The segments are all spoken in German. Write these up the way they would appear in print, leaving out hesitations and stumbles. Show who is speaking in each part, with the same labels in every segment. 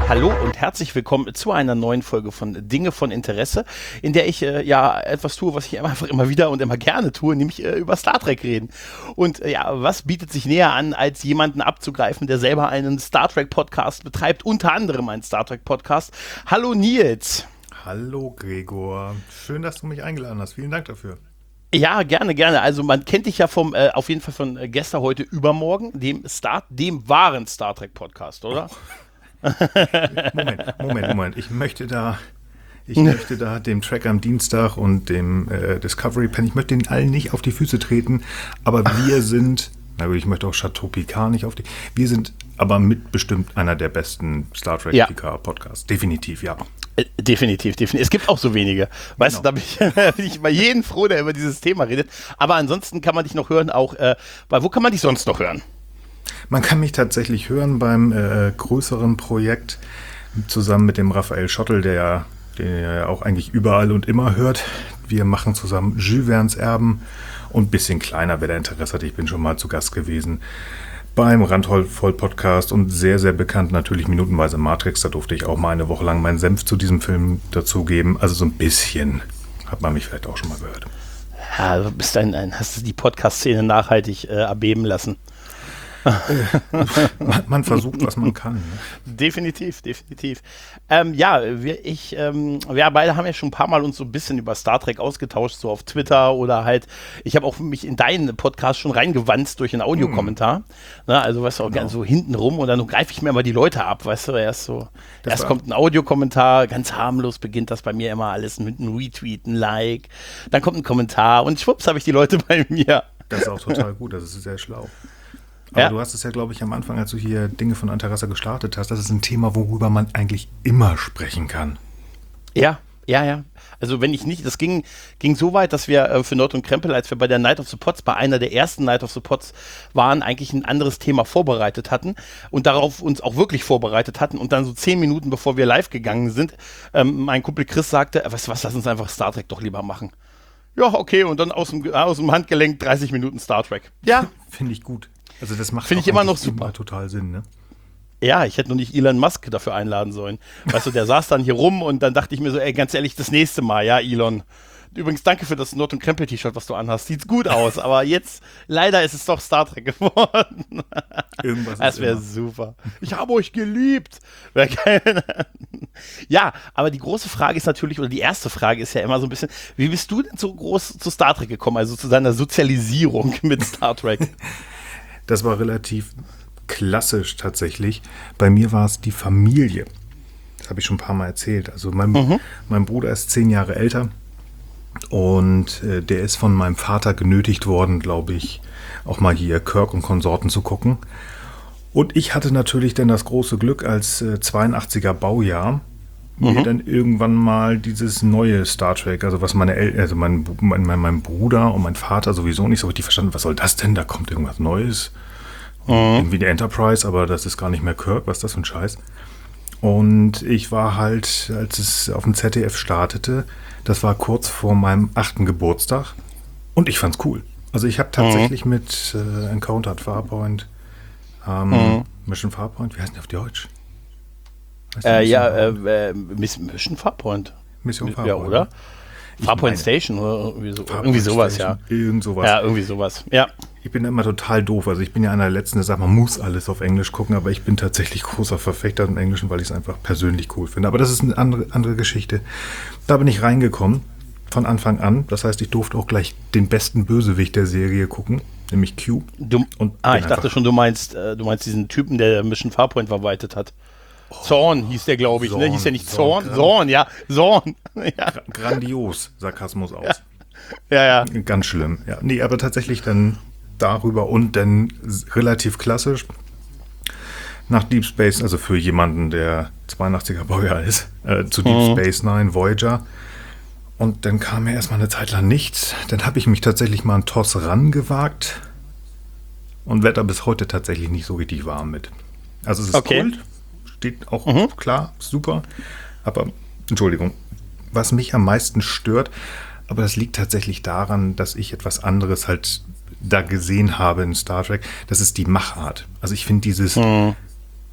Speaker 1: Hallo und herzlich willkommen zu einer neuen Folge von Dinge von Interesse, in der ich etwas tue, was ich einfach immer wieder und immer gerne tue, nämlich über Star Trek reden. Und was bietet sich näher an, als jemanden abzugreifen, der selber einen Star Trek Podcast betreibt, unter anderem einen Star Trek Podcast. Hallo Nils.
Speaker 2: Hallo Gregor. Schön, dass du mich eingeladen hast. Vielen Dank dafür.
Speaker 1: Ja, gerne. Also man kennt dich ja auf jeden Fall von gestern, heute, übermorgen, dem wahren Star Trek Podcast, oder?
Speaker 2: Oh. Moment. Ich möchte da dem Track am Dienstag und dem Discovery Pen, ich möchte den allen nicht auf die Füße treten, aber wir sind, ich möchte auch Chateau Picard nicht wir sind aber mit bestimmt einer der besten Star Trek Picard Podcasts. Definitiv, ja.
Speaker 1: Definitiv. Es gibt auch so wenige. Weißt du, da bin ich bei jedem froh, der über dieses Thema redet. Aber ansonsten kann man dich noch hören, wo kann man dich sonst noch hören?
Speaker 2: Man kann mich tatsächlich hören beim größeren Projekt zusammen mit dem Raphael Schottel, den er auch eigentlich überall und immer hört. Wir machen zusammen Jules Verne's Erben und ein bisschen kleiner, wer da Interesse hat. Ich bin schon mal zu Gast gewesen beim Randvoll-Podcast und sehr, sehr bekannt natürlich minutenweise Matrix. Da durfte ich auch mal eine Woche lang meinen Senf zu diesem Film dazugeben. Also so ein bisschen hat man mich vielleicht auch schon mal gehört.
Speaker 1: Ja, du bist hast du die Podcast-Szene nachhaltig erbeben lassen.
Speaker 2: Man versucht, was man kann. Ne?
Speaker 1: Definitiv. Wir beide haben ja schon ein paar Mal uns so ein bisschen über Star Trek ausgetauscht, so auf Twitter oder halt, ich habe auch mich in deinen Podcast schon reingewanzt durch einen Audiokommentar. Ne, also weißt du, auch gerne so hinten rum und dann greife ich mir mal die Leute ab, weißt du, erst kommt ein Audiokommentar, ganz harmlos beginnt das bei mir immer alles mit einem Retweet, ein Like, dann kommt ein Kommentar und schwupps habe ich die Leute bei mir.
Speaker 2: Das ist auch total gut, das ist sehr schlau. Aber du hast es ja, glaube ich, am Anfang, als du hier Dinge von Interesse gestartet hast, das ist ein Thema, worüber man eigentlich immer sprechen kann.
Speaker 1: Ja. Also wenn ich nicht, das ging so weit, dass wir für Nord und Krempel, als wir bei der Night of the Pods, bei einer der ersten Night of the Pods waren, eigentlich ein anderes Thema vorbereitet hatten und darauf uns auch wirklich vorbereitet hatten und dann so 10 Minuten, bevor wir live gegangen sind, mein Kumpel Chris sagte, weißt du was, lass uns einfach Star Trek doch lieber machen. Ja, okay, und dann aus dem Handgelenk 30 Minuten Star Trek. Ja.
Speaker 2: Finde ich gut. Also das macht
Speaker 1: Finde ich immer noch super.
Speaker 2: Total Sinn, ne?
Speaker 1: Ja, ich hätte nur nicht Elon Musk dafür einladen sollen. Weißt du, der saß dann hier rum und dann dachte ich mir so, ganz ehrlich, das nächste Mal, ja, Elon. Übrigens, danke für das Nord- und Krempel-T-Shirt, was du anhast. Sieht gut aus, aber jetzt, leider ist es doch Star Trek geworden. Das wäre super. Ich habe euch geliebt. Ja, aber die große Frage ist natürlich, oder die erste Frage ist ja immer so ein bisschen, wie bist du denn so groß zu Star Trek gekommen, also zu deiner Sozialisierung mit Star Trek?
Speaker 2: Das war relativ klassisch tatsächlich. Bei mir war es die Familie. Das habe ich schon ein paar Mal erzählt. Also mein Bruder ist 10 Jahre älter und der ist von meinem Vater genötigt worden, glaube ich, auch mal hier Kirk und Konsorten zu gucken. Und ich hatte natürlich dann das große Glück, als 82er Baujahr mir dann irgendwann mal dieses neue Star Trek, also was mein Bruder und mein Vater sowieso nicht so richtig verstanden, was soll das denn? Da kommt irgendwas Neues. Irgendwie die Enterprise, aber das ist gar nicht mehr Kirk, was ist das für ein Scheiß? Und ich war halt, als es auf dem ZDF startete, das war kurz vor meinem 8. Geburtstag und ich fand's cool. Also ich habe tatsächlich mit Encounter Farpoint, Mission Farpoint, wie heißt denn auf Deutsch?
Speaker 1: Mission Farpoint.
Speaker 2: Mission Farpoint.
Speaker 1: Ja, oder? Farpoint Station oder irgendwie sowas, ja.
Speaker 2: Irgend sowas.
Speaker 1: Ja, irgendwie sowas, ja.
Speaker 2: Ich bin immer total doof. Also ich bin ja einer der Letzten, der sagt, man muss alles auf Englisch gucken, aber ich bin tatsächlich großer Verfechter im Englischen, weil ich es einfach persönlich cool finde. Aber das ist eine andere Geschichte. Da bin ich reingekommen, von Anfang an. Das heißt, ich durfte auch gleich den besten Bösewicht der Serie gucken, nämlich Q.
Speaker 1: Ich dachte schon, du meinst diesen Typen, der Mission Farpoint verwaltet hat. Zorn hieß der, glaube ich, ne? Hieß der nicht Zorn? Zorn. Ja.
Speaker 2: Grandios, Sarkasmus aus.
Speaker 1: Ja.
Speaker 2: Ganz schlimm. Ja. Nee, aber tatsächlich dann darüber und dann relativ klassisch nach Deep Space, also für jemanden, der 82er Baujahr ist, zu Deep Space Nine, Voyager. Und dann kam mir erstmal eine Zeit lang nichts. Dann habe ich mich tatsächlich mal an TOS rangewagt und werde da bis heute tatsächlich nicht so richtig warm mit. Also es ist Kult. Steht auch klar, super. Aber, Entschuldigung, was mich am meisten stört, aber das liegt tatsächlich daran, dass ich etwas anderes halt da gesehen habe in Star Trek, das ist die Machart. Also ich finde dieses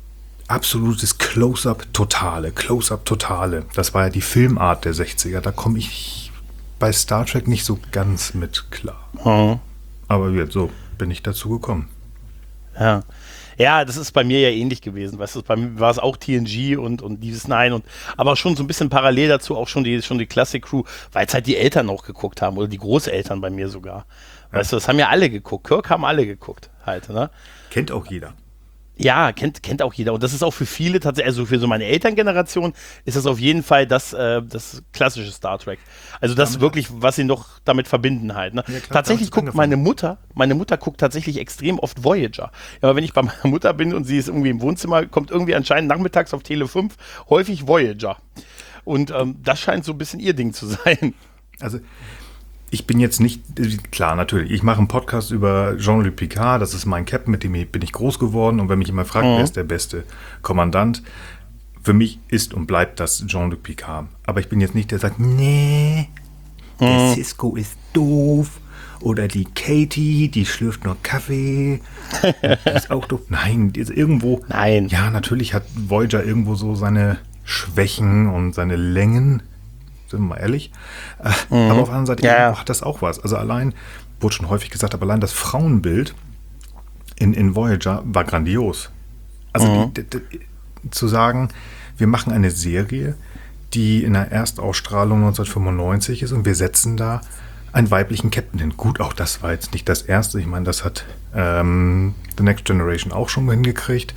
Speaker 2: absolutes Close-Up Totale. Das war ja die Filmart der 60er. Da komme ich bei Star Trek nicht so ganz mit klar. Aber so bin ich dazu gekommen.
Speaker 1: Ja. Ja, das ist bei mir ja ähnlich gewesen. Weißt du, bei mir war es auch TNG und dieses Nine aber schon so ein bisschen parallel dazu auch schon die Classic Crew, weil es halt die Eltern auch geguckt haben oder die Großeltern bei mir sogar. Weißt du, das haben ja alle geguckt. Kirk haben alle geguckt halt, ne?
Speaker 2: Kennt auch jeder.
Speaker 1: Ja, kennt auch jeder. Und das ist auch für viele tatsächlich, also für so meine Elterngeneration ist das auf jeden Fall das klassische Star Trek. Also das damit wirklich, was sie noch damit verbinden halt. Ne? Ja, klar, tatsächlich guckt meine Mutter guckt tatsächlich extrem oft Voyager. Ja, aber wenn ich bei meiner Mutter bin und sie ist irgendwie im Wohnzimmer, kommt irgendwie anscheinend nachmittags auf Tele 5 häufig Voyager. Und das scheint so ein bisschen ihr Ding zu sein.
Speaker 2: Also ich bin jetzt nicht, klar, natürlich, ich mache einen Podcast über Jean-Luc Picard, das ist mein Captain, mit dem bin ich groß geworden und wenn mich jemand fragt, wer ist der beste Kommandant, für mich ist und bleibt das Jean-Luc Picard. Aber ich bin jetzt nicht der, der sagt, nee, der Cisco ist doof oder die Katie, die schlürft nur Kaffee, die ist auch doof. Nein, die ist irgendwo, ja, natürlich hat Voyager irgendwo so seine Schwächen und seine Längen, sind wir mal ehrlich. Aber auf der anderen Seite hat das auch was. Also allein, wurde schon häufig gesagt, aber allein das Frauenbild in Voyager war grandios. Also zu sagen, wir machen eine Serie, die in der Erstausstrahlung 1995 ist und wir setzen da einen weiblichen Captain hin. Gut, auch das war jetzt nicht das Erste. Ich meine, das hat The Next Generation auch schon hingekriegt.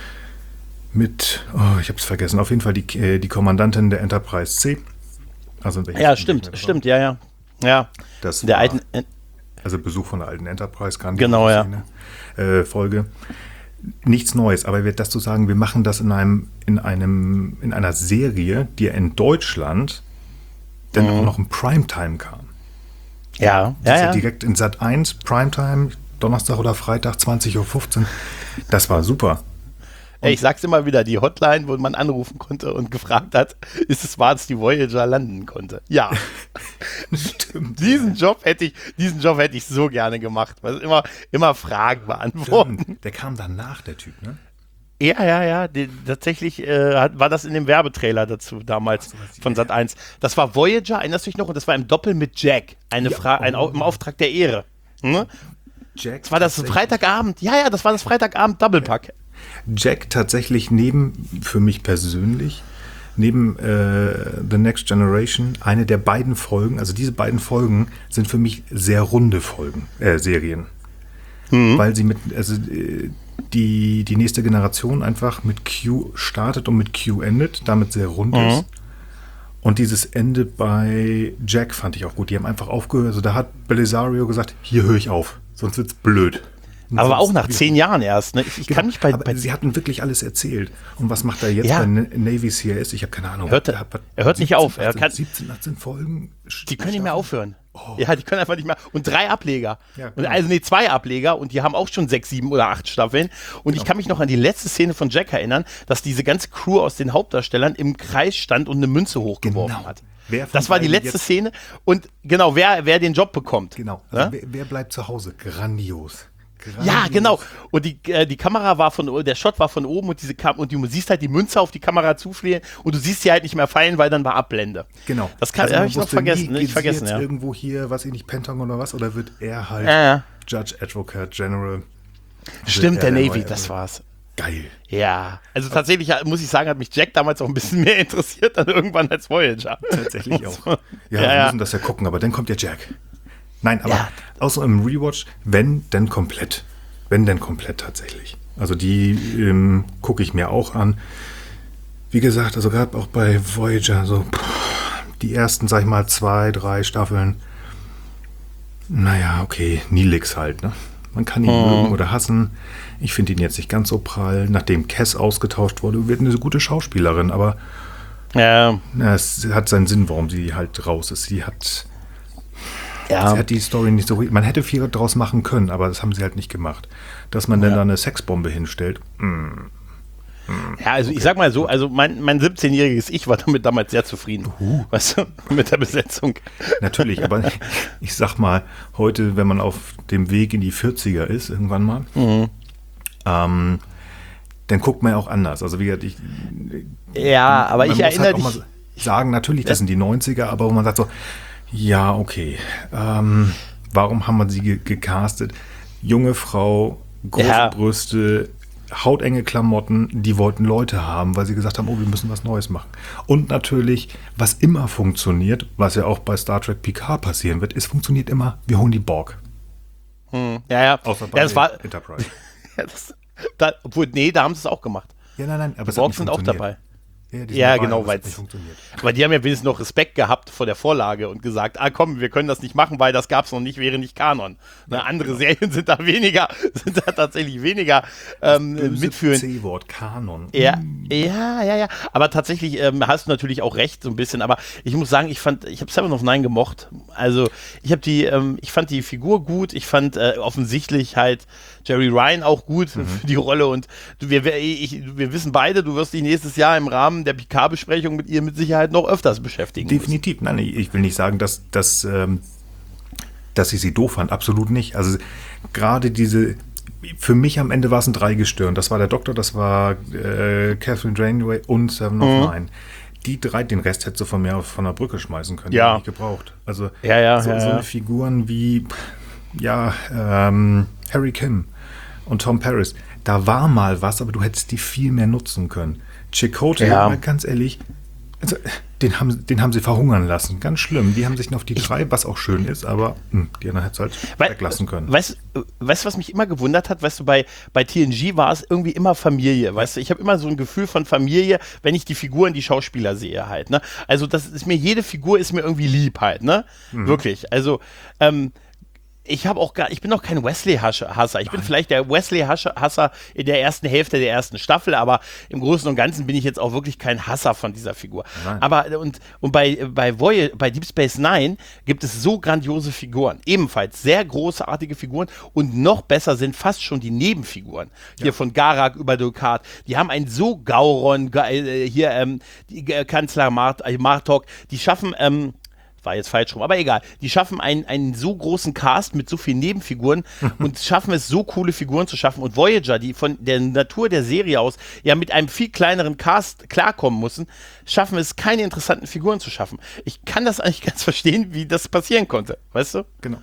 Speaker 2: Mit, ich habe es vergessen, auf jeden Fall die Kommandantin der Enterprise C. Also
Speaker 1: ja, stimmt, ja.
Speaker 2: Das
Speaker 1: der
Speaker 2: war,
Speaker 1: alten,
Speaker 2: also Besuch von der alten Enterprise,
Speaker 1: genau, ja.
Speaker 2: Folge. Nichts Neues, aber das zu sagen, wir machen das in einer Serie, die in Deutschland dann auch noch im Primetime kam.
Speaker 1: Ja.
Speaker 2: Direkt in Sat.1, Primetime, Donnerstag oder Freitag, 20:15 Uhr. Das war super.
Speaker 1: Ich sag's immer wieder, die Hotline, wo man anrufen konnte und gefragt hat, war es die Voyager landen konnte. Ja. Stimmt. Diesen Job hätte ich so gerne gemacht. Also immer Fragen beantworten.
Speaker 2: Stimmt. Der kam danach, der Typ, ne?
Speaker 1: Ja. Tatsächlich war das in dem Werbetrailer dazu damals von Sat.1. Das war Voyager, erinnerst du dich noch? Und das war im Doppel mit Jack. Im Auftrag der Ehre. Hm? Jack. Das war das Freitagabend. Ja, das war das Freitagabend Doppelpack.
Speaker 2: Jack tatsächlich für mich persönlich, neben The Next Generation, eine der beiden Folgen, also diese beiden Folgen sind für mich sehr runde Serien. Weil sie die nächste Generation einfach mit Q startet und mit Q endet, damit sehr rund ist. Und dieses Ende bei Jack fand ich auch gut. Die haben einfach aufgehört, also da hat Belisario gesagt, hier höre ich auf, sonst wird's blöd.
Speaker 1: Aber auch nach 10 Jahren erst. Ne? Ich kann mich
Speaker 2: aber sie hatten wirklich alles erzählt. Und was macht er jetzt bei Navy CIS? Ich habe keine Ahnung.
Speaker 1: Er hört nicht auf.
Speaker 2: 17, 18 Folgen.
Speaker 1: Die können nicht mehr aufhören. Ja, die können einfach nicht mehr. Und 3 Ableger. Ja, genau. 2 Ableger. Und die haben auch schon 6, 7 oder 8 Staffeln. Und ich kann mich noch an die letzte Szene von Jack erinnern, dass diese ganze Crew aus den Hauptdarstellern im Kreis stand und eine Münze hochgeworfen hat. Das war die letzte Szene. Und genau, wer den Job bekommt.
Speaker 2: Genau. Also wer bleibt zu Hause? Grandios.
Speaker 1: Ja, genau. Und die Kamera der Shot war von oben und du siehst halt die Münze auf die Kamera zufliegen und du siehst sie halt nicht mehr fallen, weil dann war Ablende.
Speaker 2: Genau.
Speaker 1: Das habe ich noch vergessen.
Speaker 2: Geht jetzt irgendwo hier, weiß ich nicht, Pentagon oder was? Oder wird er halt Judge Advocate General?
Speaker 1: Stimmt, der Navy, das war's.
Speaker 2: Geil.
Speaker 1: Ja, also tatsächlich muss ich sagen, hat mich Jack damals auch ein bisschen mehr interessiert dann irgendwann als Voyager.
Speaker 2: Tatsächlich auch. Wir müssen das ja gucken, aber dann kommt ja Jack. Nein, aber außer im Rewatch, wenn denn komplett tatsächlich. Also die gucke ich mir auch an. Wie gesagt, also gerade auch bei Voyager, so die ersten, sag ich mal, 2, 3 Staffeln, naja, okay, Neelix halt, ne? Man kann ihn mögen oder hassen. Ich finde ihn jetzt nicht ganz so prall. Nachdem Cass ausgetauscht wurde, wird eine gute Schauspielerin, aber es hat seinen Sinn, warum sie halt raus ist. Sie hat die Story nicht so. Man hätte viel draus machen können, aber das haben sie halt nicht gemacht. Dass man dann da eine Sexbombe hinstellt.
Speaker 1: Ja, also ich sag mal so, also mein 17-jähriges Ich war damit damals sehr zufrieden. Weißt du, mit der Besetzung.
Speaker 2: Natürlich, aber ich sag mal, heute, wenn man auf dem Weg in die 40er ist, irgendwann mal, dann guckt man ja auch anders. Also wie gesagt,
Speaker 1: aber ich erinnere dich.
Speaker 2: Mal sagen, natürlich, das sind die 90er, aber wo man sagt so, ja, okay, warum haben wir sie gecastet? Junge Frau, große Brüste, hautenge Klamotten, die wollten Leute haben, weil sie gesagt haben, oh, wir müssen was Neues machen. Und natürlich, was immer funktioniert, was ja auch bei Star Trek Picard passieren wird, es funktioniert immer, wir holen die Borg.
Speaker 1: Außer bei
Speaker 2: das war Enterprise.
Speaker 1: Da haben sie es auch gemacht.
Speaker 2: Ja, nein, aber
Speaker 1: die Borg sind auch dabei.
Speaker 2: Ja,
Speaker 1: genau, weil es nicht funktioniert. Aber die haben ja wenigstens noch Respekt gehabt vor der Vorlage und gesagt, komm, wir können das nicht machen, weil das gab es noch nicht, wäre nicht Kanon. Andere Serien sind da tatsächlich weniger mitführend.
Speaker 2: C-Wort, Kanon.
Speaker 1: Ja. Aber tatsächlich hast du natürlich auch recht, so ein bisschen. Aber ich muss sagen, ich habe Seven of Nine gemocht. Also ich fand die Figur gut. Ich fand offensichtlich halt Jerry Ryan auch gut für die Rolle. Und wir wissen beide, du wirst dich nächstes Jahr im Rahmen der Picard-Besprechung mit ihr mit Sicherheit noch öfters beschäftigen.
Speaker 2: Definitiv. Nein, ich will nicht sagen, dass ich sie doof fand. Absolut nicht. Also gerade für mich am Ende war es ein Dreigestirn. Das war der Doktor, das war Catherine Janeway und Seven of Nine. Die drei, den Rest hättest du von mir von der Brücke schmeißen können. Die nicht gebraucht. Also so eine Figuren wie Harry Kim und Tom Paris. Da war mal was, aber du hättest die viel mehr nutzen können. Chakotay, mal ganz ehrlich, also, den haben sie verhungern lassen. Ganz schlimm. Die haben sich noch auf die drei, was auch schön ist, aber die anderen hätten es halt weglassen können.
Speaker 1: Weißt du, was mich immer gewundert hat? Weißt du, bei TNG war es irgendwie immer Familie. Weißt du, ich habe immer so ein Gefühl von Familie, wenn ich die Figuren, die Schauspieler sehe halt. Ne? Also jede Figur ist mir irgendwie lieb halt. Ne? Wirklich. Also ich bin auch kein Wesley-Hasser. Ich bin vielleicht der Wesley-Hasser in der ersten Hälfte der ersten Staffel, aber im Großen und Ganzen bin ich jetzt auch wirklich kein Hasser von dieser Figur. Nein. Aber und bei Deep Space Nine gibt es so grandiose Figuren, ebenfalls sehr großartige Figuren und noch besser sind fast schon die Nebenfiguren. Hier von Garak über Dukat. Die haben einen so Gauron, die Kanzler Martok, die schaffen war jetzt falsch rum, aber egal. Die schaffen einen so großen Cast mit so vielen Nebenfiguren und schaffen es, so coole Figuren zu schaffen. Und Voyager, die von der Natur der Serie aus ja mit einem viel kleineren Cast klarkommen mussten, schaffen es, keine interessanten Figuren zu schaffen. Ich kann das eigentlich ganz verstehen, wie das passieren konnte, weißt du?
Speaker 2: Genau.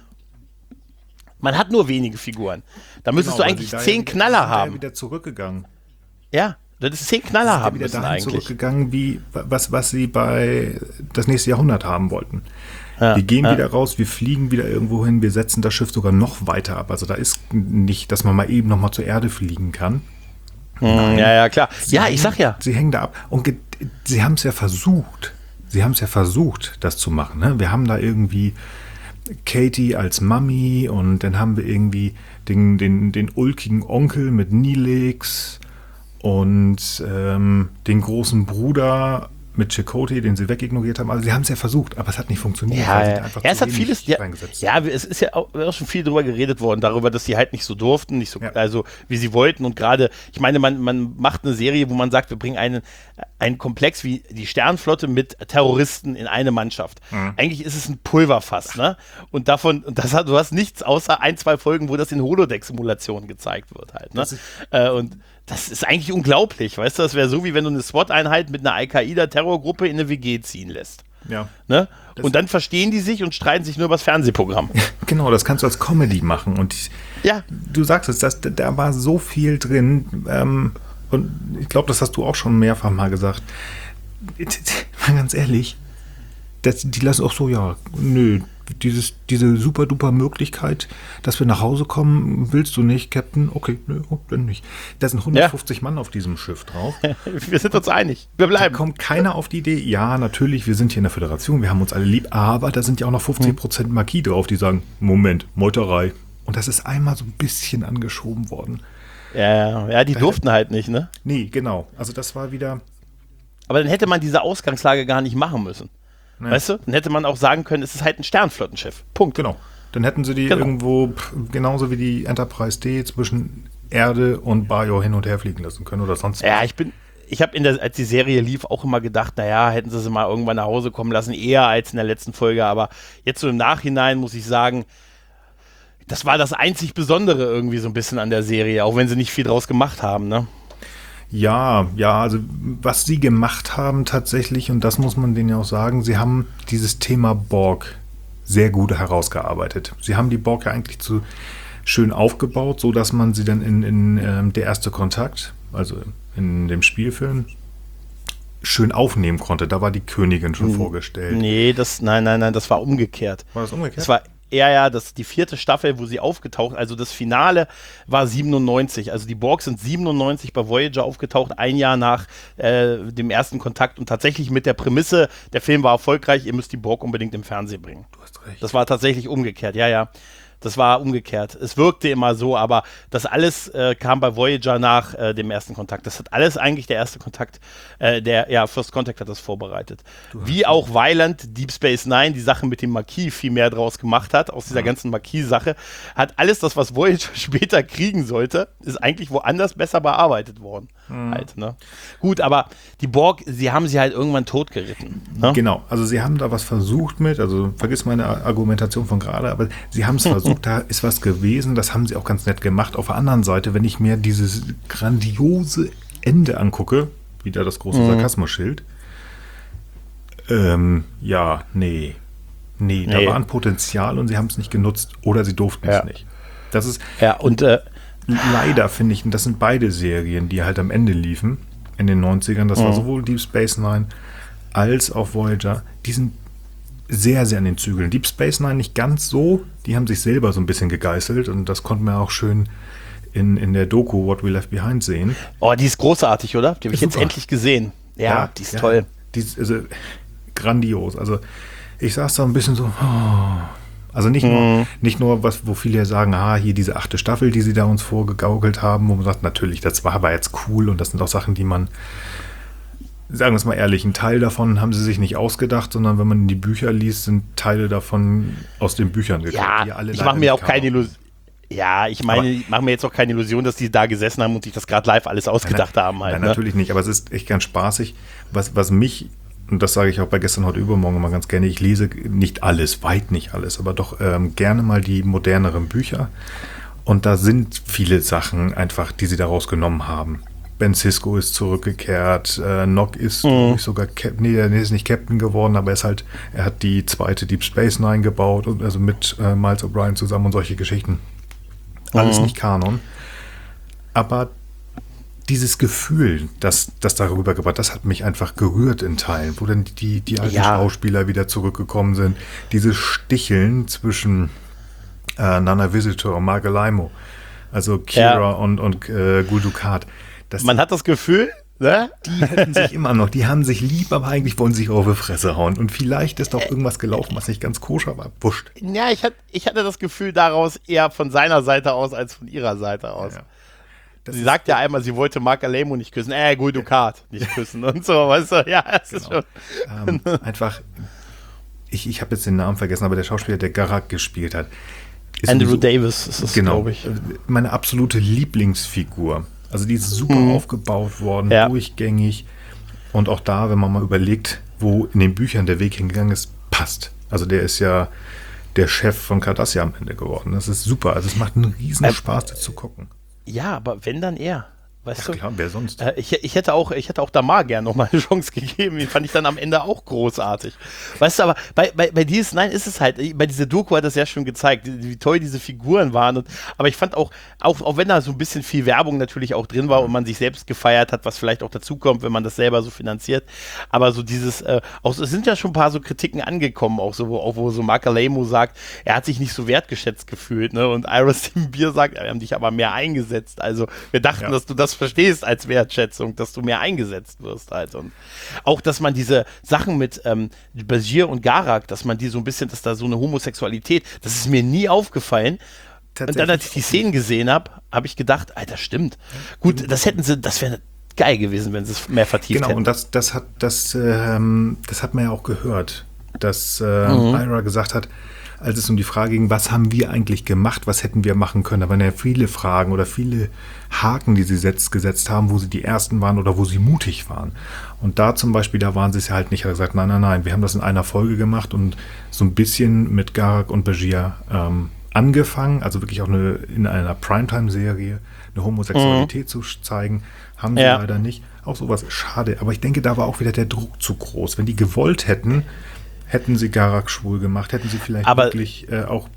Speaker 1: Man hat nur wenige Figuren. Da müsstest du eigentlich 10 Knaller haben.
Speaker 2: Wieder zurückgegangen.
Speaker 1: Ja. Das ist 10 Knaller haben
Speaker 2: wieder
Speaker 1: müssen
Speaker 2: dahin
Speaker 1: eigentlich.
Speaker 2: Zurückgegangen, wie was sie bei das nächste Jahrhundert haben wollten. Wir gehen wieder raus, wir fliegen wieder irgendwo hin, wir setzen das Schiff sogar noch weiter ab. Also da ist nicht, dass man mal eben noch mal zur Erde fliegen kann.
Speaker 1: Ja, klar. Ich sag ja.
Speaker 2: Sie hängen da ab. Und sie haben es ja versucht. Sie haben es ja versucht, das zu machen. Ne? Wir haben da irgendwie Katie als Mami und dann haben wir irgendwie den ulkigen Onkel mit Neelix und den großen Bruder mit Chakotay, den sie wegignoriert haben. Also sie haben es ja versucht, aber es hat nicht funktioniert.
Speaker 1: Es hat vieles reingesetzt. Es ist ja auch schon viel drüber geredet worden, darüber, dass sie halt nicht so durften, nicht so, also wie sie wollten. Und gerade, ich meine, man macht eine Serie, wo man sagt, wir bringen einen Komplex wie die Sternenflotte mit Terroristen in eine Mannschaft. Eigentlich ist es ein Pulverfass, ne? Und du hast nichts außer 1, 2 Folgen, wo das in Holodeck-Simulationen gezeigt wird halt, ne? Und das ist eigentlich unglaublich, weißt du? Das wäre so, wie wenn du eine SWAT-Einheit mit einer Al-Qaida-Terrorgruppe in eine WG ziehen lässt.
Speaker 2: Ja.
Speaker 1: Ne? Und dann verstehen die sich und streiten sich nur über das Fernsehprogramm.
Speaker 2: Genau, das kannst du als Comedy machen. Und du sagst es, da war so viel drin. Und ich glaube, das hast du auch schon mehrfach mal gesagt. Mal ganz ehrlich, die lassen auch so, diese super duper Möglichkeit, dass wir nach Hause kommen, willst du nicht, Captain? Okay, dann nicht. Da sind 150 Mann auf diesem Schiff drauf.
Speaker 1: Wir sind uns einig. Wir bleiben.
Speaker 2: Da kommt keiner auf die Idee, ja, natürlich, wir sind hier in der Föderation, wir haben uns alle lieb, aber da sind ja auch noch 50% Marquis drauf, die sagen, Moment, Meuterei. Und das ist einmal so ein bisschen angeschoben worden.
Speaker 1: Ja, die durften halt nicht, ne?
Speaker 2: Nee, genau. Also das war wieder...
Speaker 1: Aber dann hätte man diese Ausgangslage gar nicht machen müssen. Ja. Weißt du? Dann hätte man auch sagen können, es ist halt ein Sternflottenschiff. Punkt.
Speaker 2: Genau. Dann hätten sie die irgendwo, genauso wie die Enterprise D, zwischen Erde und Bajor hin und her fliegen lassen können oder sonst was.
Speaker 1: Ja, ich habe als die Serie lief, auch immer gedacht, hätten sie mal irgendwann nach Hause kommen lassen, eher als in der letzten Folge. Aber jetzt so im Nachhinein muss ich sagen, das war das einzig Besondere irgendwie so ein bisschen an der Serie, auch wenn sie nicht viel draus gemacht haben, ne?
Speaker 2: Ja, also was sie gemacht haben tatsächlich, und das muss man denen ja auch sagen, sie haben dieses Thema Borg sehr gut herausgearbeitet. Sie haben die Borg ja eigentlich schön aufgebaut, so dass man sie dann in der erste Kontakt, also in dem Spielfilm, schön aufnehmen konnte. Da war die Königin schon vorgestellt.
Speaker 1: Nee, nein, das war umgekehrt.
Speaker 2: War das umgekehrt?
Speaker 1: Das war die 4. Staffel, wo sie aufgetaucht, also das Finale war 97, also die Borg sind 97 bei Voyager aufgetaucht, ein Jahr nach dem ersten Kontakt und tatsächlich mit der Prämisse, der Film war erfolgreich, ihr müsst die Borg unbedingt im Fernsehen bringen.
Speaker 2: Du hast recht.
Speaker 1: Das war tatsächlich umgekehrt, ja. Das war umgekehrt. Es wirkte immer so, aber das alles kam bei Voyager nach dem ersten Kontakt. Das hat alles eigentlich der erste Kontakt, First Contact hat das vorbereitet. Wie auch Weiland, Deep Space Nine, die Sache mit dem Marquis viel mehr draus gemacht hat, aus dieser ganzen Marquis-Sache, hat alles das, was Voyager später kriegen sollte, ist eigentlich woanders besser bearbeitet worden. Halt, ne? Gut, aber die Borg, sie haben sie halt irgendwann totgeritten. Ne?
Speaker 2: Genau, also sie haben da was versucht mit, also vergiss meine Argumentation von gerade, aber sie haben es versucht, da ist was gewesen, das haben sie auch ganz nett gemacht. Auf der anderen Seite, wenn ich mir dieses grandiose Ende angucke, wieder das große Sarkasmus-Schild, nee, da war ein Potenzial und sie haben es nicht genutzt oder sie durften es nicht. Das ist leider, finde ich, das sind beide Serien, die halt am Ende liefen, in den 90ern, das war sowohl Deep Space Nine als auch Voyager, die sind sehr, sehr an den Zügeln. Deep Space Nine nicht ganz so, die haben sich selber so ein bisschen gegeißelt und das konnten wir auch schön in der Doku What We Left Behind sehen.
Speaker 1: Oh, die ist großartig, oder? Die habe ich jetzt endlich gesehen. Ja, die ist toll.
Speaker 2: Die ist grandios. Also ich saß da ein bisschen so, also nicht nur, wo viele ja sagen, hier diese 8. Staffel, die sie da uns vorgegaukelt haben, wo man sagt, natürlich, das war aber jetzt cool und das sind auch Sachen, die man, sagen wir es mal ehrlich, ein Teil davon haben sie sich nicht ausgedacht, sondern wenn man in die Bücher liest, sind Teile davon aus den Büchern gekommen.
Speaker 1: Ja, ich mache mir auch keine Illusion. Ja, ich meine, ich mache mir jetzt auch keine Illusion, dass die da gesessen haben und sich das gerade live alles ausgedacht haben. Halt,
Speaker 2: nein, natürlich nicht, aber es ist echt ganz spaßig. Was mich, und das sage ich auch bei Gestern, heute, übermorgen immer ganz gerne, ich lese nicht alles, weit nicht alles, aber doch gerne mal die moderneren Bücher. Und da sind viele Sachen einfach, die sie daraus genommen haben. Ben Sisko ist zurückgekehrt, Nock ist sogar er ist nicht Captain geworden, aber er hat die 2. Deep Space Nine gebaut, also mit Miles O'Brien zusammen und solche Geschichten. Alles nicht Kanon. Aber dieses Gefühl, das darüber gebracht, das hat mich einfach gerührt in Teilen, wo dann die alten Schauspieler wieder zurückgekommen sind. Dieses Sticheln zwischen Nana Visitor und Marc Alaimo, also Kira und Gul Dukat.
Speaker 1: Man hat das Gefühl, ne?
Speaker 2: Die hätten sich immer noch, die haben sich lieb, aber eigentlich wollen sie sich auf die Fresse hauen. Und vielleicht ist doch irgendwas gelaufen, was nicht ganz koscher war. Wurscht.
Speaker 1: Ja, ich hatte das Gefühl daraus eher von seiner Seite aus als von ihrer Seite aus. Ja. Sie sagt ja einmal, sie wollte Marc Alaimo nicht küssen, Gul Dukat nicht küssen und so, weißt du, ja, es ist schon.
Speaker 2: Einfach, ich habe jetzt den Namen vergessen, aber der Schauspieler, der Garak gespielt hat.
Speaker 1: Andrew Davis ist es, glaube ich.
Speaker 2: Meine absolute Lieblingsfigur. Also die ist super aufgebaut worden, durchgängig. Und auch da, wenn man mal überlegt, wo in den Büchern der Weg hingegangen ist, passt. Also der ist ja der Chef von Cardassia am Ende geworden. Das ist super. Also es macht einen riesen Spaß, das zu gucken.
Speaker 1: Ja, aber wenn, dann er. Weißt du?
Speaker 2: Klar, wer sonst?
Speaker 1: Ich hätte auch Damar gerne noch mal eine Chance gegeben. Den fand ich dann am Ende auch großartig. Weißt du, aber bei DS9 ist es halt, bei dieser Doku hat das ja schon gezeigt, wie toll diese Figuren waren. Aber ich fand auch wenn da so ein bisschen viel Werbung natürlich auch drin war und man sich selbst gefeiert hat, was vielleicht auch dazukommt, wenn man das selber so finanziert. Aber so dieses, es sind ja schon ein paar so Kritiken angekommen, auch wo so Marc Alaimo sagt, er hat sich nicht so wertgeschätzt gefühlt, ne? Und Ira Steven Beer sagt, wir haben dich aber mehr eingesetzt. Also wir dachten, dass du das verstehst als Wertschätzung, dass du mehr eingesetzt wirst halt. Und auch, dass man diese Sachen mit Bashir und Garak, dass man die so ein bisschen, dass da so eine Homosexualität, das ist mir nie aufgefallen. Und dann, als ich die Szenen gesehen habe, habe ich gedacht, Alter, stimmt. Gut, das wäre geil gewesen, wenn sie es mehr vertieft hätten.
Speaker 2: Genau, und das hat man ja auch gehört, dass Ira gesagt hat, als es um die Frage ging, was haben wir eigentlich gemacht, was hätten wir machen können, da waren ja viele Fragen oder viele Haken, die sie gesetzt haben, wo sie die Ersten waren oder wo sie mutig waren. Und da zum Beispiel, da waren sie es ja halt nicht, hat gesagt, nein, wir haben das in einer Folge gemacht und so ein bisschen mit Garak und Bashir angefangen, also wirklich auch in einer Primetime-Serie eine Homosexualität zu zeigen, haben sie leider nicht. Auch sowas ist schade, aber ich denke, da war auch wieder der Druck zu groß. Wenn die gewollt hätten, hätten sie Garak schwul gemacht, hätten sie vielleicht wirklich auch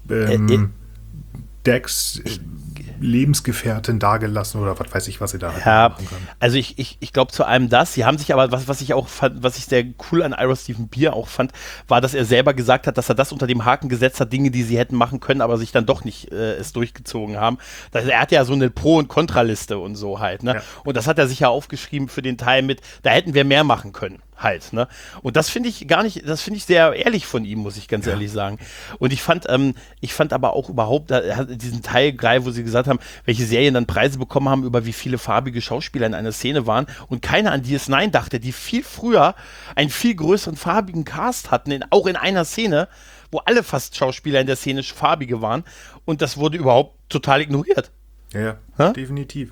Speaker 2: Dex Lebensgefährtin dagelassen oder was weiß ich, was sie da machen können.
Speaker 1: Also ich glaube zu allem das. Sie haben sich aber, was ich auch fand, was ich sehr cool an Ira Steven Beer auch fand, war, dass er selber gesagt hat, dass er das unter dem Haken gesetzt hat, Dinge, die sie hätten machen können, aber sich dann doch nicht es durchgezogen haben. Er hat ja so eine Pro- und Kontraliste und so halt, ne? Ja. Und das hat er sich ja aufgeschrieben für den Teil mit, da hätten wir mehr machen können. Halt, ne? Und das finde ich das finde ich sehr ehrlich von ihm, muss ich ganz ehrlich sagen. Und ich fand aber auch überhaupt diesen Teil geil, wo sie gesagt haben, welche Serien dann Preise bekommen haben, über wie viele farbige Schauspieler in einer Szene waren und keiner an DS9 dachte, die viel früher einen viel größeren farbigen Cast hatten, auch in einer Szene, wo alle fast Schauspieler in der Szene farbige waren und das wurde überhaupt total ignoriert.
Speaker 2: Ja, definitiv.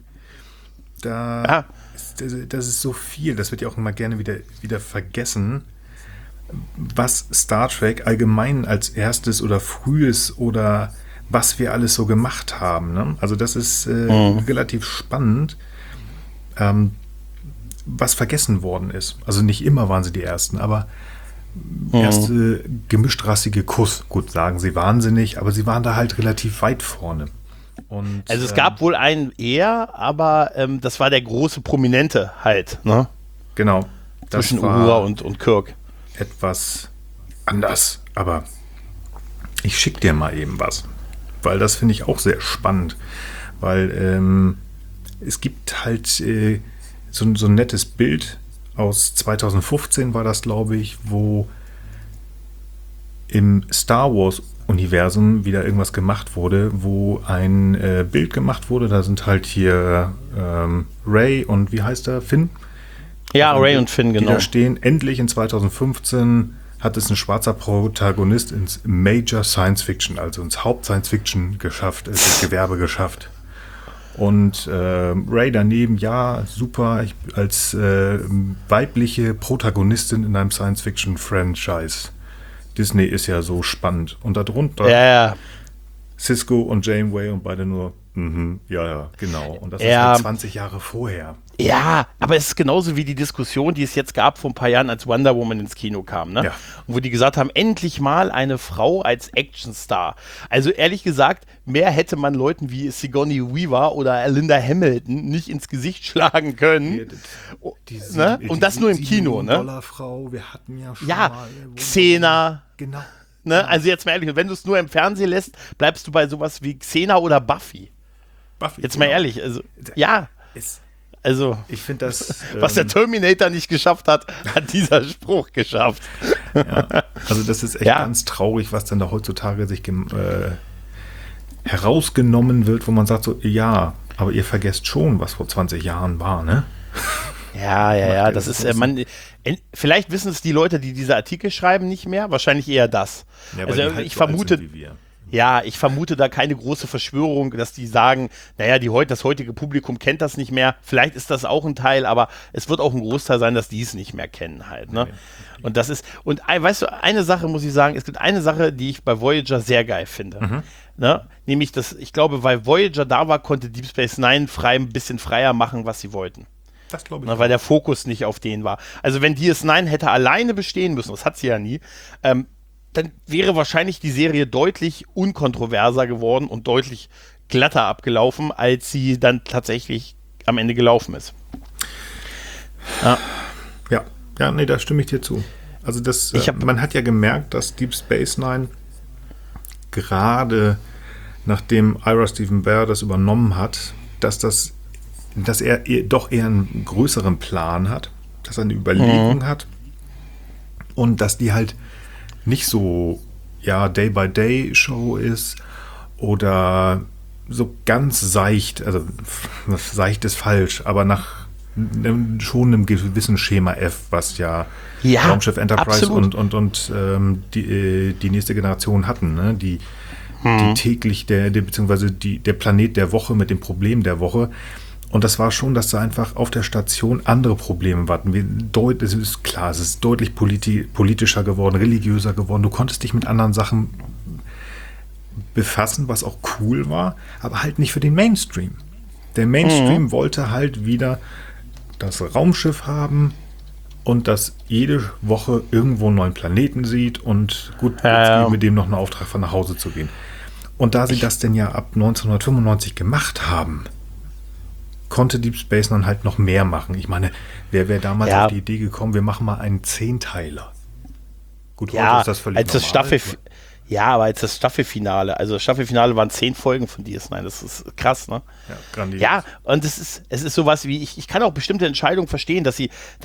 Speaker 2: Das ist so viel, das wird ja auch immer gerne wieder vergessen, was Star Trek allgemein als erstes oder frühes oder was wir alles so gemacht haben. Ne? Also das ist relativ spannend, was vergessen worden ist. Also nicht immer waren sie die Ersten, aber erste gemischtrassige Kuss, gut, sagen sie wahnsinnig, aber sie waren da halt relativ weit vorne. Und,
Speaker 1: also es gab wohl einen eher, aber das war der große Prominente halt, ne?
Speaker 2: Genau.
Speaker 1: Zwischen Uhura und Kirk.
Speaker 2: Etwas anders, aber ich schicke dir mal eben was, weil das finde ich auch sehr spannend, weil es gibt halt so ein nettes Bild aus 2015 war das, glaube ich, wo im Star Wars Universum wieder irgendwas gemacht wurde, wo ein Bild gemacht wurde. Da sind halt hier Ray und wie heißt er? Finn?
Speaker 1: Ja, Ray und Finn, genau.
Speaker 2: Die da stehen. Endlich in 2015 hat es ein schwarzer Protagonist ins Major Science Fiction, also ins Haupt-Science Fiction geschafft, das Gewerbe geschafft. Und Ray daneben, ja, super, als weibliche Protagonistin in einem Science Fiction Franchise. Disney ist ja so spannend. Und darunter Cisco und Janeway und beide nur, ja, genau. Und das ist halt 20 Jahre vorher.
Speaker 1: Ja, aber es ist genauso wie die Diskussion, die es jetzt gab vor ein paar Jahren, als Wonder Woman ins Kino kam, ne? Ja. Wo die gesagt haben, endlich mal eine Frau als Actionstar. Also ehrlich gesagt, mehr hätte man Leuten wie Sigourney Weaver oder Linda Hamilton nicht ins Gesicht schlagen können. Und das nur im Kino, ne?
Speaker 2: $-Frau, wir hatten ja schon
Speaker 1: mal Xena.
Speaker 2: Genau.
Speaker 1: Ne? Also jetzt mal ehrlich, und wenn du es nur im Fernsehen lässt, bleibst du bei sowas wie Xena oder Buffy. Jetzt mal ehrlich, also also,
Speaker 2: ich finde das.
Speaker 1: Was der Terminator nicht geschafft hat, hat dieser Spruch geschafft.
Speaker 2: Ja, also, das ist echt ganz traurig, was dann da heutzutage sich herausgenommen wird, wo man sagt so, ja, aber ihr vergesst schon, was vor 20 Jahren war, ne?
Speaker 1: Ja, das ist, vielleicht wissen es die Leute, die diese Artikel schreiben, nicht mehr, wahrscheinlich eher das.
Speaker 2: Ja,
Speaker 1: also,
Speaker 2: halt ich vermute.
Speaker 1: Ja, ich vermute da keine große Verschwörung, dass die sagen, naja, das heutige Publikum kennt das nicht mehr. Vielleicht ist das auch ein Teil, aber es wird auch ein Großteil sein, dass die es nicht mehr kennen halt, ne? Und das ist, und weißt du, eine Sache muss ich sagen, es gibt eine Sache, die ich bei Voyager sehr geil finde. Ne? Nämlich, ich glaube, weil Voyager da war, konnte Deep Space Nine ein bisschen freier machen, was sie wollten.
Speaker 2: Das glaube ich.
Speaker 1: Weil der Fokus nicht auf den war. Also wenn DS9 hätte alleine bestehen müssen, das hat sie ja nie, dann wäre wahrscheinlich die Serie deutlich unkontroverser geworden und deutlich glatter abgelaufen, als sie dann tatsächlich am Ende gelaufen ist.
Speaker 2: Ja, nee, da stimme ich dir zu. Also man hat ja gemerkt, dass Deep Space Nine gerade nachdem Ira Steven Behr das übernommen hat, dass er doch eher einen größeren Plan hat, dass er eine Überlegung hat und dass die halt nicht so, Day-by-Day-Show ist oder so ganz seicht, also seicht ist falsch, aber nach schon einem gewissen Schema F, was Raumschiff Enterprise und die nächste Generation hatten, ne? Die täglich, beziehungsweise der Planet der Woche mit dem Problem der Woche. Und das war schon, dass da einfach auf der Station andere Probleme warten. Es ist klar, es ist deutlich politischer geworden, religiöser geworden. Du konntest dich mit anderen Sachen befassen, was auch cool war, aber halt nicht für den Mainstream. Der Mainstream wollte halt wieder das Raumschiff haben und das jede Woche irgendwo einen neuen Planeten sieht und gut, jetzt mit dem noch einen Auftrag von nach Hause zu gehen. Und da sie das denn ja ab 1995 gemacht haben, konnte Deep Space Nine halt noch mehr machen. Ich meine, wer wäre damals auf die Idee gekommen, wir machen mal einen 10-Teiler. Gut, heute ist das völlig normal.
Speaker 1: Aber als das Staffelfinale, also das Staffelfinale waren 10 Folgen von DS9, das ist krass, ne?
Speaker 2: Ja, grandios.
Speaker 1: Ja, und es ist sowas wie, ich kann auch bestimmte Entscheidungen verstehen, dass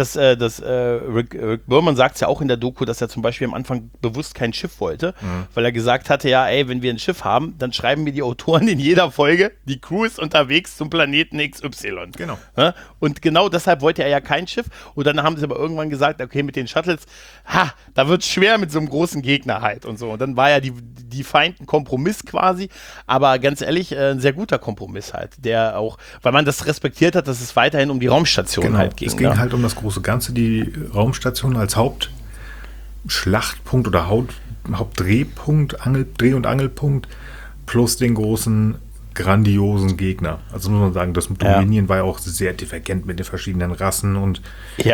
Speaker 1: Rick Berman sagt es ja auch in der Doku, dass er zum Beispiel am Anfang bewusst kein Schiff wollte, weil er gesagt hatte, ja, ey, wenn wir ein Schiff haben, dann schreiben wir die Autoren in jeder Folge, die Crew ist unterwegs zum Planeten XY.
Speaker 2: Genau.
Speaker 1: Ja? Und genau deshalb wollte er ja kein Schiff und dann haben sie aber irgendwann gesagt, okay, mit den Shuttles, da wird es schwer mit so einem großen Gegner halt und so. Und dann war ja die Feind ein Kompromiss quasi, aber ganz ehrlich, ein sehr guter Kompromiss halt, der auch, weil man das respektiert hat, dass es weiterhin um die Raumstation halt ging.
Speaker 2: Es ging halt um das große Ganze, die Raumstation als Hauptschlachtpunkt oder Hauptdrehpunkt, Dreh- und Angelpunkt plus den großen grandiosen Gegner. Also muss man sagen, das Dominion war ja auch sehr divergent mit den verschiedenen Rassen und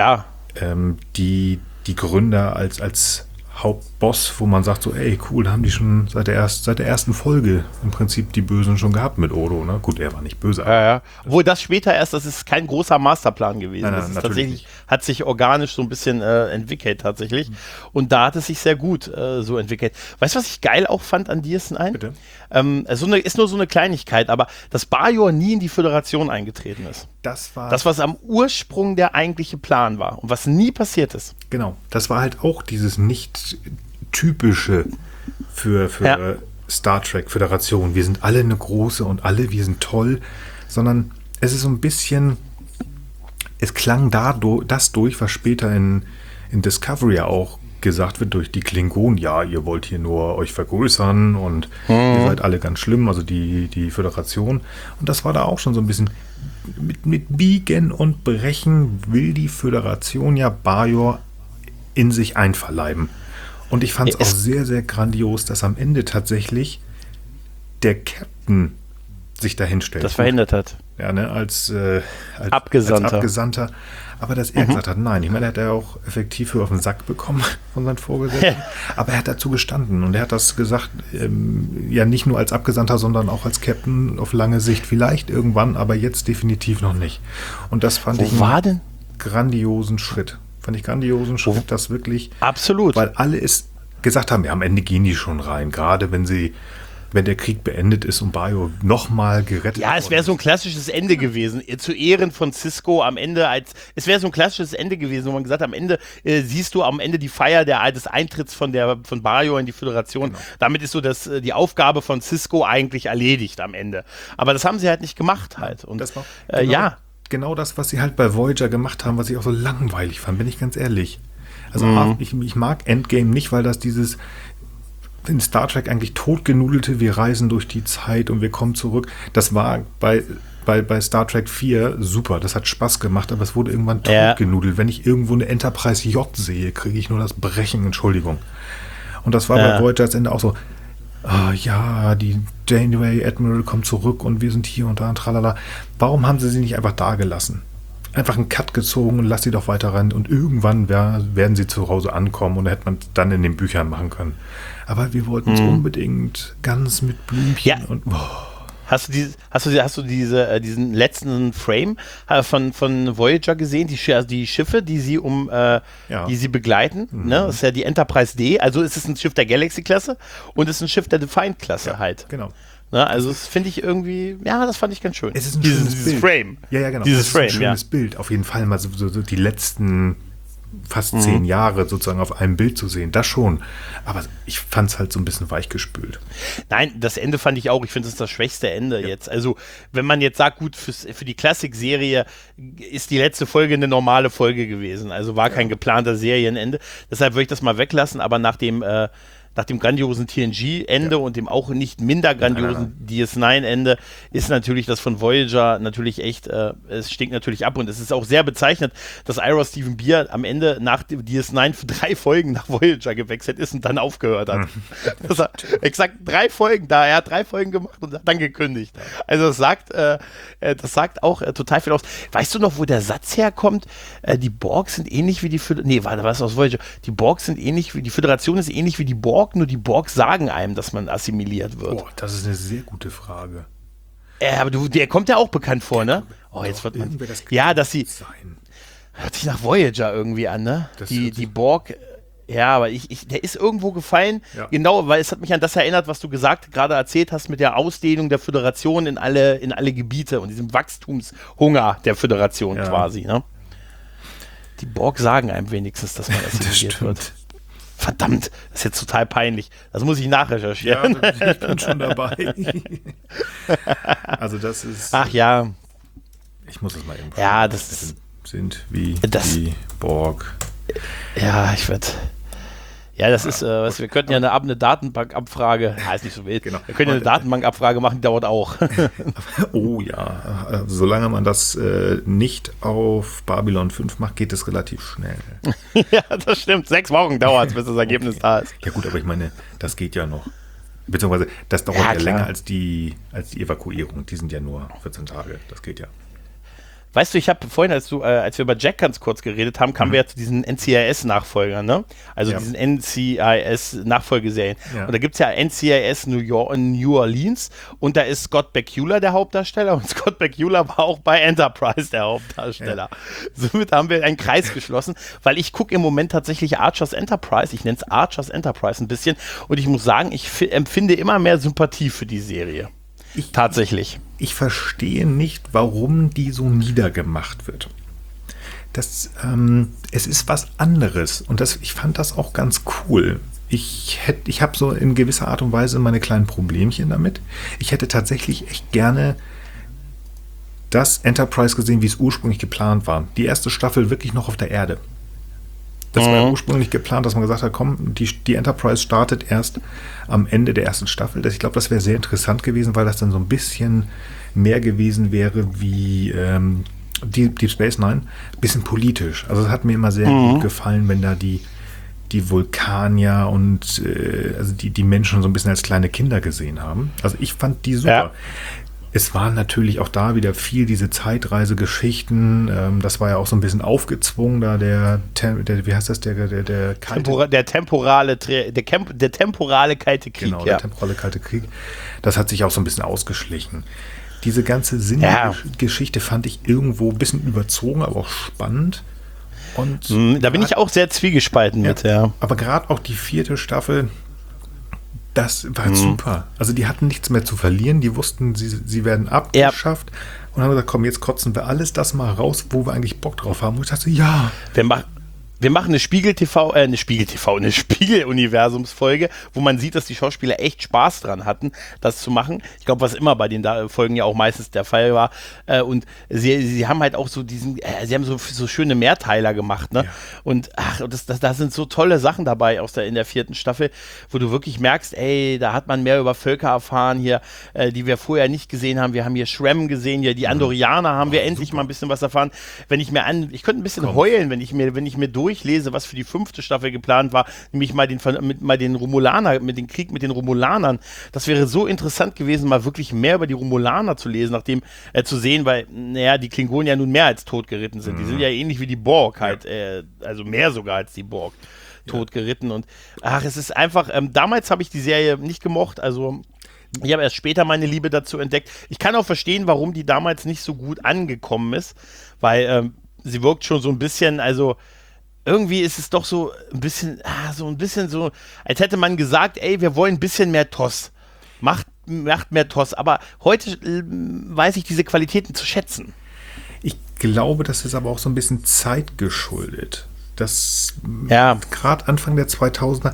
Speaker 2: die Gründer als Hauptboss, wo man sagt so, ey, cool, da haben die schon seit der ersten Folge im Prinzip die Bösen schon gehabt mit Odo, ne? Gut, er war nicht böse.
Speaker 1: Obwohl das später erst, das ist kein großer Masterplan gewesen.
Speaker 2: Nein,
Speaker 1: das ist
Speaker 2: tatsächlich
Speaker 1: tatsächlich, hat sich organisch so ein bisschen entwickelt tatsächlich. Und da hat es sich sehr gut so entwickelt. Weißt du, was ich geil auch fand an DS9?
Speaker 2: Bitte?
Speaker 1: Ist nur so eine Kleinigkeit, aber dass Bajor nie in die Föderation eingetreten ist.
Speaker 2: Das,
Speaker 1: was am Ursprung der eigentliche Plan war und was nie passiert ist.
Speaker 2: Genau, das war halt auch dieses nicht typische für Star Trek Föderation. Wir sind alle eine große und wir sind toll, sondern es ist so ein bisschen, es klang das durch, was später in Discovery ja auch gesagt wird durch die Klingonen, ja, ihr wollt hier nur euch vergrößern und ihr seid alle ganz schlimm, also die Föderation. Und das war da auch schon so ein bisschen mit Biegen und Brechen will die Föderation ja Bajor in sich einverleiben. Und ich fand es auch sehr, sehr grandios, dass am Ende tatsächlich der Captain sich dahin stellt.
Speaker 1: Das verhindert hat.
Speaker 2: Ja, ne, als
Speaker 1: Abgesandter.
Speaker 2: Aber dass er gesagt hat, nein, ich meine, er hat ja auch effektiv auf den Sack bekommen von seinen Vorgesetzten. Aber er hat dazu gestanden und er hat das gesagt, ja nicht nur als Abgesandter, sondern auch als Captain auf lange Sicht. Vielleicht irgendwann, aber jetzt definitiv noch nicht. Und das fand ich einen grandiosen Schritt. Das wirklich.
Speaker 1: Absolut.
Speaker 2: Weil alle es gesagt haben, ja, am Ende gehen die schon rein. Gerade wenn der Krieg beendet ist und Bajor nochmal gerettet wird.
Speaker 1: Ja, es wäre so ein klassisches Ende gewesen. Zu Ehren von Sisko am Ende es wäre so ein klassisches Ende gewesen, wo man gesagt hat, am Ende siehst du am Ende die Feier des Eintritts von Bajor in die Föderation. Genau. Damit ist so die Aufgabe von Sisko eigentlich erledigt am Ende. Aber das haben sie halt nicht gemacht halt. Und
Speaker 2: das war
Speaker 1: genau
Speaker 2: das, was sie halt bei Voyager gemacht haben, was ich auch so langweilig fand, bin ich ganz ehrlich. Also ich mag Endgame nicht, weil das dieses in Star Trek eigentlich totgenudelte, wir reisen durch die Zeit und wir kommen zurück. Das war bei Star Trek 4 super, das hat Spaß gemacht, aber es wurde irgendwann totgenudelt. Wenn ich irgendwo eine Enterprise J sehe, kriege ich nur das Brechen, Entschuldigung. Und das war bei Voyager das Ende auch so, die Janeway Admiral kommt zurück und wir sind hier und da und tralala. Warum haben sie nicht einfach da gelassen? Einfach einen Cut gezogen und lass sie doch weiter rennen und irgendwann werden sie zu Hause ankommen und da hätte man es dann in den Büchern machen können. Aber wir wollten es unbedingt ganz mit Blümchen und
Speaker 1: Hast du diesen letzten Frame von Voyager gesehen? Die Schiffe, die sie die sie begleiten. Ne? Das ist ja die Enterprise D. Also ist es ein Schiff der Galaxy-Klasse und es ist ein Schiff der Defiant-Klasse halt.
Speaker 2: Genau.
Speaker 1: Ne? Also das finde ich irgendwie, das fand ich ganz schön.
Speaker 2: Es ist ein schönes Bild.
Speaker 1: Frame.
Speaker 2: Ja, genau.
Speaker 1: Dieses Frame,
Speaker 2: ein schönes Bild. Auf jeden Fall mal so die letzten fast 10 Jahre sozusagen auf einem Bild zu sehen, das schon. Aber ich fand es halt so ein bisschen weichgespült.
Speaker 1: Nein, das Ende fand ich auch. Ich finde, das ist das schwächste Ende jetzt. Also, wenn man jetzt sagt, gut, für die Klassik-Serie ist die letzte Folge eine normale Folge gewesen. Also war kein geplanter Serienende. Deshalb würde ich das mal weglassen. Aber nach dem nach dem grandiosen TNG-Ende und dem auch nicht minder grandiosen DS9-Ende ist natürlich das von Voyager natürlich echt, es stinkt natürlich ab und es ist auch sehr bezeichnend, dass Ira Steven Beer am Ende nach dem DS9 für 3 Folgen nach Voyager gewechselt ist und dann aufgehört hat. Das hat exakt 3 Folgen da, er hat 3 Folgen gemacht und hat dann gekündigt. Also das sagt auch total viel aus. Weißt du noch, wo der Satz herkommt? Die Borg sind ähnlich wie die was aus Voyager? Die Borg sind ähnlich wie, die Föderation ist ähnlich wie die Borg, nur die Borg sagen einem, dass man assimiliert wird.
Speaker 2: Oh, das ist eine sehr gute Frage.
Speaker 1: Aber der kommt ja auch bekannt vor, ne? Oh, jetzt wird man. Ja, dass sie. Hört sich nach Voyager irgendwie an, ne? Die Borg. Ja, aber der ist irgendwo gefallen, genau, weil es hat mich an das erinnert, was du gerade erzählt hast mit der Ausdehnung der Föderation in alle Gebiete und diesem Wachstumshunger der Föderation quasi, ne? Die Borg sagen einem wenigstens, dass man assimiliert wird. Verdammt, das ist jetzt total peinlich. Das muss ich nachrecherchieren.
Speaker 2: Ja, ich bin schon dabei. Also das ist...
Speaker 1: Ach ja.
Speaker 2: Ich muss das mal eben...
Speaker 1: Ja, das
Speaker 2: sind wie die Borg.
Speaker 1: Ja, das ist, wir könnten ja eine Datenbankabfrage, ist nicht so wild, genau. Wir können ja eine Datenbankabfrage machen, die dauert auch.
Speaker 2: Oh ja, solange man das nicht auf Babylon 5 macht, geht es relativ schnell.
Speaker 1: Ja, das stimmt, 6 Wochen dauert es, bis das Ergebnis da ist.
Speaker 2: Ja gut, aber ich meine, das geht ja noch. Beziehungsweise, das dauert ja länger als die Evakuierung, die sind ja nur 14 Tage, das geht ja.
Speaker 1: Weißt du, ich habe vorhin, als wir über Jack ganz kurz geredet haben, kamen wir ja zu diesen NCIS-Nachfolgern, ne? Also diesen NCIS-Nachfolgeserien. Ja. Und da gibt es ja NCIS New Orleans und da ist Scott Bakula der Hauptdarsteller und Scott Bakula war auch bei Enterprise der Hauptdarsteller. Ja. Somit haben wir einen Kreis geschlossen, weil ich gucke im Moment tatsächlich Archer's Enterprise, ich nenne es Archer's Enterprise ein bisschen und ich muss sagen, ich empfinde immer mehr Sympathie für die Serie. Tatsächlich.
Speaker 2: Ich verstehe nicht, warum die so niedergemacht wird. Es ist was anderes und ich fand das auch ganz cool. Ich habe so in gewisser Art und Weise meine kleinen Problemchen damit. Ich hätte tatsächlich echt gerne das Enterprise gesehen, wie es ursprünglich geplant war. Die erste Staffel wirklich noch auf der Erde. Das war ursprünglich geplant, dass man gesagt hat, komm, die Enterprise startet erst am Ende der ersten Staffel. Ich glaube, das wäre sehr interessant gewesen, weil das dann so ein bisschen mehr gewesen wäre wie Deep Space Nine. Ein bisschen politisch. Also es hat mir immer sehr gut gefallen, wenn da die Vulkanier und also die Menschen so ein bisschen als kleine Kinder gesehen haben. Also ich fand die super. Ja. Es waren natürlich auch da wieder viel diese Zeitreisegeschichten. Das war ja auch so ein bisschen aufgezwungen, da der wie heißt das, der
Speaker 1: temporale Kalte Krieg.
Speaker 2: Genau, der temporale Kalte Krieg. Das hat sich auch so ein bisschen ausgeschlichen. Diese ganze Geschichte fand ich irgendwo ein bisschen überzogen, aber auch spannend. Und
Speaker 1: da bin ich auch sehr zwiegespalten mit, ja.
Speaker 2: Aber gerade auch die 4. Staffel, das war super. Also die hatten nichts mehr zu verlieren. Die wussten, sie werden abgeschafft. Und haben gesagt, komm, jetzt kotzen wir alles das mal raus, wo wir eigentlich Bock drauf haben. Und ich dachte, ja.
Speaker 1: Wir machen eine eine Spiegel-Universumsfolge, wo man sieht, dass die Schauspieler echt Spaß dran hatten, das zu machen. Ich glaube, was immer bei den Folgen ja auch meistens der Fall war. Und sie haben halt auch so sie haben so schöne Mehrteiler gemacht, ne? Ja. Und da sind so tolle Sachen dabei in der 4. Staffel, wo du wirklich merkst, ey, da hat man mehr über Völker erfahren hier, die wir vorher nicht gesehen haben. Wir haben hier Shrem gesehen, hier die Andorianer haben wir endlich mal ein bisschen was erfahren. Ich könnte ein bisschen heulen, wenn ich mir durchlese, was für die 5. Staffel geplant war, nämlich mal den Krieg mit den Romulanern. Das wäre so interessant gewesen, mal wirklich mehr über die Romulaner zu lesen, zu sehen, weil, die Klingonen ja nun mehr als totgeritten sind. Die sind ja ähnlich wie die Borg halt, also mehr sogar als die Borg totgeritten und es ist einfach, damals habe ich die Serie nicht gemocht, also ich habe erst später meine Liebe dazu entdeckt. Ich kann auch verstehen, warum die damals nicht so gut angekommen ist, weil sie wirkt schon so ein bisschen, also irgendwie ist es doch so ein bisschen so, als hätte man gesagt, ey, wir wollen ein bisschen mehr TOS. Macht mehr TOS. Aber heute weiß ich diese Qualitäten zu schätzen.
Speaker 2: Ich glaube, das ist aber auch so ein bisschen zeitgeschuldet. Gerade Anfang der 2000er,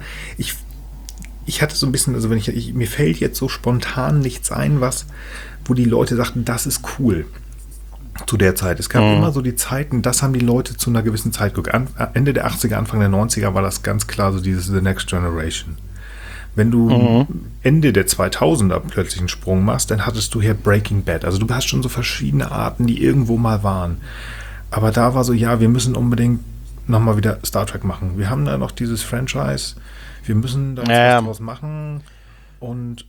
Speaker 2: ich hatte so ein bisschen, also mir fällt jetzt so spontan nichts ein, wo die Leute sagten, das ist cool. Zu der Zeit. Es gab immer so die Zeiten, das haben die Leute zu einer gewissen Zeit geguckt. Ende der 80er, Anfang der 90er war das ganz klar so dieses The Next Generation. Wenn du Ende der 2000er plötzlich einen Sprung machst, dann hattest du hier Breaking Bad. Also du hast schon so verschiedene Arten, die irgendwo mal waren. Aber da war so, ja, wir müssen unbedingt nochmal wieder Star Trek machen. Wir haben da noch dieses Franchise, wir müssen da was draus machen. Und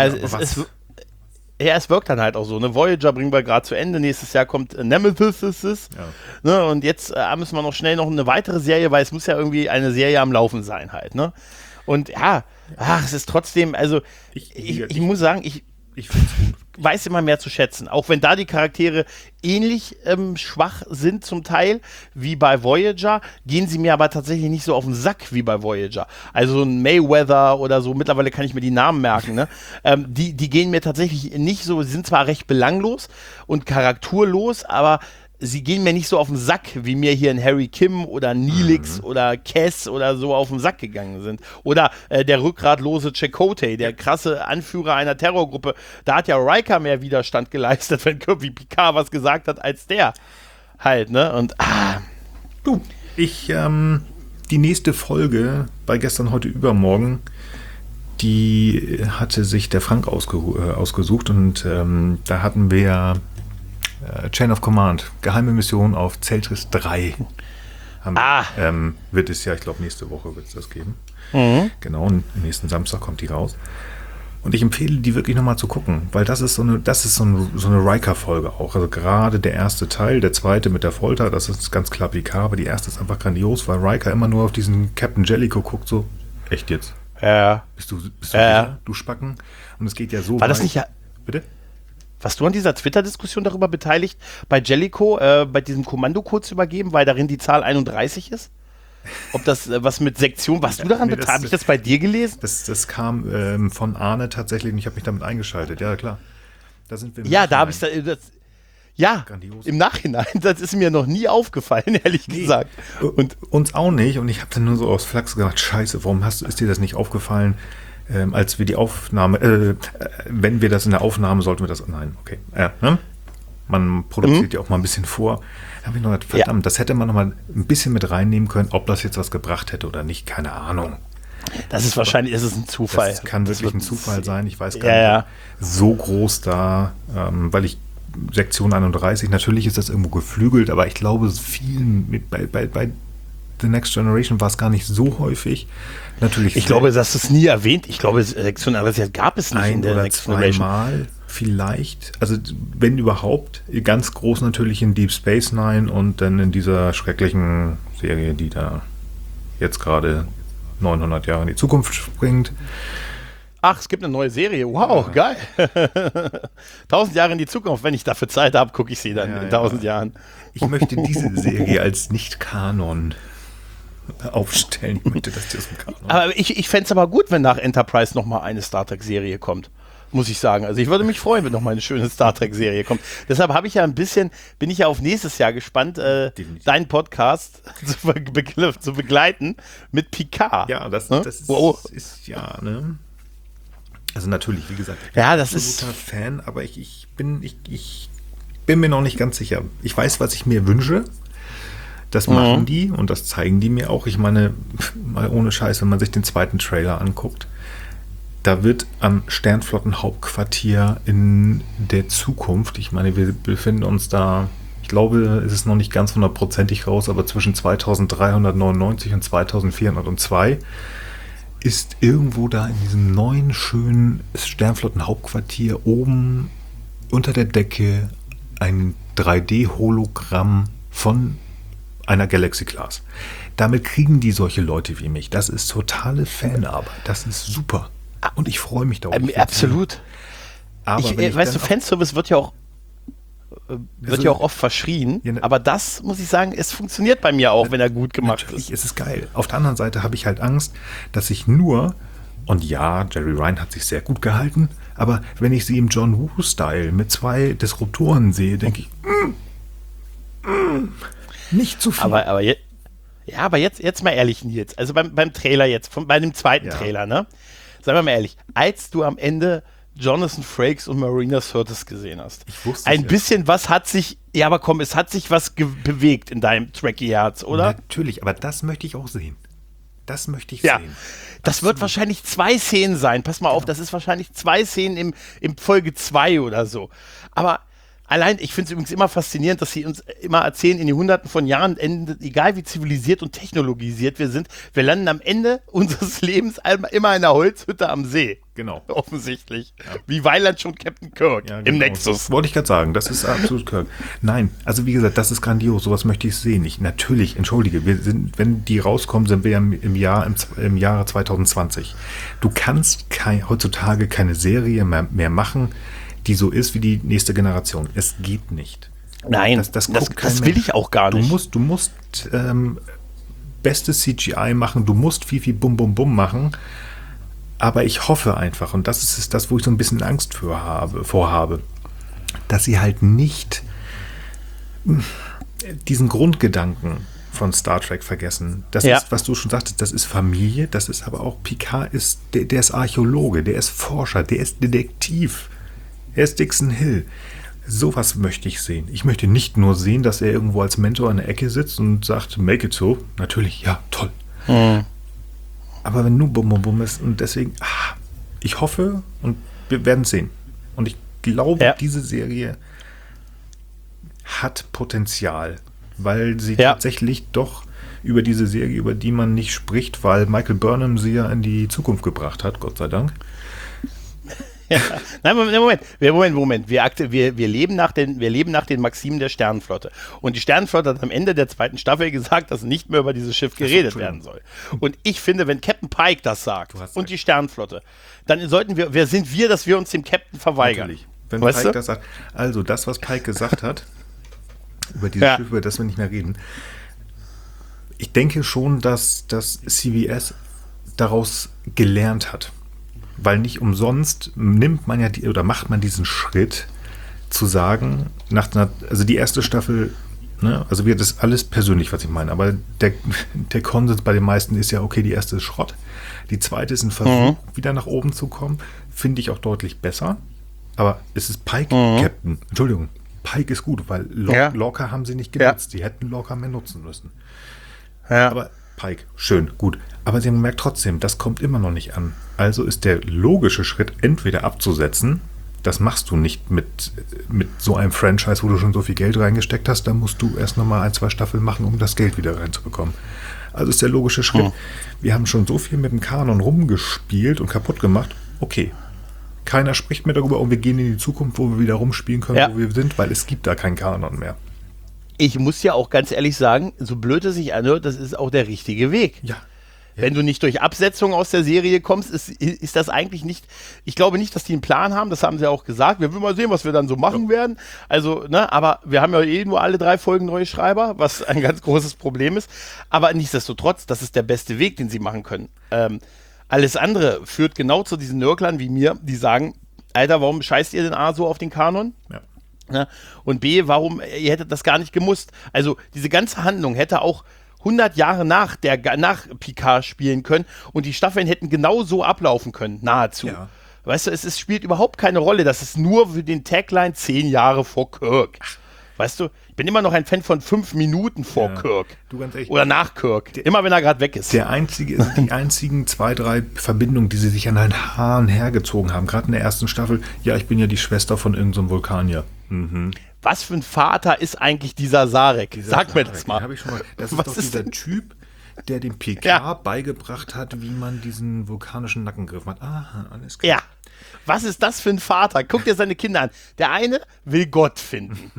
Speaker 1: es wirkt dann halt auch so. Ne? Voyager bringen wir gerade zu Ende. Nächstes Jahr kommt Nemesis. Ja. Ne? Und jetzt müssen wir noch schnell noch eine weitere Serie, weil es muss ja irgendwie eine Serie am Laufen sein halt. Ne? Und es ist trotzdem, also ich muss sagen, ich weiß immer mehr zu schätzen. Auch wenn da die Charaktere ähnlich schwach sind zum Teil wie bei Voyager, gehen sie mir aber tatsächlich nicht so auf den Sack wie bei Voyager. Also ein Mayweather oder so, mittlerweile kann ich mir die Namen merken, ne? Die gehen mir tatsächlich nicht so, sie sind zwar recht belanglos und charakterlos, aber sie gehen mir nicht so auf den Sack, wie mir hier ein Harry Kim oder Neelix oder Cass oder so auf den Sack gegangen sind. Oder der rückgratlose Chakotay, der krasse Anführer einer Terrorgruppe. Da hat ja Riker mehr Widerstand geleistet, wenn Kirby Picard was gesagt hat, als der halt, ne? Und
Speaker 2: Du, die nächste Folge bei Gestern, Heute, Übermorgen, die hatte sich der Frank ausgesucht und da hatten wir Chain of Command, geheime Mission auf Zeltris 3. Wird es ja, ich glaube, nächste Woche wird es das geben. Genau, und nächsten Samstag kommt die raus. Und ich empfehle, die wirklich nochmal zu gucken, weil das ist so eine Riker-Folge auch. Also gerade der erste Teil, der zweite mit der Folter, das ist ganz klar Picard, aber die erste ist einfach grandios, weil Riker immer nur auf diesen Captain Jellicoe guckt, so, echt jetzt?
Speaker 1: Ja.
Speaker 2: Bist du sicher, du Spacken? Und es geht ja so
Speaker 1: weit. War das nicht
Speaker 2: Bitte?
Speaker 1: Warst du an dieser Twitter-Diskussion darüber beteiligt, bei Jellicoe bei diesem Kommandocode zu übergeben, weil darin die Zahl 31 ist? Ob das was mit Sektion, warst du daran beteiligt? Habe ich das bei dir gelesen?
Speaker 2: Das kam von Arne tatsächlich und ich habe mich damit eingeschaltet, ja klar. Da sind wir
Speaker 1: da habe ich grandios. Im Nachhinein, das ist mir noch nie aufgefallen, ehrlich gesagt.
Speaker 2: Und uns auch nicht und ich habe dann nur so aus Flachs gedacht, scheiße, warum ist dir das nicht aufgefallen? Als wir die Aufnahme, wenn wir das in der Aufnahme, sollten wir das, nein, okay. Ne? Man produziert ja auch mal ein bisschen vor. Da habe ich noch gedacht, verdammt, das hätte man noch mal ein bisschen mit reinnehmen können, ob das jetzt was gebracht hätte oder nicht, keine Ahnung.
Speaker 1: Das ist wahrscheinlich, ist es ein Zufall.
Speaker 2: Das kann wirklich ein Zufall sein, ich weiß gar nicht, so groß da, weil ich Sektion 31, natürlich ist das irgendwo geflügelt, aber ich glaube, vielen bei The Next Generation war es gar nicht so häufig. Natürlich.
Speaker 1: Ich glaube, das ist nie erwähnt. Ich glaube, Sektion 31 gab es nicht in der Next Generation.
Speaker 2: Einmal vielleicht, also wenn überhaupt, ganz groß natürlich in Deep Space Nine und dann in dieser schrecklichen Serie, die da jetzt gerade 900 Jahre in die Zukunft springt.
Speaker 1: Ach, es gibt eine neue Serie. Wow, geil. 1000 Jahre in die Zukunft. Wenn ich dafür Zeit habe, gucke ich sie dann in 1000 Jahren.
Speaker 2: Ich möchte diese Serie als Nicht-Kanon aufstellen. Ich möchte, dass die aus dem Kanon.
Speaker 1: Aber ich fände es aber gut, wenn nach Enterprise nochmal eine Star Trek-Serie kommt. Muss ich sagen. Also ich würde mich freuen, wenn nochmal eine schöne Star Trek-Serie kommt. Deshalb bin ich ja auf nächstes Jahr gespannt, deinen Podcast zu begleiten mit Picard.
Speaker 2: Ja, das ist ja, ne? Also natürlich, wie gesagt, ich
Speaker 1: bin das ist
Speaker 2: Fan, aber ich bin mir noch nicht ganz sicher. Ich weiß, was ich mir wünsche. Das machen die und das zeigen die mir auch. Ich meine, mal ohne Scheiß, wenn man sich den zweiten Trailer anguckt, da wird am Sternflottenhauptquartier in der Zukunft, ich meine, wir befinden uns da, ich glaube, es ist noch nicht ganz 100%ig raus, aber zwischen 2399 und 2402 ist irgendwo da in diesem neuen, schönen Sternflottenhauptquartier oben unter der Decke ein 3D-Hologramm von einer Galaxy Class. Damit kriegen die solche Leute wie mich. Das ist totale Fanarbeit. Das ist super. Und ich freue mich darauf.
Speaker 1: Absolut.
Speaker 2: Aber
Speaker 1: weißt du, Fanservice wird ja auch oft verschrien, aber das, muss ich sagen, es funktioniert bei mir auch, wenn er gut gemacht ist.
Speaker 2: Natürlich ist es geil. Auf der anderen Seite habe ich halt Angst, dass ich nur, und ja, Jerry Ryan hat sich sehr gut gehalten, aber wenn ich sie im John Woo-Style mit 2 Disruptoren sehe, denke ich, nicht zu viel.
Speaker 1: Aber jetzt mal ehrlich, Nils, also beim Trailer jetzt, bei dem zweiten Trailer, ne? Sagen wir mal ehrlich, als du am Ende Jonathan Frakes und Marina Sirtis gesehen hast. Was hat sich, es hat sich was bewegt in deinem Trekkie-Herz, oder?
Speaker 2: Natürlich, aber das möchte ich auch sehen. Das möchte ich
Speaker 1: Ja.
Speaker 2: sehen.
Speaker 1: Das wird wahrscheinlich 2 Szenen sein. Pass mal auf, das ist wahrscheinlich 2 Szenen im Folge 2 oder so. Aber allein, ich finde es übrigens immer faszinierend, dass sie uns immer erzählen, in den Hunderten von Jahren, egal wie zivilisiert und technologisiert wir sind, wir landen am Ende unseres Lebens immer in einer Holzhütte am See.
Speaker 2: Genau.
Speaker 1: Offensichtlich. Ja. Wie Weiland schon Captain Kirk
Speaker 2: Ja,
Speaker 1: im
Speaker 2: genau.
Speaker 1: Nexus.
Speaker 2: Das wollte ich gerade sagen, das ist absolut Kirk. Nein, also wie gesagt, das ist grandios, sowas möchte ich sehen. Natürlich, entschuldige, wenn die rauskommen, sind wir ja im Jahre 2020. Du kannst heutzutage keine Serie mehr machen, die so ist wie die nächste Generation. Es geht nicht.
Speaker 1: Nein, das will ich auch gar nicht.
Speaker 2: Du musst bestes CGI machen, du musst viel Bum Bum Bum machen. Aber ich hoffe einfach, und das ist das, wo ich so ein bisschen Angst vorhabe, dass sie halt nicht diesen Grundgedanken von Star Trek vergessen. Das ist, was du schon sagtest, das ist Familie, das ist aber auch, Picard ist, der ist Archäologe, der ist Forscher, der ist Detektiv, er ist Dixon Hill. Sowas möchte ich sehen. Ich möchte nicht nur sehen, dass er irgendwo als Mentor in der Ecke sitzt und sagt, make it so. Natürlich, ja, toll. Mhm. Aber wenn nur Bum Bum Bum ist und deswegen, ich hoffe und wir werden es sehen. Und ich glaube, diese Serie hat Potenzial, weil sie tatsächlich doch über diese Serie, über die man nicht spricht, weil Michael Burnham sie ja in die Zukunft gebracht hat, Gott sei Dank.
Speaker 1: Ja. Nein, Moment. Wir leben nach den Maximen der Sternenflotte. Und die Sternenflotte hat am Ende der 2. Staffel gesagt, dass nicht mehr über dieses Schiff geredet werden soll. Und ich finde, wenn Captain Pike das sagt und die Sternenflotte, dann sollten wer sind wir, dass wir uns dem Captain verweigern?
Speaker 2: Natürlich. Wenn Pike das sagt, also das, was Pike gesagt hat, über dieses Schiff, über das wir nicht mehr reden, ich denke schon, dass CBS daraus gelernt hat. Weil nicht umsonst macht man diesen Schritt zu sagen, also die erste Staffel, ne, also das ist alles persönlich, was ich meine, aber der Konsens bei den meisten ist ja, okay, die erste ist Schrott, die zweite ist ein Versuch, wieder nach oben zu kommen, finde ich auch deutlich besser, aber es ist Pike, Captain, Entschuldigung, Pike ist gut, weil Lorca haben sie nicht genutzt, sie hätten Lorca mehr nutzen müssen. Ja. Aber Pike, schön, gut. Aber sie haben gemerkt trotzdem, das kommt immer noch nicht an. Also ist der logische Schritt, entweder abzusetzen, das machst du nicht mit so einem Franchise, wo du schon so viel Geld reingesteckt hast, da musst du erst nochmal 1-2 Staffeln machen, um das Geld wieder reinzubekommen. Also ist der logische Schritt. Wir haben schon so viel mit dem Kanon rumgespielt und kaputt gemacht, okay. Keiner spricht mehr darüber und wir gehen in die Zukunft, wo wir wieder rumspielen können, wo wir sind, weil es gibt da keinen Kanon mehr.
Speaker 1: Ich muss ja auch ganz ehrlich sagen, so blöd es sich anhört, das ist auch der richtige Weg.
Speaker 2: Ja.
Speaker 1: Wenn du nicht durch Absetzung aus der Serie kommst, ist das eigentlich nicht, ich glaube nicht, dass die einen Plan haben, das haben sie auch gesagt, wir wollen mal sehen, was wir dann so machen werden, also, ne, aber wir haben ja nur alle 3 Folgen neue Schreiber, was ein ganz großes Problem ist, aber nichtsdestotrotz, das ist der beste Weg, den sie machen können. Alles andere führt genau zu diesen Nörglern wie mir, die sagen, Alter, warum scheißt ihr denn A so auf den Kanon? Ja. Ja, und B, warum, ihr hättet das gar nicht gemusst. Also diese ganze Handlung hätte auch 100 Jahre nach Picard spielen können und die Staffeln hätten genau so ablaufen können, nahezu. Ja. Weißt du, es spielt überhaupt keine Rolle, das ist nur für den Tagline 10 Jahre vor Kirk. Weißt du, ich bin immer noch ein Fan von 5 Minuten vor Kirk. Du, ganz ehrlich, oder nach Kirk. Immer wenn er gerade weg ist.
Speaker 2: Die einzigen 2, 3 Verbindungen, die sie sich an den Haaren hergezogen haben, gerade in der ersten Staffel, ja, ich bin ja die Schwester von irgendeinem Vulkanier. Mhm.
Speaker 1: Was für ein Vater ist eigentlich dieser Sarek? Sag mir das mal.
Speaker 2: Das ist doch dieser Typ, der dem Picard beigebracht hat, wie man diesen vulkanischen Nackengriff macht. Aha, alles klar.
Speaker 1: Ja. Was ist das für ein Vater? Guck dir seine Kinder an. Der eine will Gott finden.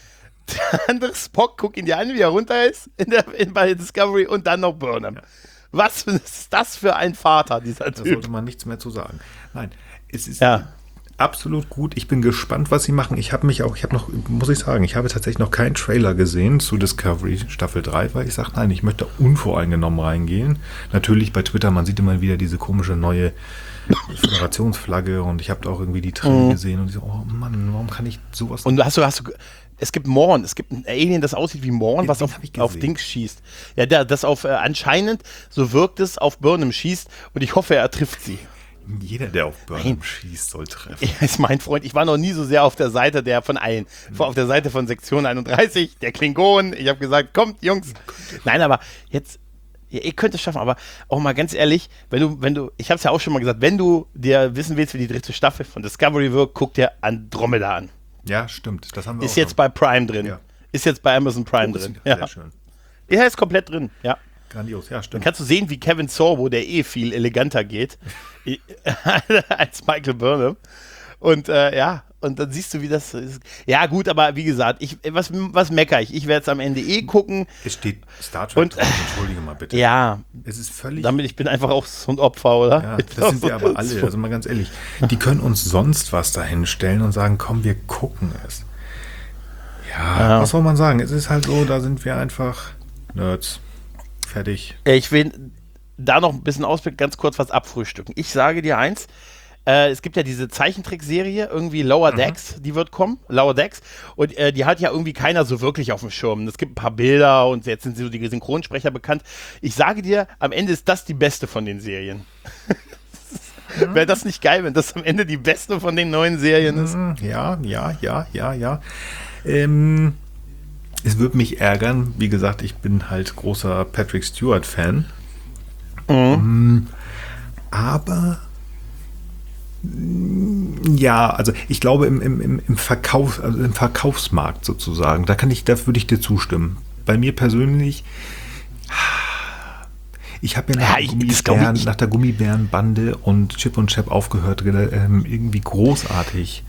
Speaker 1: Der andere Spock, guck ihn dir an, wie er runter ist bei Discovery und dann noch Burnham. Ja. Was ist das für ein Vater, dieser Typ?
Speaker 2: Da sollte man nichts mehr zu sagen. Nein, es ist absolut gut. Ich bin gespannt, was sie machen. Ich habe tatsächlich noch keinen Trailer gesehen zu Discovery Staffel 3, weil ich sage, nein, ich möchte unvoreingenommen reingehen. Natürlich bei Twitter, man sieht immer wieder diese komische neue Föderationsflagge und ich habe da auch irgendwie die Tränen gesehen und ich so, oh Mann, warum kann ich sowas...
Speaker 1: Und es gibt Morn, es gibt ein Alien, das aussieht wie Morn, was auf Dings schießt. Ja, das anscheinend, so wirkt es, auf Burnham schießt und ich hoffe, er trifft sie.
Speaker 2: Jeder, der auf Burnham schießt, soll treffen.
Speaker 1: Er ist mein Freund. Ich war noch nie so sehr auf der Seite von allen. Auf der Seite von Sektion 31, der Klingonen. Ich habe gesagt, kommt, Jungs. Nein, aber jetzt Ja, ihr könnt es schaffen, aber auch mal ganz ehrlich, wenn du, ich habe es ja auch schon mal gesagt, wenn du dir wissen willst, wie die dritte Staffel von Discovery wirkt, guck dir Andromeda an.
Speaker 2: Ja, stimmt. Das haben wir
Speaker 1: Ist
Speaker 2: auch
Speaker 1: jetzt
Speaker 2: schon.
Speaker 1: bei Prime drin.
Speaker 2: Ja.
Speaker 1: Ist jetzt bei Amazon Prime drin. Ja.
Speaker 2: Sehr schön.
Speaker 1: Ja, ist komplett drin. Ja.
Speaker 2: Grandios, ja,
Speaker 1: Dann
Speaker 2: stimmt.
Speaker 1: kannst du sehen, wie Kevin Sorbo, der viel eleganter geht, als Michael Burnham. Und und dann siehst du, wie das ist. Ja, gut, aber wie gesagt, was meckere ich? Ich werde es am Ende gucken.
Speaker 2: Es steht Star Trek
Speaker 1: Und-
Speaker 2: drauf, entschuldige mal bitte.
Speaker 1: Ja,
Speaker 2: Es ist völlig...
Speaker 1: ich bin einfach auch so ein Opfer, oder?
Speaker 2: Ja, das sind wir aber alle, also mal ganz ehrlich. Die können uns sonst was dahinstellen und sagen, komm, wir gucken es. Ja, was soll man sagen? Es ist halt so, da sind wir einfach Nerds. Fertig.
Speaker 1: Ich will da noch ein bisschen Ausblick, ganz kurz was abfrühstücken. Ich sage dir eins, es gibt ja diese Zeichentrickserie, irgendwie Lower Decks, die wird kommen, Lower Decks, und die hat ja irgendwie keiner so wirklich auf dem Schirm. Es gibt ein paar Bilder und jetzt sind so die Synchronsprecher bekannt. Ich sage dir, am Ende ist das die beste von den Serien. Wäre das nicht geil, wenn das am Ende die beste von den neuen Serien ist?
Speaker 2: Ja. Es würde mich ärgern. Wie gesagt, ich bin halt großer Patrick Stewart-Fan. Aber ja, also ich glaube im Verkauf, also im Verkaufsmarkt sozusagen, da würde ich dir zustimmen. Bei mir persönlich, ich habe ja nach der Gummibärenbande und Chip und Chap aufgehört, irgendwie großartig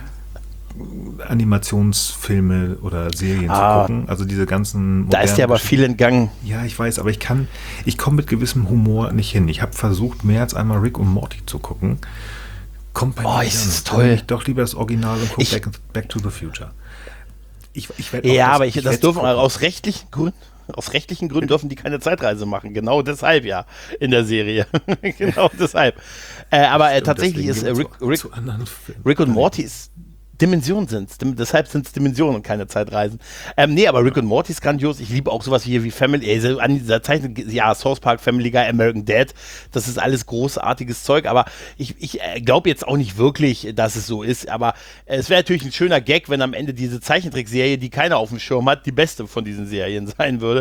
Speaker 2: Animationsfilme oder Serien zu gucken. Also diese ganzen
Speaker 1: Da ist dir aber viel entgangen.
Speaker 2: Ja, ich weiß, aber ich komme mit gewissem Humor nicht hin. Ich habe versucht, mehr als einmal Rick und Morty zu gucken. Kommt bei mir
Speaker 1: ist das
Speaker 2: Dann
Speaker 1: toll.
Speaker 2: nehme ich doch lieber das Original und gucke Back to the Future. Ich werd auch
Speaker 1: Ja, aber
Speaker 2: ich
Speaker 1: das
Speaker 2: werd's
Speaker 1: dürfen
Speaker 2: gucken.
Speaker 1: aus rechtlichen Gründen dürfen die keine Zeitreise machen. Genau deshalb ja in der Serie. Genau deshalb. Aber
Speaker 2: Stimmt,
Speaker 1: tatsächlich ist
Speaker 2: deswegen gehen wir zu anderen Filmen.
Speaker 1: Rick und Morty ist Dimensionen sind es. Deshalb sind es Dimensionen und keine Zeitreisen. Nee, aber Rick und Morty ist grandios. Ich liebe auch sowas wie Family, an dieser Zeichnung, ja, South Park, Family Guy, American Dad. Das ist alles großartiges Zeug, aber ich glaube jetzt auch nicht wirklich, dass es so ist. Aber es wäre natürlich ein schöner Gag, wenn am Ende diese Zeichentrickserie, die keiner auf dem Schirm hat, die beste von diesen Serien sein würde.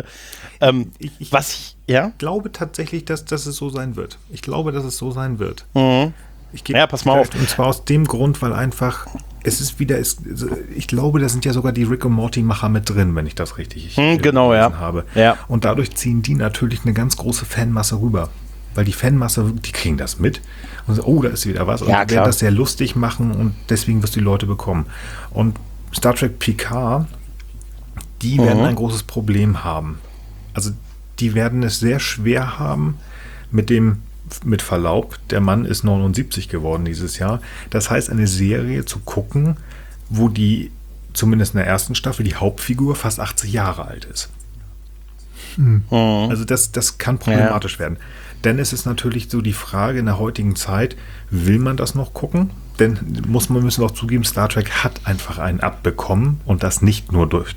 Speaker 1: Ja?
Speaker 2: Ich glaube tatsächlich, dass es so sein wird. Ich glaube, dass es so sein wird.
Speaker 1: Ja, pass mal auf.
Speaker 2: Und zwar aus dem Grund, weil einfach ich glaube, da sind ja sogar die Rick und Morty-Macher mit drin, wenn ich das richtig
Speaker 1: genau,
Speaker 2: gelesen habe.
Speaker 1: Ja.
Speaker 2: Und dadurch ziehen die natürlich eine ganz große Fanmasse rüber. Weil die Fanmasse, die kriegen das mit und sagen, oh, da ist wieder was. Und
Speaker 1: Ja,
Speaker 2: die werden das sehr lustig machen und deswegen wirst du die Leute bekommen. Und Star Trek Picard, die werden ein großes Problem haben. Also die werden es sehr schwer haben mit Verlaub, der Mann ist 79 geworden dieses Jahr. Das heißt, eine Serie zu gucken, wo zumindest in der ersten Staffel, die Hauptfigur fast 80 Jahre alt ist. Also das kann problematisch werden. Denn es ist natürlich so die Frage in der heutigen Zeit, will man das noch gucken? Denn müssen wir auch zugeben, Star Trek hat einfach einen abbekommen und das nicht nur durch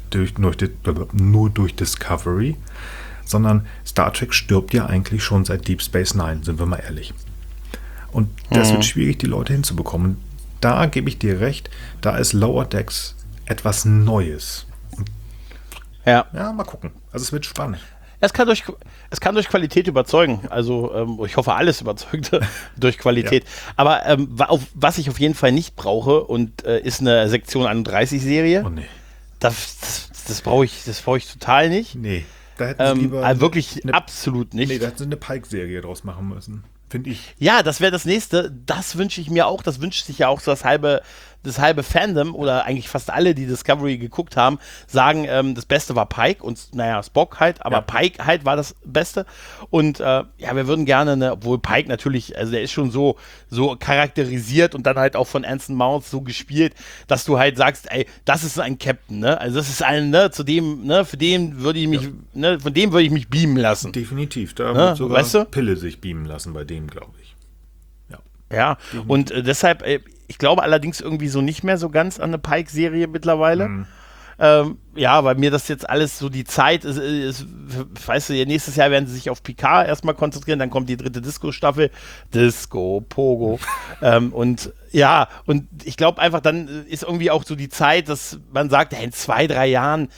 Speaker 2: Discovery, sondern Star Trek stirbt ja eigentlich schon seit Deep Space Nine, sind wir mal ehrlich. Und das wird schwierig, die Leute hinzubekommen. Da gebe ich dir recht, da ist Lower Decks etwas Neues.
Speaker 1: Ja.
Speaker 2: Ja, mal gucken. Also es wird spannend.
Speaker 1: Es kann durch Qualität überzeugen. Also ich hoffe, alles überzeugt durch Qualität.
Speaker 2: Ja.
Speaker 1: Aber was ich auf jeden Fall nicht brauche und ist eine Sektion 31 Serie.
Speaker 2: Oh nee.
Speaker 1: Das brauche ich total nicht.
Speaker 2: Nee. Da hätten sie lieber
Speaker 1: wirklich absolut nicht.
Speaker 2: Nee, da hätten sie eine Pike-Serie draus machen müssen. Finde ich.
Speaker 1: Ja, das wäre das nächste. Das wünsche ich mir auch. Das wünscht sich ja auch so das halbe Fandom oder eigentlich fast alle, die Discovery geguckt haben, sagen, das Beste war Pike und naja, Spock halt, aber Pike halt war das Beste. Und wir würden gerne, obwohl Pike natürlich, also der ist schon so charakterisiert und dann halt auch von Anson Mount so gespielt, dass du halt sagst, ey, das ist ein Captain, ne? Also das ist ein, ne, von dem würde ich mich beamen lassen.
Speaker 2: Definitiv. Da wird sogar
Speaker 1: weißt du?
Speaker 2: Pille sich beamen lassen bei dem, glaube ich.
Speaker 1: Ja, und deshalb, ich glaube allerdings irgendwie so nicht mehr so ganz an eine Pike-Serie mittlerweile. Weil mir das jetzt alles so die Zeit ist, weißt du, nächstes Jahr werden sie sich auf Picard erstmal konzentrieren, dann kommt die 3. Disco-Staffel, Disco, Pogo. Und ich glaube einfach, dann ist irgendwie auch so die Zeit, dass man sagt, in 2-3 Jahren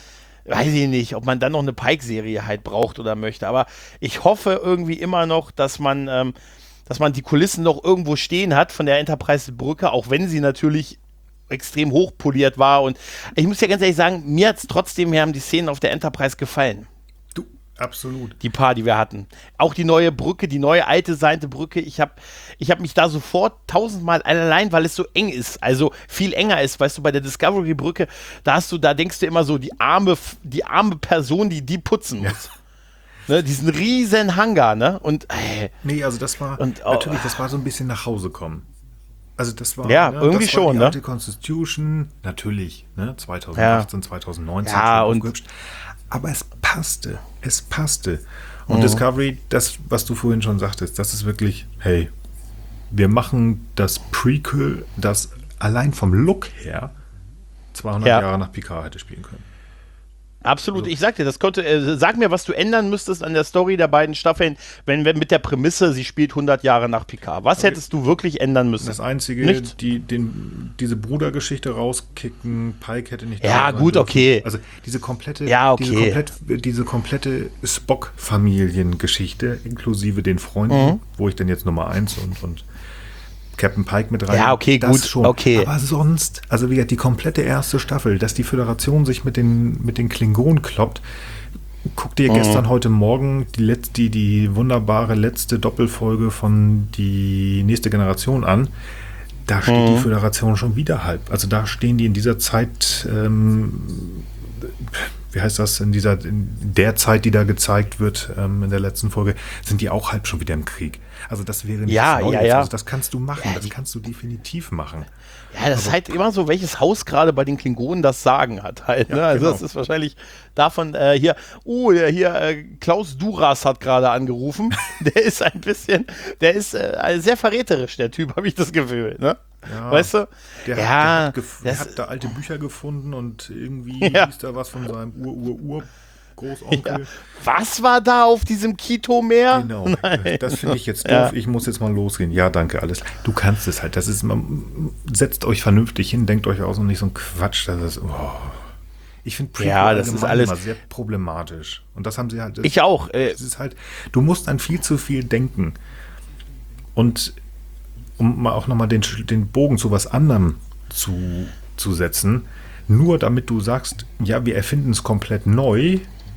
Speaker 1: weiß ich nicht, ob man dann noch eine Pike-Serie halt braucht oder möchte. Aber ich hoffe irgendwie immer noch, dass man die Kulissen noch irgendwo stehen hat von der Enterprise-Brücke, auch wenn sie natürlich extrem hochpoliert war. Und ich muss ja ganz ehrlich sagen, mir hat es trotzdem, haben die Szenen auf der Enterprise gefallen.
Speaker 2: Du, absolut.
Speaker 1: Die paar, die wir hatten. Auch die neue Brücke, die neue alte Seite-Brücke. Ich hab mich da sofort tausendmal allein, weil es so eng ist. Also viel enger ist. Weißt du, bei der Discovery-Brücke, da denkst du immer so, die arme Person, die putzen muss. Ja. Ne, diesen riesen Hangar, ne? Und,
Speaker 2: nee, also das war, natürlich, das war so ein bisschen nach Hause kommen. Also das war,
Speaker 1: ja, irgendwie
Speaker 2: das war
Speaker 1: schon,
Speaker 2: die
Speaker 1: ne?
Speaker 2: alte Constitution, natürlich, ne? 2018, 2019
Speaker 1: ja,
Speaker 2: schon
Speaker 1: und
Speaker 2: aufgehübscht. Aber es passte. Und Discovery, das, was du vorhin schon sagtest, das ist wirklich, hey, wir machen das Prequel, das allein vom Look her 200 Jahre nach Picard hätte spielen können.
Speaker 1: Absolut,
Speaker 2: Also,
Speaker 1: ich sag dir, sag mir, was du ändern müsstest an der Story der beiden Staffeln, wenn mit der Prämisse, sie spielt 100 Jahre nach Picard. Was hättest du wirklich ändern müssen?
Speaker 2: Das Einzige, diese Brudergeschichte rauskicken, Pike hätte nicht
Speaker 1: ja, gut, dürfen. Okay.
Speaker 2: Also diese komplette Spock-Familiengeschichte, inklusive den Freunden, wo ich dann jetzt Nummer 1 und Captain Pike mit rein.
Speaker 1: Ja, okay,
Speaker 2: das
Speaker 1: gut,
Speaker 2: schon.
Speaker 1: Okay.
Speaker 2: Aber sonst, also wie gesagt, die komplette erste Staffel, dass die Föderation sich mit den Klingonen kloppt. Guck dir gestern, heute Morgen die wunderbare letzte Doppelfolge von die nächste Generation an. Da steht die Föderation schon wieder halb. Also da stehen die in dieser Zeit, wie heißt das, in der Zeit, die da gezeigt wird, in der letzten Folge, sind die auch halb schon wieder im Krieg. Also das wäre nicht Neues. Also das kannst du machen, das kannst du definitiv machen.
Speaker 1: Ja, das ist halt immer so, welches Haus gerade bei den Klingonen das Sagen hat halt. Ne? Also das ist wahrscheinlich davon Klaus Duras hat gerade angerufen. Der ist sehr verräterisch, der Typ, habe ich das Gefühl. Ne?
Speaker 2: Ja,
Speaker 1: weißt du?
Speaker 2: Der hat da alte Bücher gefunden und irgendwie hieß da was von seinem Großonkel.
Speaker 1: Ja. Was war da auf diesem Kito-Meer?
Speaker 2: Genau, das finde ich jetzt doof. Ich muss jetzt mal losgehen. Ja, danke, alles. Du kannst es halt. Setzt euch vernünftig hin, denkt euch aus und nicht so ein Quatsch. Ich finde
Speaker 1: das ist alles
Speaker 2: immer sehr problematisch. Und das haben sie halt.
Speaker 1: Ich auch.
Speaker 2: Es ist halt, du musst an viel zu viel denken. Und um mal auch nochmal den Bogen zu was anderem zu setzen, nur damit du sagst, ja, wir erfinden es komplett neu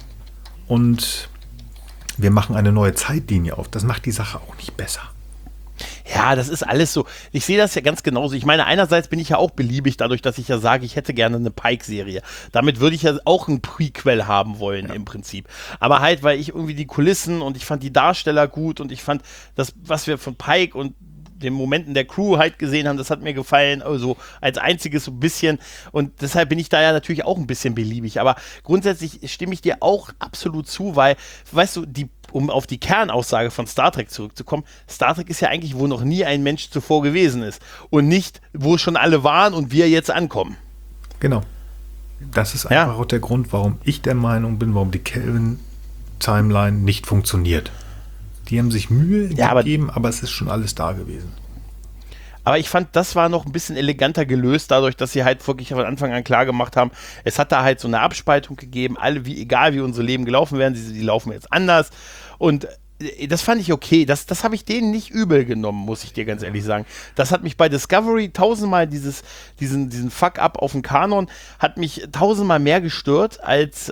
Speaker 2: und wir machen eine neue Zeitlinie auf. Das macht die Sache auch nicht besser.
Speaker 1: Ja, das ist alles so. Ich sehe das ja ganz genauso. Ich meine, einerseits bin ich ja auch beliebig dadurch, dass ich ja sage, ich hätte gerne eine Pike-Serie. Damit würde ich ja auch ein Prequel haben wollen im Prinzip. Aber halt, weil ich irgendwie die Kulissen und ich fand die Darsteller gut und ich fand das, was wir von Pike und den Momenten der Crew halt gesehen haben, das hat mir gefallen, also als einziges so ein bisschen und deshalb bin ich da ja natürlich auch ein bisschen beliebig, aber grundsätzlich stimme ich dir auch absolut zu, weil, weißt du, um auf die Kernaussage von Star Trek zurückzukommen, Star Trek ist ja eigentlich, wo noch nie ein Mensch zuvor gewesen ist und nicht, wo schon alle waren und wir jetzt ankommen.
Speaker 2: Genau. Das ist einfach auch der Grund, warum ich der Meinung bin, warum die Kelvin-Timeline nicht funktioniert. Die haben sich Mühe gegeben, aber es ist schon alles da gewesen.
Speaker 1: Aber ich fand, das war noch ein bisschen eleganter gelöst, dadurch, dass sie halt wirklich von Anfang an klar gemacht haben, es hat da halt so eine Abspaltung gegeben, egal wie unsere Leben gelaufen werden, die laufen jetzt anders. Und das fand ich okay. Das habe ich denen nicht übel genommen, muss ich dir ganz ehrlich sagen. Das hat mich bei Discovery tausendmal, diesen Fuck-up auf dem Kanon, hat mich tausendmal mehr gestört als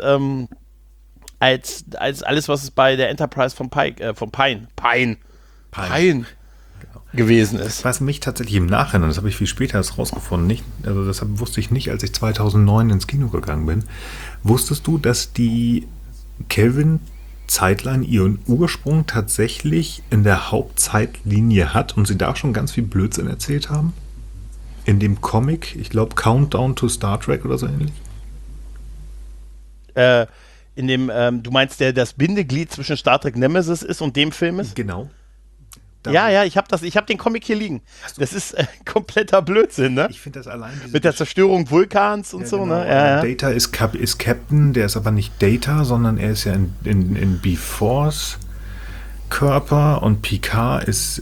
Speaker 1: alles, was es bei der Enterprise von Pine gewesen ist.
Speaker 2: Was mich tatsächlich im Nachhinein, das habe ich viel später erst rausgefunden, wusste ich nicht, als ich 2009 ins Kino gegangen bin. Wusstest du, dass die Kelvin-Zeitline ihren Ursprung tatsächlich in der Hauptzeitlinie hat und sie da schon ganz viel Blödsinn erzählt haben? In dem Comic, ich glaube Countdown to Star Trek oder so ähnlich?
Speaker 1: In dem, du meinst, das Bindeglied zwischen Star Trek Nemesis ist und dem Film ist?
Speaker 2: Genau.
Speaker 1: Ich habe den Comic hier liegen. Das ist kompletter Blödsinn, ne?
Speaker 2: Ich finde das allein
Speaker 1: mit der Zerstörung Vulkans und so,
Speaker 2: genau.
Speaker 1: Ne? Ja.
Speaker 2: Data ist Captain, der ist aber nicht Data, sondern er ist ja in B-Force Körper und Picard ist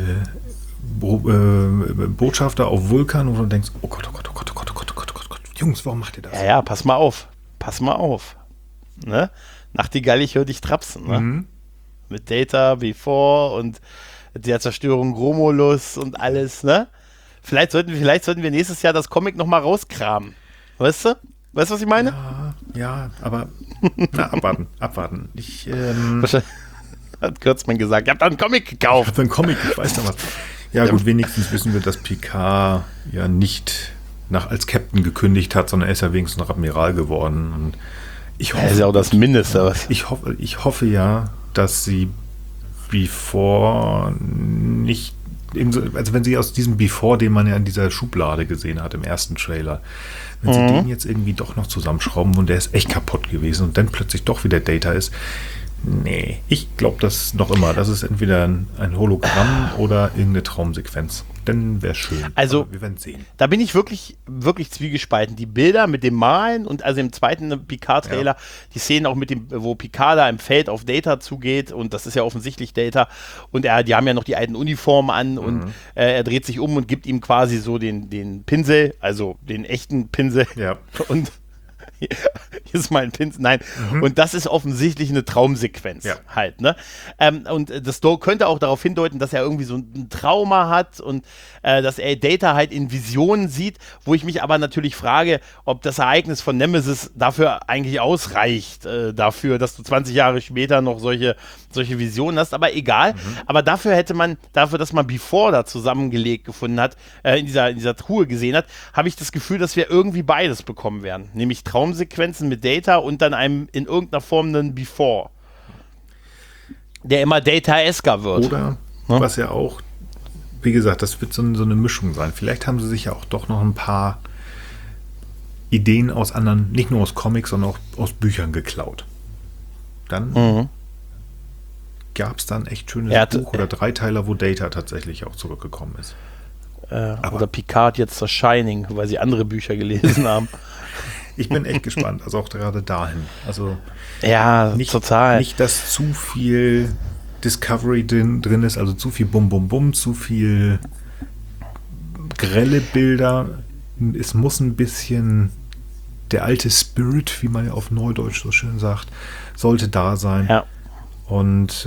Speaker 2: Botschafter auf Vulkan, wo du denkst, oh Gott, Jungs, warum macht ihr das?
Speaker 1: Ja, pass mal auf. Ne? Nachtigall, ich höre dich trapsen. Ne? Mit Data, Before und der Zerstörung Romulus und alles. Ne? Vielleicht sollten wir nächstes Jahr das Comic nochmal rauskramen. Weißt du? Weißt du, was ich meine?
Speaker 2: Ja, aber abwarten.
Speaker 1: Wahrscheinlich hat Kurtzmann gesagt, ihr habt einen Comic gekauft.
Speaker 2: Ich habe einen Comic, ich weiß noch was. Ja gut, wenigstens wissen wir, dass Picard ja nicht als Captain gekündigt hat, sondern er ist ja wenigstens noch Admiral geworden. Und ich hoffe,
Speaker 1: das ist ja auch das Mindeste. Was.
Speaker 2: Ich hoffe ja, dass sie Before nicht, also wenn sie aus diesem Before, den man ja in dieser Schublade gesehen hat im ersten Trailer, wenn sie den jetzt irgendwie doch noch zusammenschrauben und der ist echt kaputt gewesen und dann plötzlich doch wieder Data ist. Nee, ich glaube das noch immer. Das ist entweder ein Hologramm oder irgendeine Traumsequenz. Dann wäre schön.
Speaker 1: Also,
Speaker 2: aber wir werden sehen.
Speaker 1: Da bin ich wirklich, wirklich zwiegespalten. Die Bilder mit dem Malen und also im zweiten Picard-Trailer, die Szenen auch mit dem, wo Picard da im Feld auf Data zugeht und das ist ja offensichtlich Data und die haben ja noch die alten Uniformen an und er dreht sich um und gibt ihm quasi so den Pinsel, also den echten Pinsel und hier ist mal ein Pinsel, nein. Und das ist offensichtlich eine Traumsequenz halt, ne? Und das könnte auch darauf hindeuten, dass er irgendwie so ein Trauma hat und dass er Data halt in Visionen sieht, wo ich mich aber natürlich frage, ob das Ereignis von Nemesis dafür eigentlich ausreicht, dafür, dass du 20 Jahre später noch solche Visionen hast, aber egal. Aber dafür dass man Before da zusammengelegt gefunden hat, in dieser Truhe gesehen hat, habe ich das Gefühl, dass wir irgendwie beides bekommen werden. Nämlich Traumsequenzen mit Data und dann einem in irgendeiner Form einen Before. Der immer Data-esker wird.
Speaker 2: Oder, was ja auch, wie gesagt, das wird so eine Mischung sein. Vielleicht haben sie sich ja auch doch noch ein paar Ideen aus anderen, nicht nur aus Comics, sondern auch aus Büchern geklaut. Dann gab es dann echt schönes Buch oder Dreiteiler, wo Data tatsächlich auch zurückgekommen ist.
Speaker 1: Oder Picard jetzt das Shining, weil sie andere Bücher gelesen haben.
Speaker 2: Ich bin echt gespannt, also auch gerade dahin. Also
Speaker 1: total.
Speaker 2: Nicht, dass zu viel Discovery drin ist, also zu viel Bum Bum Bum, zu viel grelle Bilder. Es muss ein bisschen der alte Spirit, wie man ja auf Neudeutsch so schön sagt, sollte da sein.
Speaker 1: Ja.
Speaker 2: Und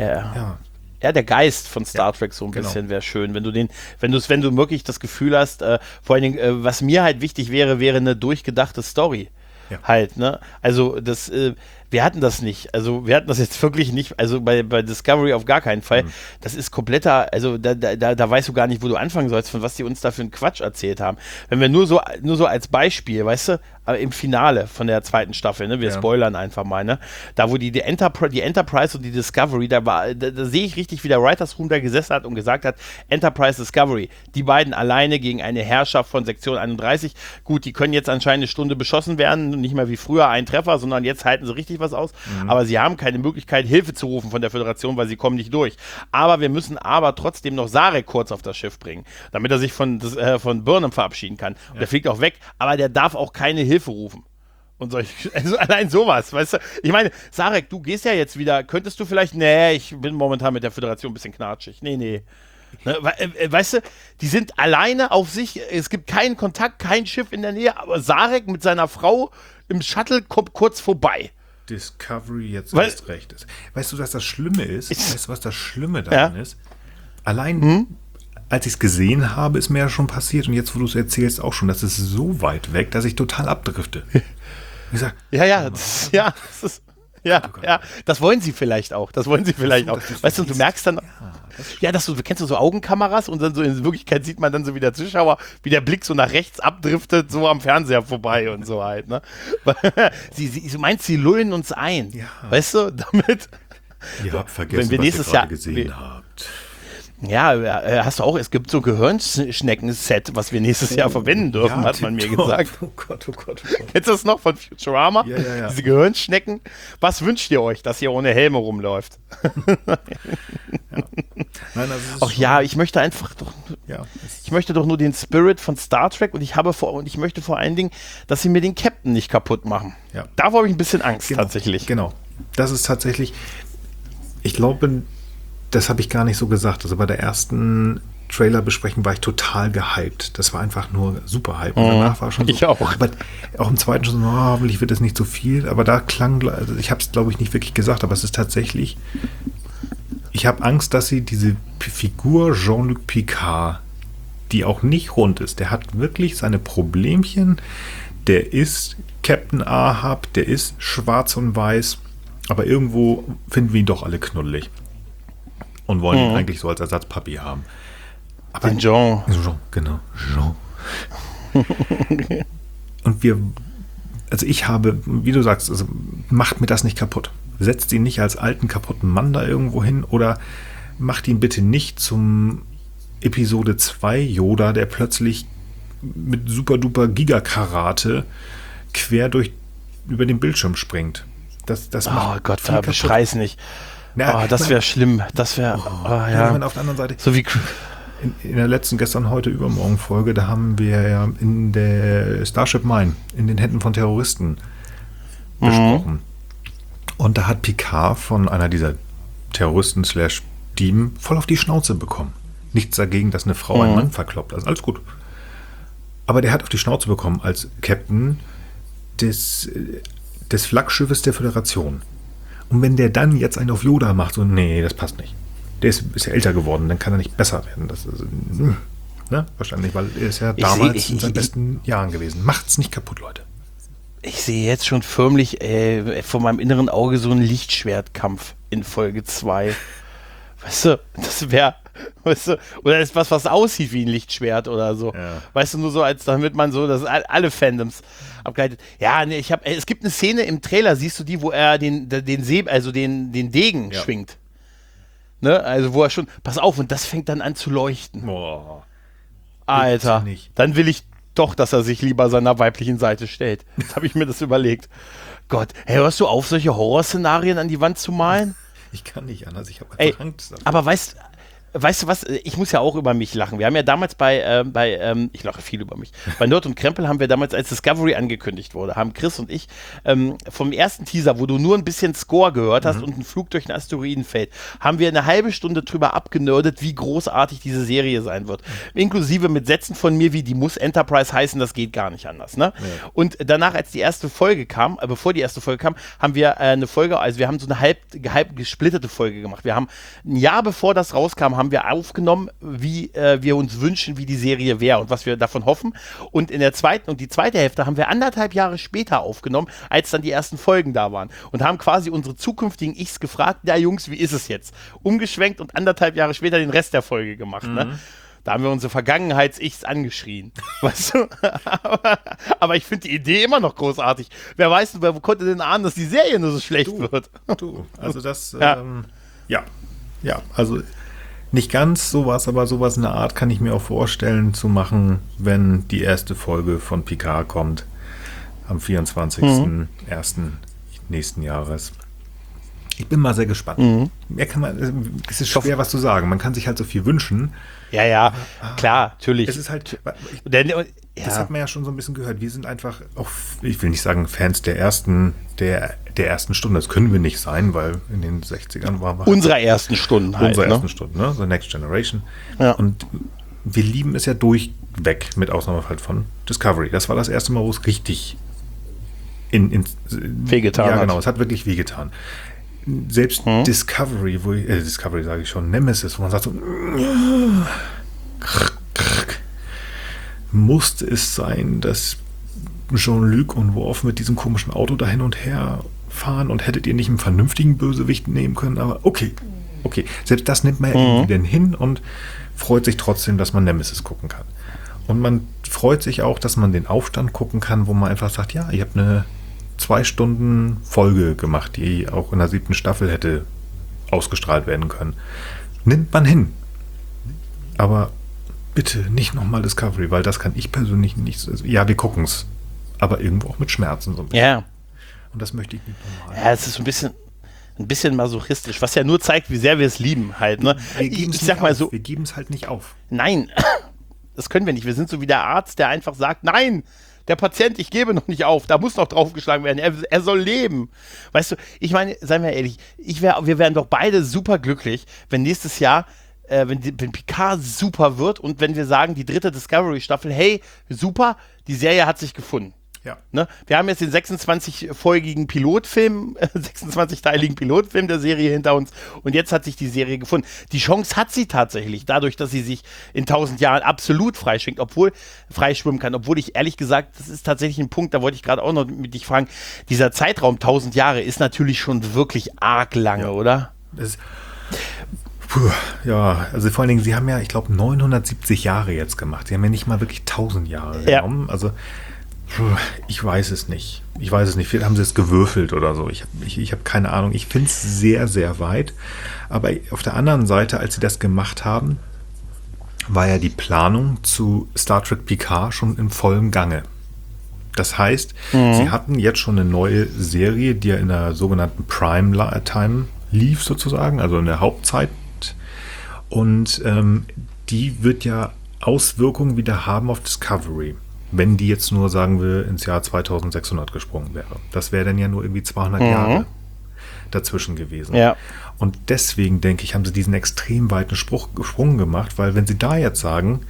Speaker 1: ja, der Geist von Star Trek so ein bisschen wäre schön, wenn du wirklich das Gefühl hast, vor allen Dingen, was mir halt wichtig wäre eine durchgedachte Story. Ja. Halt, ne? Also wir hatten das nicht. Also wir hatten das jetzt wirklich nicht, also bei Discovery auf gar keinen Fall. Das ist kompletter, also da weißt du gar nicht, wo du anfangen sollst, von was die uns da für einen Quatsch erzählt haben. Wenn wir nur so als Beispiel, weißt du, aber im Finale von der zweiten Staffel, ne, wir spoilern einfach mal, ne, da wo die Enterprise und die Discovery, da sehe ich richtig, wie der Writers Room da gesessen hat und gesagt hat, Enterprise, Discovery, die beiden alleine gegen eine Herrschaft von Sektion 31, gut, die können jetzt anscheinend eine Stunde beschossen werden, nicht mehr wie früher ein Treffer, sondern jetzt halten sie richtig was aus, aber sie haben keine Möglichkeit, Hilfe zu rufen von der Föderation, weil sie kommen nicht durch. Aber wir müssen trotzdem noch Sarek kurz auf das Schiff bringen, damit er sich von Burnham verabschieden kann. Und der fliegt auch weg, aber der darf auch keine Hilfe rufen. Und also allein sowas, weißt du? Ich meine, Sarek, du gehst ja jetzt wieder, könntest du vielleicht, ich bin momentan mit der Föderation ein bisschen knatschig. Nee. Ne, weißt du, die sind alleine auf sich, es gibt keinen Kontakt, kein Schiff in der Nähe, aber Sarek mit seiner Frau im Shuttle kommt kurz vorbei.
Speaker 2: Discovery jetzt erst recht ist. Weißt du, was das Schlimme ist? Weißt du, was das Schlimme daran ist? Allein, als ich es gesehen habe, ist mir ja schon passiert und jetzt, wo du es erzählst, auch schon, das ist so weit weg, dass ich total abdrifte. Ich sag,
Speaker 1: das wollen sie vielleicht auch. Weißt du, und du merkst dann, kennst du so Augenkameras und dann so in Wirklichkeit sieht man dann so wie der Zuschauer, wie der Blick so nach rechts abdriftet, so am Fernseher vorbei und so halt, ne? Du meinst, sie lullen uns ein, weißt du, damit...
Speaker 2: Ihr habt vergessen,
Speaker 1: wenn wir nächstes
Speaker 2: was ihr
Speaker 1: Jahr
Speaker 2: gesehen habt.
Speaker 1: Ja, hast du auch, es gibt so Gehirnschnecken-Set, was wir nächstes Jahr verwenden dürfen, hat man mir gesagt.
Speaker 2: Oh Gott.
Speaker 1: Kennst du das noch von Futurama?
Speaker 2: Ja.
Speaker 1: Diese Gehirnschnecken. Was wünscht ihr euch, dass ihr ohne Helme rumläuft?
Speaker 2: Nein,
Speaker 1: ich möchte einfach doch, ich möchte doch nur den Spirit von Star Trek und ich möchte vor allen Dingen, dass sie mir den Captain nicht kaputt machen.
Speaker 2: Ja.
Speaker 1: Davor habe ich ein bisschen Angst, tatsächlich.
Speaker 2: Genau, das ist tatsächlich, ich glaube, das habe ich gar nicht so gesagt. Also bei der ersten Trailer-Besprechung war ich total gehypt. Das war einfach nur super Hype. Und danach war schon so.
Speaker 1: Ich auch.
Speaker 2: Aber auch im zweiten schon so, hoffentlich wird es nicht so viel. Aber da klang, also ich habe es glaube ich nicht wirklich gesagt, aber es ist tatsächlich, ich habe Angst, dass sie diese Figur Jean-Luc Picard, die auch nicht rund ist, der hat wirklich seine Problemchen, der ist Captain Ahab, der ist schwarz und weiß, aber irgendwo finden wir ihn doch alle knuddelig und wollen ihn eigentlich so als Ersatzpapi haben. Aber
Speaker 1: Den Jean.
Speaker 2: Genau, Jean. Und ich habe, wie du sagst, also macht mir das nicht kaputt. Setzt ihn nicht als alten, kaputten Mann da irgendwo hin oder macht ihn bitte nicht zum Episode 2 Yoda, der plötzlich mit super-duper Giga-Karate quer über den Bildschirm springt. Das
Speaker 1: Oh Gott, beschrei's nicht.
Speaker 2: Na,
Speaker 1: das wäre schlimm. Das wäre,
Speaker 2: ja. Auf der anderen Seite,
Speaker 1: so wie
Speaker 2: in der letzten, gestern, heute, übermorgen Folge, da haben wir ja in der Starship Mine in den Händen von Terroristen besprochen. Und da hat Picard von einer dieser Terroristen /Dieben voll auf die Schnauze bekommen. Nichts dagegen, dass eine Frau einen Mann verkloppt. Also alles gut. Aber der hat auf die Schnauze bekommen als Captain des Flaggschiffes der Föderation. Und wenn der dann jetzt einen auf Yoda macht, so, nee, das passt nicht. Der ist ja älter geworden, dann kann er nicht besser werden. Das ist, wahrscheinlich, weil er ist ja damals in seinen besten Jahren gewesen. Macht's nicht kaputt, Leute.
Speaker 1: Ich sehe jetzt schon förmlich vor meinem inneren Auge so einen Lichtschwertkampf in Folge 2. Weißt du, das wäre, oder ist was aussieht wie ein Lichtschwert oder so. Ja. Weißt du, nur so, als damit man so, das alle Fandoms abgeleitet. Ja, nee, es gibt eine Szene im Trailer, siehst du die, wo er den Degen schwingt. Ne? Also wo er schon, pass auf, und das fängt dann an zu leuchten.
Speaker 2: Boah.
Speaker 1: Alter, dann will ich doch, dass er sich lieber seiner weiblichen Seite stellt. Jetzt habe ich mir das überlegt. Gott, hey, hörst du auf, solche Horrorszenarien an die Wand zu malen?
Speaker 2: Ich kann nicht anders, ich habe einfach Angst.
Speaker 1: Aber weißt du was, ich muss ja auch über mich lachen. Wir haben ja damals ich lache viel über mich, bei Nerd und Krempel haben wir damals, als Discovery angekündigt wurde, haben Chris und ich vom ersten Teaser, wo du nur ein bisschen Score gehört hast und ein Flug durch ein Asteroidenfeld, haben wir eine halbe Stunde drüber abgenördet, wie großartig diese Serie sein wird. Inklusive mit Sätzen von mir wie, die muss Enterprise heißen, das geht gar nicht anders. Ne? Ja. Und danach, als die erste Folge kam, bevor die erste Folge kam, haben wir eine Folge, also wir haben so eine halb gesplittete Folge gemacht. Wir haben ein Jahr bevor das rauskam, haben wir aufgenommen, wie wir uns wünschen, wie die Serie wäre und was wir davon hoffen. Und die zweite Hälfte haben wir 1,5 Jahre später aufgenommen, als dann die ersten Folgen da waren. Und haben quasi unsere zukünftigen Ichs gefragt, ja Jungs, wie ist es jetzt? Umgeschwenkt und 1,5 Jahre später den Rest der Folge gemacht. Ne? Da haben wir unsere Vergangenheits-Ichs angeschrien. Weißt du? aber ich finde die Idee immer noch großartig. Wer weiß, wer konnte denn ahnen, dass die Serie nur so schlecht wird?
Speaker 2: Also das, also nicht ganz sowas, aber sowas in der Art kann ich mir auch vorstellen zu machen, wenn die erste Folge von Picard kommt am 24.01. nächsten Jahres. Ich bin mal sehr gespannt. Es ist schwer, was zu sagen. Man kann sich halt so viel wünschen.
Speaker 1: Ja, klar, natürlich.
Speaker 2: Es ist halt, das hat man ja schon so ein bisschen gehört. Wir sind einfach auch, ich will nicht sagen Fans der ersten Stunde. Das können wir nicht sein, weil in den 60ern waren wir
Speaker 1: unserer ersten Stunden
Speaker 2: ersten Stunden, ne? So Next Generation. Ja. Und wir lieben es ja durchweg, mit Ausnahme halt von Discovery. Das war das erste Mal, wo es richtig
Speaker 1: wehgetan hat.
Speaker 2: Ja, genau, es hat wirklich wehgetan. Selbst Discovery, Discovery sage ich schon, Nemesis, wo man sagt so, musste es sein, dass Jean-Luc und Worf mit diesem komischen Auto da hin und her fahren und hättet ihr nicht einen vernünftigen Bösewicht nehmen können, aber okay. Selbst das nimmt man ja irgendwie denn hin und freut sich trotzdem, dass man Nemesis gucken kann. Und man freut sich auch, dass man den Aufstand gucken kann, wo man einfach sagt, ja, ihr habt eine 2 Stunden Folge gemacht, die auch in der 7. Staffel hätte ausgestrahlt werden können. Nimmt man hin. Aber bitte nicht nochmal Discovery, weil das kann ich persönlich nicht. Ja, wir gucken es. Aber irgendwo auch mit Schmerzen so ein bisschen.
Speaker 1: Ja.
Speaker 2: Und das möchte ich nicht nochmal.
Speaker 1: Ja, es ist so ein bisschen masochistisch, was ja nur zeigt, wie sehr wir es lieben halt. Ne? Ich sag mal so.
Speaker 2: Wir geben es halt nicht auf.
Speaker 1: Nein, das können wir nicht. Wir sind so wie der Arzt, der einfach sagt, nein, der Patient, ich gebe noch nicht auf, da muss noch draufgeschlagen werden, er soll leben. Weißt du, ich meine, seien wir ehrlich, wir wären doch beide super glücklich, wenn nächstes Jahr wenn Picard super wird und wenn wir sagen, die 3. Discovery-Staffel, hey, super, die Serie hat sich gefunden.
Speaker 2: Ja.
Speaker 1: Ne? Wir haben jetzt den 26-folgigen Pilotfilm, 26-teiligen Pilotfilm der Serie hinter uns und jetzt hat sich die Serie gefunden. Die Chance hat sie tatsächlich, dadurch, dass sie sich in 1000 Jahren absolut freischwimmen kann, obwohl ich ehrlich gesagt, das ist tatsächlich ein Punkt, da wollte ich gerade auch noch mit dich fragen, dieser Zeitraum 1000 Jahre ist natürlich schon wirklich arg lange, oder?
Speaker 2: Ja, also vor allen Dingen, sie haben ja, ich glaube, 970 Jahre jetzt gemacht. Sie haben ja nicht mal wirklich 1000 Jahre genommen. Also ich weiß es nicht. Vielleicht haben sie es gewürfelt oder so. Ich habe keine Ahnung. Ich finde es sehr, sehr weit. Aber auf der anderen Seite, als sie das gemacht haben, war ja die Planung zu Star Trek Picard schon im vollen Gange. Das heißt, sie hatten jetzt schon eine neue Serie, die ja in der sogenannten Prime-Time lief sozusagen, also in der Hauptzeit. Und die wird ja Auswirkungen wieder haben auf Discovery. Wenn die jetzt nur, sagen wir, ins Jahr 2600 gesprungen wäre. Das wäre dann ja nur irgendwie 200 Jahre dazwischen gewesen.
Speaker 1: Ja.
Speaker 2: Und deswegen, denke ich, haben sie diesen extrem weiten Sprung gemacht, weil wenn sie da jetzt sagen,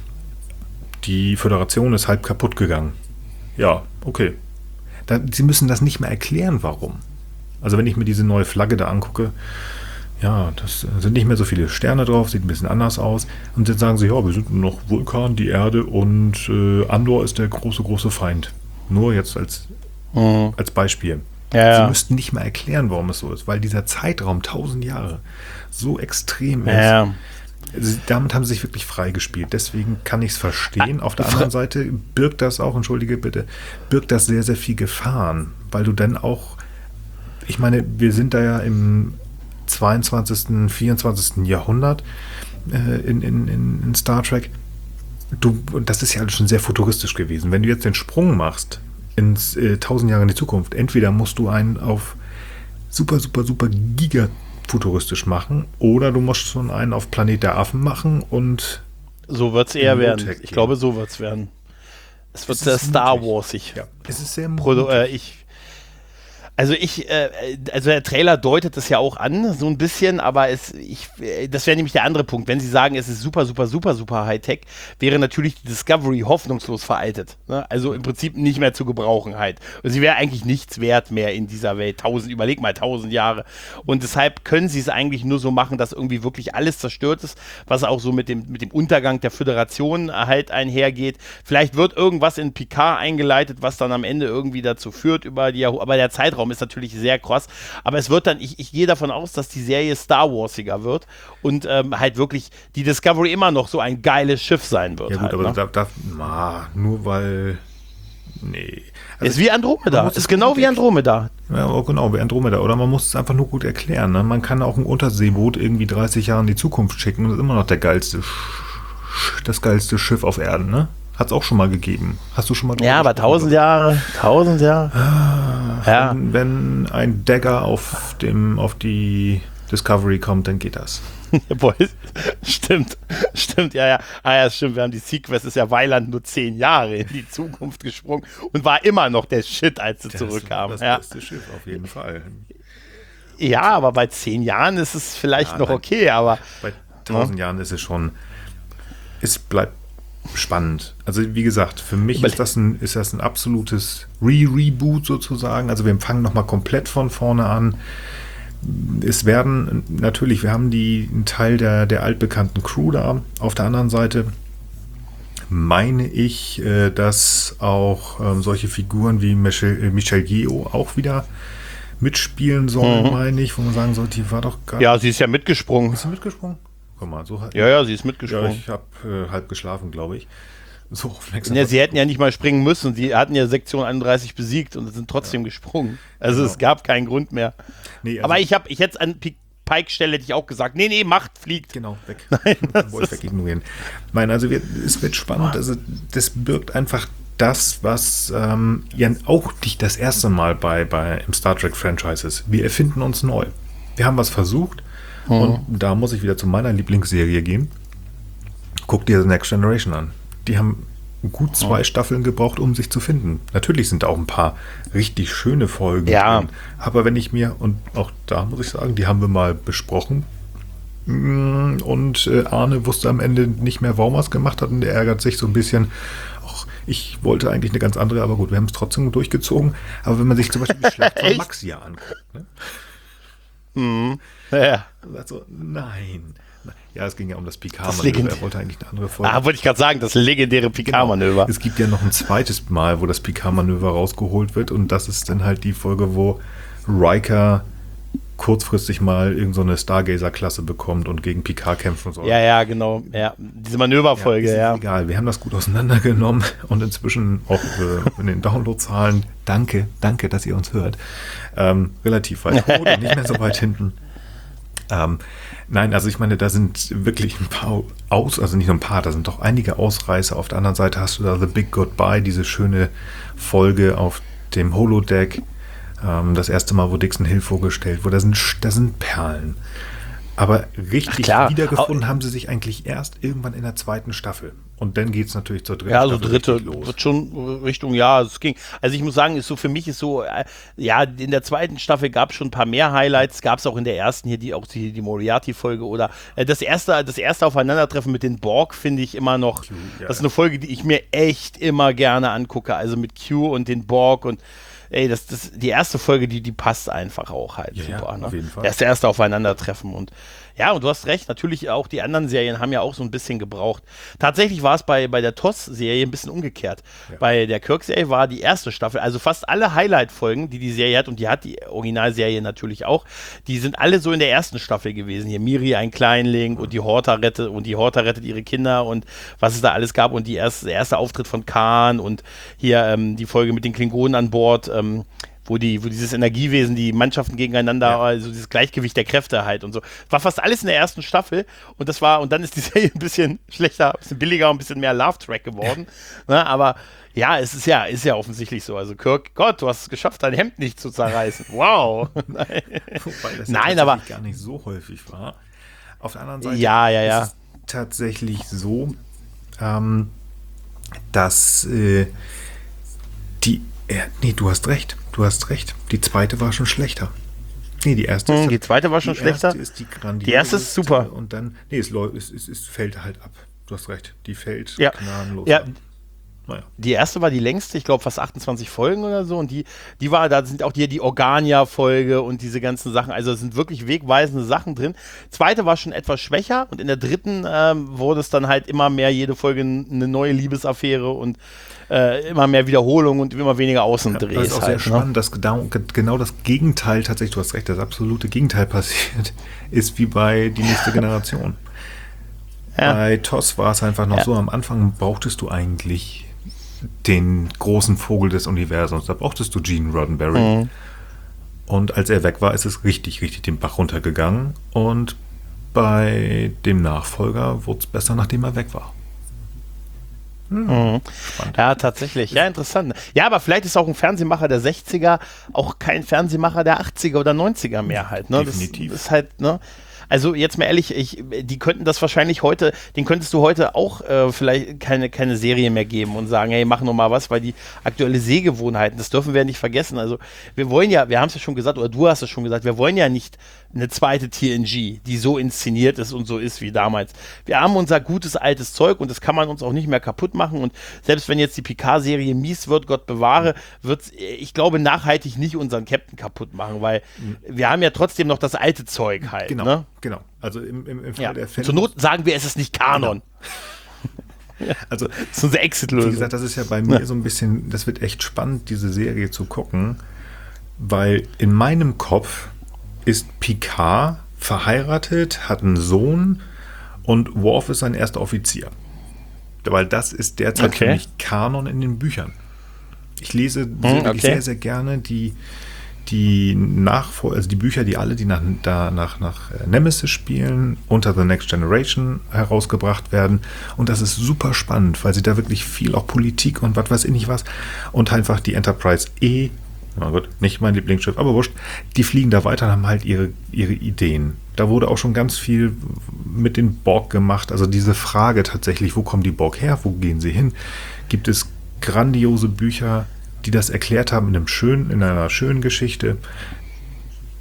Speaker 2: die Föderation ist halb kaputt gegangen. Ja, okay. Sie müssen das nicht mehr erklären, warum. Also wenn ich mir diese neue Flagge da angucke, ja, das sind nicht mehr so viele Sterne drauf, sieht ein bisschen anders aus. Und dann sagen sie, ja, wir sind nur noch Vulkan, die Erde und Andor ist der große, große Feind. Nur jetzt als Beispiel.
Speaker 1: Ja.
Speaker 2: Sie müssten nicht mal erklären, warum es so ist, weil dieser Zeitraum, 1000 Jahre, so extrem ist.
Speaker 1: Ja.
Speaker 2: Damit haben sie sich wirklich freigespielt. Deswegen kann ich es verstehen. Auf der anderen Seite birgt das auch, entschuldige bitte, birgt das sehr, sehr viel Gefahren, weil du dann auch, ich meine, wir sind da ja im 22., 24. Jahrhundert in Star Trek. Das ist ja alles schon sehr futuristisch gewesen. Wenn du jetzt den Sprung machst ins 1000 Jahre in die Zukunft, entweder musst du einen auf super, super, super gigafuturistisch machen oder du musst schon einen auf Planet der Affen machen und
Speaker 1: so wird es eher werden. Ich glaube, so wird es werden. Es wird sehr Star Warsig.
Speaker 2: Ja, es ist sehr mutig.
Speaker 1: Also der Trailer deutet das ja auch an, so ein bisschen, aber das wäre nämlich der andere Punkt. Wenn Sie sagen, es ist super, super, super, super Hightech, wäre natürlich die Discovery hoffnungslos veraltet. Ne? Also im Prinzip nicht mehr zu gebrauchen halt. Und sie wäre eigentlich nichts wert mehr in dieser Welt. Überleg mal, 1000 Jahre. Und deshalb können Sie es eigentlich nur so machen, dass irgendwie wirklich alles zerstört ist, was auch so mit dem Untergang der Föderation halt einhergeht. Vielleicht wird irgendwas in Picard eingeleitet, was dann am Ende irgendwie dazu führt aber der Zeitraum ist natürlich sehr krass, aber es wird dann, ich gehe davon aus, dass die Serie Star Warsiger wird und halt wirklich die Discovery immer noch so ein geiles Schiff sein wird.
Speaker 2: Ja gut,
Speaker 1: halt,
Speaker 2: aber nur weil, nee. Also
Speaker 1: ist wie Andromeda, ist genau wie Andromeda.
Speaker 2: Ja, genau, wie Andromeda. Oder man muss es einfach nur gut erklären. Ne? Man kann auch ein Unterseeboot irgendwie 30 Jahre in die Zukunft schicken und ist immer noch das geilste Schiff auf Erden, ne? Hat es auch schon mal gegeben. Hast du schon mal
Speaker 1: Ja, aber 1000 Jahre.
Speaker 2: Ja. Wenn ein Dagger auf die Discovery kommt, dann geht das.
Speaker 1: Stimmt, ja. Ja, stimmt, wir haben die Sequest, ist ja Weiland nur 10 Jahre in die Zukunft gesprungen und war immer noch der Shit, als sie zurückkam.
Speaker 2: Das beste Schiff, auf jeden Fall.
Speaker 1: Ja, aber bei 10 Jahren ist es vielleicht noch okay, aber
Speaker 2: bei 1000 Jahren ist es schon, es bleibt spannend. Also wie gesagt, für mich ist das ein absolutes Reboot sozusagen. Also wir fangen nochmal komplett von vorne an. Es werden natürlich, wir haben einen Teil der altbekannten Crew da. Auf der anderen Seite meine ich, dass auch solche Figuren wie Michelle Yeoh auch wieder mitspielen sollen, meine ich, wo man sagen soll, die war doch gar
Speaker 1: Ja, sie ist ja mitgesprungen.
Speaker 2: Ist sie mitgesprungen? Guck mal, so halt.
Speaker 1: Ja, sie ist mitgesprungen.
Speaker 2: Ja, ich habe halb geschlafen, glaube ich. So aufmerksam.
Speaker 1: Ja, sie hätten ja nicht mal springen müssen. Sie hatten ja Sektion 31 besiegt und sind trotzdem gesprungen. Also es gab keinen Grund mehr. Nee, also aber ich hätte an Pike Stelle hätte ich auch gesagt, nee, macht, fliegt.
Speaker 2: Genau, weg. Nein, wollte ich wegignorieren. Nein, also es wird spannend. Also das birgt einfach das, was ja auch nicht das erste Mal im Star Trek Franchise ist. Wir erfinden uns neu. Wir haben was versucht. Und da muss ich wieder zu meiner Lieblingsserie gehen. Guck dir The Next Generation an. Die haben gut 2 Staffeln gebraucht, um sich zu finden. Natürlich sind da auch ein paar richtig schöne Folgen drin. Aber wenn ich mir, und auch da muss ich sagen, die haben wir mal besprochen, Und Arne wusste am Ende nicht mehr, warum er es gemacht hat, und er ärgert sich so ein bisschen. Ach, ich wollte eigentlich eine ganz andere, aber gut, wir haben es trotzdem durchgezogen. Aber wenn man sich zum Beispiel die Schlacht von Maxia anguckt, ne?
Speaker 1: Ja.
Speaker 2: Also, nein. Ja, es ging ja um das Picard-Manöver. Er wollte eigentlich eine andere Folge.
Speaker 1: Wollte ich gerade sagen, das legendäre Picard-Manöver.
Speaker 2: Genau. Es gibt ja noch ein zweites Mal, wo das Picard-Manöver rausgeholt wird, und das ist dann halt die Folge, wo Riker kurzfristig mal irgend so eine Stargazer-Klasse bekommt und gegen Picard kämpfen soll.
Speaker 1: Ja, genau. Ja, diese Manöverfolge,
Speaker 2: ist egal, wir haben das gut auseinandergenommen und inzwischen auch in den Downloadzahlen, danke, dass ihr uns hört, relativ weit gut und nicht mehr so weit hinten. Nein, also ich meine, da sind wirklich ein paar also nicht nur ein paar, da sind doch einige Ausreißer. Auf der anderen Seite hast du da The Big Goodbye, diese schöne Folge auf dem Holodeck. Das erste Mal, wo Dixon Hill vorgestellt wurde, da sind Perlen. Aber richtig wiedergefunden haben sie sich eigentlich erst irgendwann in der zweiten Staffel. Und dann geht es natürlich zur dritten Staffel.
Speaker 1: Ja, also dritte wird schon Richtung, es ging. Also ich muss sagen, für mich ist so, in der zweiten Staffel gab es schon ein paar mehr Highlights, gab es auch in der ersten hier, die Moriarty-Folge oder das erste Aufeinandertreffen mit den Borg finde ich immer noch, das ist eine Folge, die ich mir echt immer gerne angucke, also mit Q und den Borg und die erste Folge, die passt einfach auch halt super. Ne?
Speaker 2: Auf jeden Fall.
Speaker 1: Das erste Aufeinandertreffen und und du hast recht, natürlich auch die anderen Serien haben ja auch so ein bisschen gebraucht. Tatsächlich war es bei der TOS-Serie ein bisschen umgekehrt. Ja. Bei der Kirk-Serie war die erste Staffel, also fast alle Highlight-Folgen, die Serie hat, und die hat die Originalserie natürlich auch, die sind alle so in der ersten Staffel gewesen. Hier Miri, ein Kleinling, und die Horta rettet ihre Kinder und was es da alles gab, und der erste Auftritt von Khan und hier die Folge mit den Klingonen an Bord, wo dieses Energiewesen, die Mannschaften gegeneinander, also dieses Gleichgewicht der Kräfte halt und so. War fast alles in der ersten Staffel, und dann ist die Serie ein bisschen schlechter, ein bisschen billiger, ein bisschen mehr Love-Track geworden. Ne, aber es ist ja offensichtlich so. Also Kirk, Gott, du hast es geschafft, dein Hemd nicht zu zerreißen. Wow.
Speaker 2: Wobei das aber gar nicht so häufig war. Auf der anderen Seite ist es tatsächlich so, dass du hast recht. Die zweite war schon schlechter. Nee, die erste
Speaker 1: die zweite war schon schlechter? Die erste ist super.
Speaker 2: Und dann, es fällt halt ab. Du hast recht, die fällt gnadenlos ab. Naja.
Speaker 1: Die erste war die längste, ich glaube fast 28 Folgen oder so, und da sind auch die Organia-Folge und diese ganzen Sachen, also es sind wirklich wegweisende Sachen drin. Zweite war schon etwas schwächer, und in der dritten wurde es dann halt immer mehr, jede Folge eine neue Liebesaffäre und immer mehr Wiederholung und immer weniger Außendrehs.
Speaker 2: Das ist auch sehr spannend, dass genau das Gegenteil tatsächlich, du hast recht, das absolute Gegenteil passiert ist, wie bei Die nächste Generation. Bei TOS war es einfach noch so, am Anfang brauchtest du eigentlich den großen Vogel des Universums, da brauchtest du Gene Roddenberry. Und als er weg war, ist es richtig den Bach runtergegangen, und bei dem Nachfolger wurde es besser, nachdem er weg war.
Speaker 1: Ja, tatsächlich. Ja, interessant. Ja, aber vielleicht ist auch ein Fernsehmacher der 60er auch kein Fernsehmacher der 80er oder 90er mehr halt. Ne?
Speaker 2: Definitiv.
Speaker 1: Das ist halt, ne? Also jetzt mal ehrlich, die könnten das wahrscheinlich heute, den könntest du heute auch vielleicht keine Serie mehr geben und sagen, hey, mach noch mal was, weil die aktuelle Sehgewohnheiten, das dürfen wir ja nicht vergessen. Also wir haben es ja schon gesagt, oder du hast es schon gesagt, wir wollen ja nicht eine zweite TNG, die so inszeniert ist und so ist wie damals. Wir haben unser gutes altes Zeug, und das kann man uns auch nicht mehr kaputt machen, und selbst wenn jetzt die Picard-Serie mies wird, Gott bewahre, wird ich glaube, nachhaltig nicht unseren Captain kaputt machen, weil wir haben ja trotzdem noch das alte Zeug halt.
Speaker 2: Genau. Also im Fall der Fälle.
Speaker 1: Zur Not sagen wir, es ist nicht Kanon.
Speaker 2: Genau. Also,
Speaker 1: das ist unsere Exit-Lösung.
Speaker 2: Wie gesagt, das ist ja bei mir so ein bisschen, das wird echt spannend, diese Serie zu gucken, weil in meinem Kopf ist Picard verheiratet, hat einen Sohn, und Worf ist sein erster Offizier. Weil das ist derzeit für mich Kanon in den Büchern. Ich lese wirklich sehr, sehr gerne die Bücher, die nach Nemesis spielen, unter The Next Generation herausgebracht werden. Und das ist super spannend, weil sie da wirklich viel auch Politik und was weiß ich nicht was, und einfach die Enterprise na gut, nicht mein Lieblingsschiff, aber wurscht, die fliegen da weiter und haben halt ihre Ideen. Da wurde auch schon ganz viel mit den Borg gemacht. Also diese Frage tatsächlich, wo kommen die Borg her, wo gehen sie hin? Gibt es grandiose Bücher, die das erklärt haben in einer schönen Geschichte.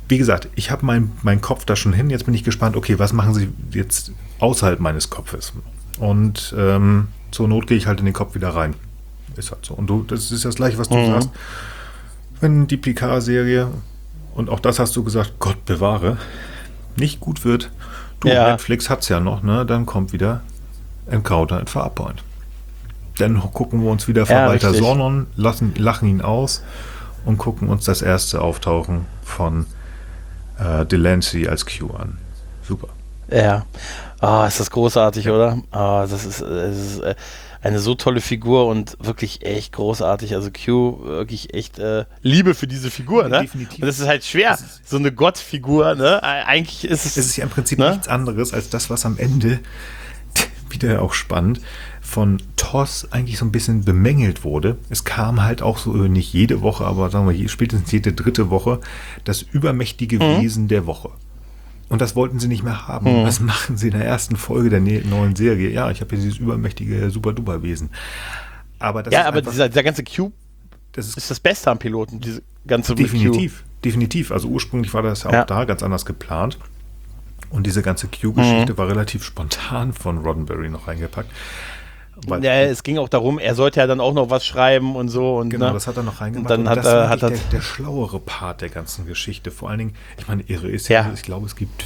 Speaker 2: wie gesagt, ich habe meinen Kopf da schon hin. Jetzt bin ich gespannt, okay, was machen sie jetzt außerhalb meines Kopfes? Und zur Not gehe ich halt in den Kopf wieder rein. Ist halt so. Und das ist das Gleiche, was du sagst. Wenn die Picard-Serie, und auch das hast du gesagt, Gott bewahre, nicht gut wird, Netflix hat's ja noch, ne? Dann kommt wieder Encounter at Farpoint. Dann gucken wir uns wieder Verwalter Sornon, lachen ihn aus und gucken uns das erste Auftauchen von Delancey als Q an. Super.
Speaker 1: Ja. Ist das großartig, oder? Das ist eine so tolle Figur und wirklich echt großartig. Also Q, wirklich echt Liebe für diese Figur, ne? Definitiv. Und das ist halt schwer, so eine Gottfigur, ne? Eigentlich ist es...
Speaker 2: Es ist ja im Prinzip nichts anderes als das, was am Ende, wieder auch spannend, von TOS eigentlich so ein bisschen bemängelt wurde. Es kam halt auch so, nicht jede Woche, aber sagen wir spätestens jede dritte Woche, das übermächtige Wesen der Woche. Und das wollten sie nicht mehr haben. Was machen sie in der ersten Folge der neuen Serie? Ja, ich habe hier dieses übermächtige Super-Duper-Wesen. Aber das
Speaker 1: dieser ganze Cube ist das Beste am Piloten, diese ganze
Speaker 2: Definitiv. Also ursprünglich war das auch da ganz anders geplant. Und diese ganze Q-Geschichte war relativ spontan von Roddenberry noch reingepackt.
Speaker 1: Es ging auch darum, er sollte ja dann auch noch was schreiben und so. Und,
Speaker 2: genau, das hat er noch reingemacht.
Speaker 1: Und dann
Speaker 2: das war der schlauere Part der ganzen Geschichte. Vor allen Dingen, ich meine, irre ist ja, ich glaube, es gibt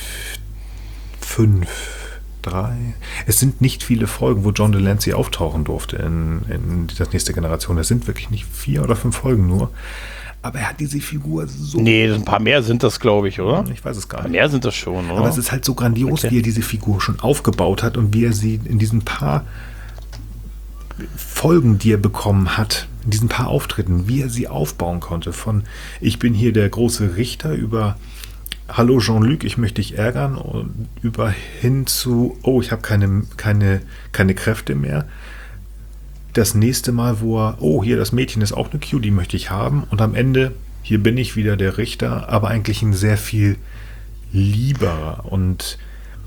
Speaker 2: 3. Es sind nicht viele Folgen, wo John Delancey auftauchen durfte in das nächste Generation. Es sind wirklich nicht 4 oder 5 Folgen nur. Aber er hat diese Figur so...
Speaker 1: Nee, ein paar mehr sind das, glaube ich, oder?
Speaker 2: Ich weiß es gar nicht.
Speaker 1: Mehr sind das schon, oder?
Speaker 2: Aber es ist halt so grandios, wie er diese Figur schon aufgebaut hat und wie er sie in diesen paar Folgen, die er bekommen hat, in diesen paar Auftritten, wie er sie aufbauen konnte. Von ich bin hier der große Richter über Hallo Jean-Luc, ich möchte dich ärgern und über hin zu ich habe keine Kräfte mehr. Das nächste Mal, wo er hier das Mädchen ist auch eine Q, die möchte ich haben. Und am Ende, hier bin ich wieder der Richter, aber eigentlich ein sehr viel lieberer und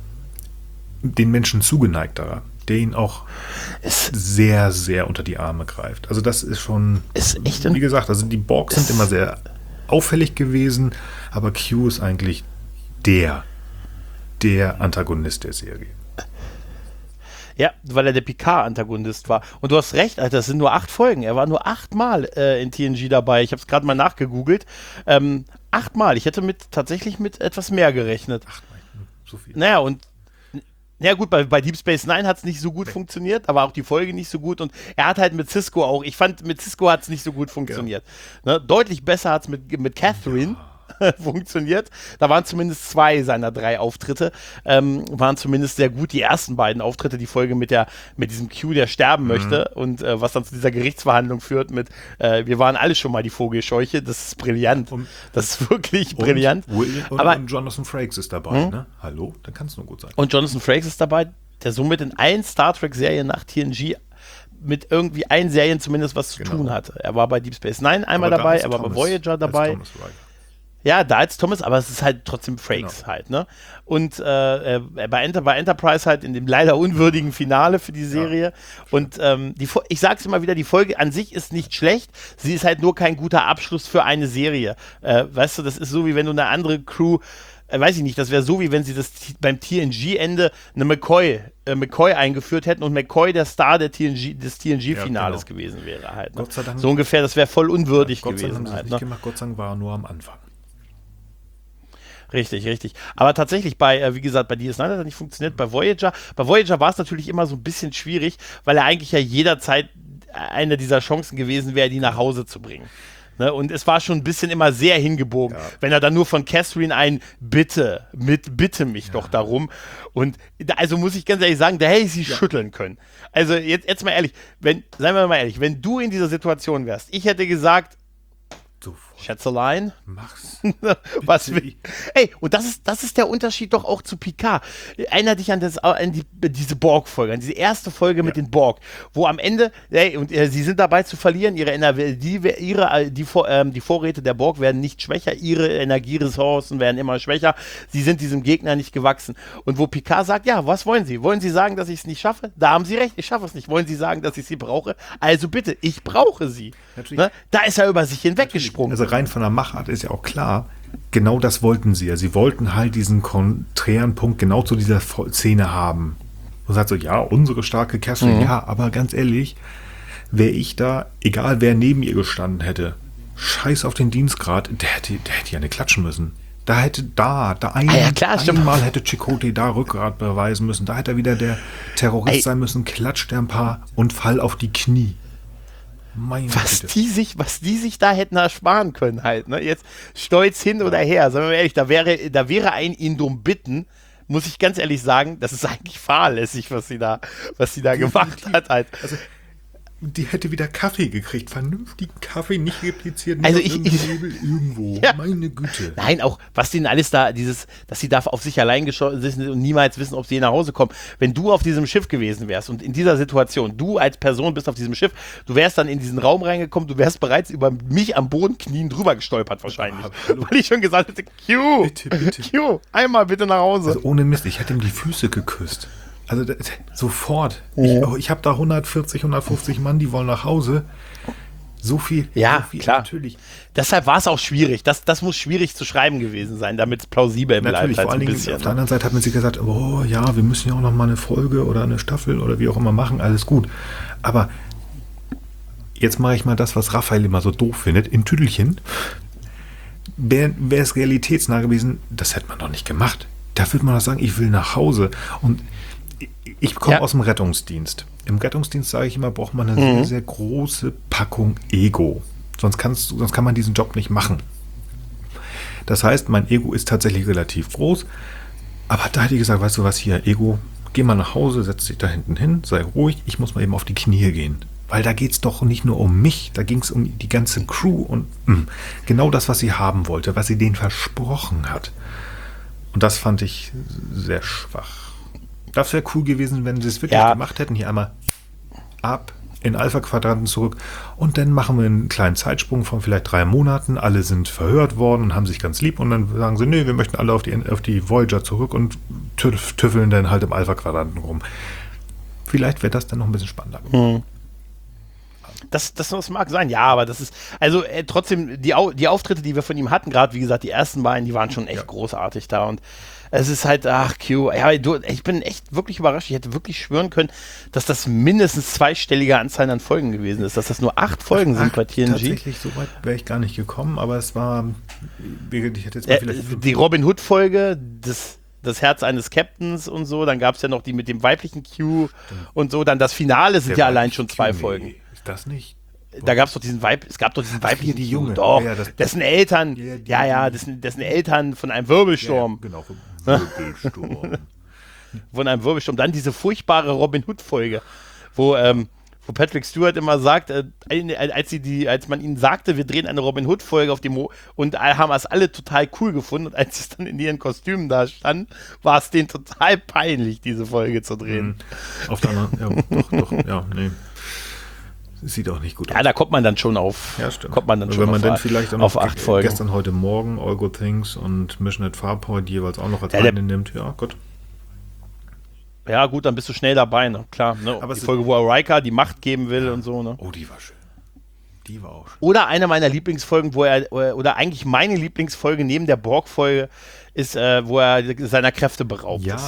Speaker 2: den Menschen zugeneigterer, der ihn auch sehr, sehr unter die Arme greift. Also das ist schon, wie gesagt, also die Borg sind immer sehr auffällig gewesen, aber Q ist eigentlich der Antagonist der Serie.
Speaker 1: Ja, weil er der Picard-Antagonist war. Und du hast recht, Alter, das sind nur 8 Folgen. Er war nur 8 Mal in TNG dabei. Ich habe es gerade mal nachgegoogelt. 8 Mal. Ich hätte tatsächlich mit etwas mehr gerechnet.
Speaker 2: 8 Mal, so viel.
Speaker 1: Naja, und gut, bei Deep Space Nine hat es nicht so gut funktioniert, aber auch die Folge nicht so gut. Und er hat halt mit Sisko auch, ich fand, mit Sisko hat es nicht so gut funktioniert. Ja. Ne? Deutlich besser hat es mit Catherine funktioniert. Da waren zumindest 2 seiner 3 Auftritte, waren zumindest sehr gut. Die ersten beiden Auftritte, die Folge mit diesem Q, der sterben möchte und was dann zu dieser Gerichtsverhandlung führt mit, wir waren alle schon mal die Vogelscheuche, das ist brillant. Das ist wirklich brillant.
Speaker 2: Aber Jonathan Frakes ist dabei, ne? Hallo? Dann kann es nur gut sein.
Speaker 1: Und Jonathan Frakes ist dabei, der somit in allen Star Trek-Serien nach TNG mit irgendwie allen Serien zumindest was zu tun hatte. Er war bei Deep Space Nine einmal dabei, er war bei Voyager dabei. Ja, da als Thomas, aber es ist halt trotzdem Frakes halt, ne? Und bei Enterprise halt in dem leider unwürdigen Finale für die Serie. Ja. Und ich sag's immer wieder, die Folge an sich ist nicht schlecht, sie ist halt nur kein guter Abschluss für eine Serie. Weißt du, das ist so, wie wenn du eine andere Crew, weiß ich nicht, das wäre so, wie wenn sie das beim TNG-Ende eine McCoy eingeführt hätten und McCoy der Star des TNG-Finales gewesen wäre halt. Ne?
Speaker 2: Gott sei Dank,
Speaker 1: so ungefähr, das wäre voll unwürdig gewesen.
Speaker 2: Gott sei Dank halt, nicht gemacht, Gott sei Dank war er nur am Anfang.
Speaker 1: Richtig. Aber tatsächlich wie gesagt, bei DS9 hat er nicht funktioniert, bei Voyager war es natürlich immer so ein bisschen schwierig, weil er eigentlich ja jederzeit eine dieser Chancen gewesen wäre, die nach Hause zu bringen. Ne? Und es war schon ein bisschen immer sehr hingebogen, wenn er dann nur von Catherine bitte mich doch darum. Und also muss ich ganz ehrlich sagen, da hätte ich sie schütteln können. Also jetzt mal ehrlich, seien wir mal ehrlich, wenn du in dieser Situation wärst, ich hätte gesagt, Schätzelein.
Speaker 2: Mach's.
Speaker 1: Was will ich? Ey, und das ist der Unterschied doch auch zu Picard. Erinner dich an diese Borg-Folge, an diese erste Folge mit den Borg, wo am Ende, sie sind dabei zu verlieren, die Vorräte der Borg werden nicht schwächer, ihre Energieressourcen werden immer schwächer, sie sind diesem Gegner nicht gewachsen. Und wo Picard sagt, ja, was wollen Sie? Wollen Sie sagen, dass ich es nicht schaffe? Da haben Sie recht, ich schaffe es nicht. Wollen Sie sagen, dass ich sie brauche? Also bitte, ich brauche sie. Ne? Da ist er über sich hinweggesprungen.
Speaker 2: Also rein von der Machart ist ja auch klar, genau das wollten sie. Sie wollten halt diesen konträren Punkt genau zu dieser Szene haben. Und sagt so, ja, unsere starke Catherine, ja, aber ganz ehrlich, wäre ich da, egal wer neben ihr gestanden hätte, scheiß auf den Dienstgrad, der hätte ja nicht klatschen müssen. Da hätte einmal hätte Chakotay da Rückgrat beweisen müssen. Da hätte er wieder der Terrorist sein müssen, klatscht er ein paar und fall auf die Knie.
Speaker 1: Was die sich da hätten ersparen können halt, ne? Jetzt stolz hin oder her, sagen wir mal ehrlich, da wäre ein Indum bitten, muss ich ganz ehrlich sagen, das ist eigentlich fahrlässig, was sie da gemacht hat halt. Also,
Speaker 2: die hätte wieder Kaffee gekriegt, vernünftigen Kaffee, nicht repliziert,
Speaker 1: also
Speaker 2: irgendwo. Ja. Meine Güte.
Speaker 1: Nein, auch was denen alles da, dass sie da auf sich allein geschossen sind und niemals wissen, ob sie nach Hause kommen. Wenn du auf diesem Schiff gewesen wärst und in dieser Situation, du als Person bist auf diesem Schiff, du wärst dann in diesen Raum reingekommen, du wärst bereits über mich am Boden knien drüber gestolpert wahrscheinlich. Weil ich schon gesagt hätte, Q, einmal bitte nach Hause.
Speaker 2: Also ohne Mist, ich hätte ihm die Füße geküsst. Also sofort. Ich habe da 140, 150 Mann, die wollen nach Hause. So viel.
Speaker 1: Ja,
Speaker 2: so viel,
Speaker 1: klar.
Speaker 2: Natürlich.
Speaker 1: Deshalb war es auch schwierig. Das muss schwierig zu schreiben gewesen sein, damit es plausibel bleibt.
Speaker 2: Natürlich, vor allen Dingen auf der anderen Seite hat man sich gesagt, oh ja, wir müssen ja auch noch mal eine Folge oder eine Staffel oder wie auch immer machen, alles gut. Aber jetzt mache ich mal das, was Raphael immer so doof findet, in Tüdelchen. Wäre es realitätsnah gewesen, das hätte man doch nicht gemacht. Da würde man doch sagen, ich will nach Hause. Und ich komme aus dem Rettungsdienst. Im Rettungsdienst, sage ich immer, braucht man eine sehr, sehr große Packung Ego. Sonst kann man diesen Job nicht machen. Das heißt, mein Ego ist tatsächlich relativ groß. Aber da hätte ich gesagt, weißt du was hier, Ego, geh mal nach Hause, setz dich da hinten hin, sei ruhig, ich muss mal eben auf die Knie gehen. Weil da geht es doch nicht nur um mich, da ging es um die ganze Crew und genau das, was sie haben wollte, was sie denen versprochen hat. Und das fand ich sehr schwach. Das wäre cool gewesen, wenn sie es wirklich gemacht hätten. Hier einmal ab in Alpha-Quadranten zurück und dann machen wir einen kleinen Zeitsprung von vielleicht 3 Monaten. Alle sind verhört worden und haben sich ganz lieb und dann sagen sie, nee, wir möchten alle auf die Voyager zurück und tüffeln dann halt im Alpha-Quadranten rum. Vielleicht wäre das dann noch ein bisschen spannender geworden.
Speaker 1: Das mag sein, ja, aber das ist, also trotzdem, die Auftritte, die wir von ihm hatten, gerade wie gesagt, die ersten beiden, die waren schon echt großartig da und es ist halt, Q, ja, ich bin echt wirklich überrascht, ich hätte wirklich schwören können, dass das mindestens 2-stellige Anzahl an Folgen gewesen ist, dass das nur 8 Folgen sind bei TNG.
Speaker 2: Tatsächlich, so weit wäre ich gar nicht gekommen, aber es war, ich hätte jetzt mal vielleicht...
Speaker 1: Die Robin Hood-Folge, das Herz eines Captains und so, dann gab es ja noch die mit dem weiblichen Q und so, dann das Finale sind ja allein schon 2 Folgen.
Speaker 2: Ist das nicht?
Speaker 1: Da gab es doch diesen weiblichen
Speaker 2: die Junge.
Speaker 1: Doch,
Speaker 2: ja,
Speaker 1: dessen Eltern, dessen Eltern von einem Wirbelsturm.
Speaker 2: Ja, genau, vom Wirbelsturm.
Speaker 1: Von einem Wirbelsturm. Dann diese furchtbare Robin Hood-Folge, wo Patrick Stewart immer sagt, als man ihnen sagte, wir drehen eine Robin Hood-Folge auf dem und haben es alle total cool gefunden und als es dann in ihren Kostümen da stand, war es denen total peinlich, diese Folge zu drehen.
Speaker 2: Auf der anderen, nee. Sieht auch nicht gut aus.
Speaker 1: Ja, da kommt man dann schon auf.
Speaker 2: Ja, stimmt.
Speaker 1: Kommt man dann schon
Speaker 2: wenn man dann vielleicht auch noch
Speaker 1: auf 8 Folgen.
Speaker 2: Gestern, heute Morgen, All Good Things und Mission at Farpoint jeweils auch noch als eine nimmt. Ja, gut.
Speaker 1: Ja, gut, dann bist du schnell dabei, ne? Klar. Ne?
Speaker 2: Aber
Speaker 1: die Folge, wo er Riker die Macht geben will und so, ne?
Speaker 2: Oh, die war schön. Die war auch schön.
Speaker 1: Oder eine meiner Lieblingsfolgen, oder eigentlich meine Lieblingsfolge neben der Borg-Folge ist, wo er seiner Kräfte beraubt ist.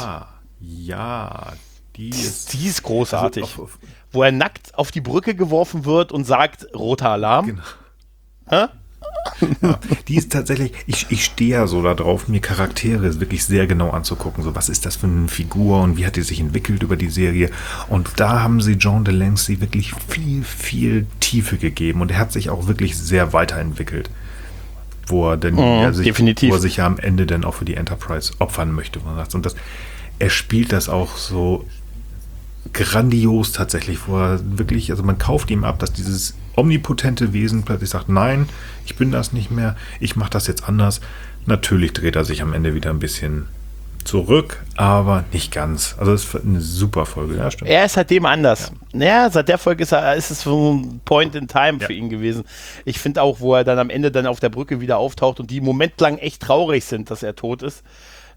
Speaker 2: Ja. Die
Speaker 1: ist großartig.
Speaker 2: Also
Speaker 1: wo er nackt auf die Brücke geworfen wird und sagt, roter Alarm.
Speaker 2: Genau. Ja, die ist tatsächlich, ich stehe ja so da drauf, mir Charaktere wirklich sehr genau anzugucken. So, was ist das für eine Figur und wie hat die sich entwickelt über die Serie? Und da haben sie John Delancey wirklich viel, viel Tiefe gegeben und er hat sich auch wirklich sehr weiterentwickelt. Wo er dann
Speaker 1: definitiv.
Speaker 2: Wo er sich ja am Ende dann auch für die Enterprise opfern möchte. Und er spielt das auch so grandios tatsächlich, wo er wirklich, also man kauft ihm ab, dass dieses omnipotente Wesen plötzlich sagt, nein, ich bin das nicht mehr, ich mache das jetzt anders. Natürlich dreht er sich am Ende wieder ein bisschen zurück, aber nicht ganz. Also es ist eine super Folge, ja, stimmt.
Speaker 1: Er ist seitdem anders. Ja, seit der Folge ist es so ein Point in Time für ihn gewesen. Ich finde auch, wo er dann am Ende dann auf der Brücke wieder auftaucht und die momentlang echt traurig sind, dass er tot ist.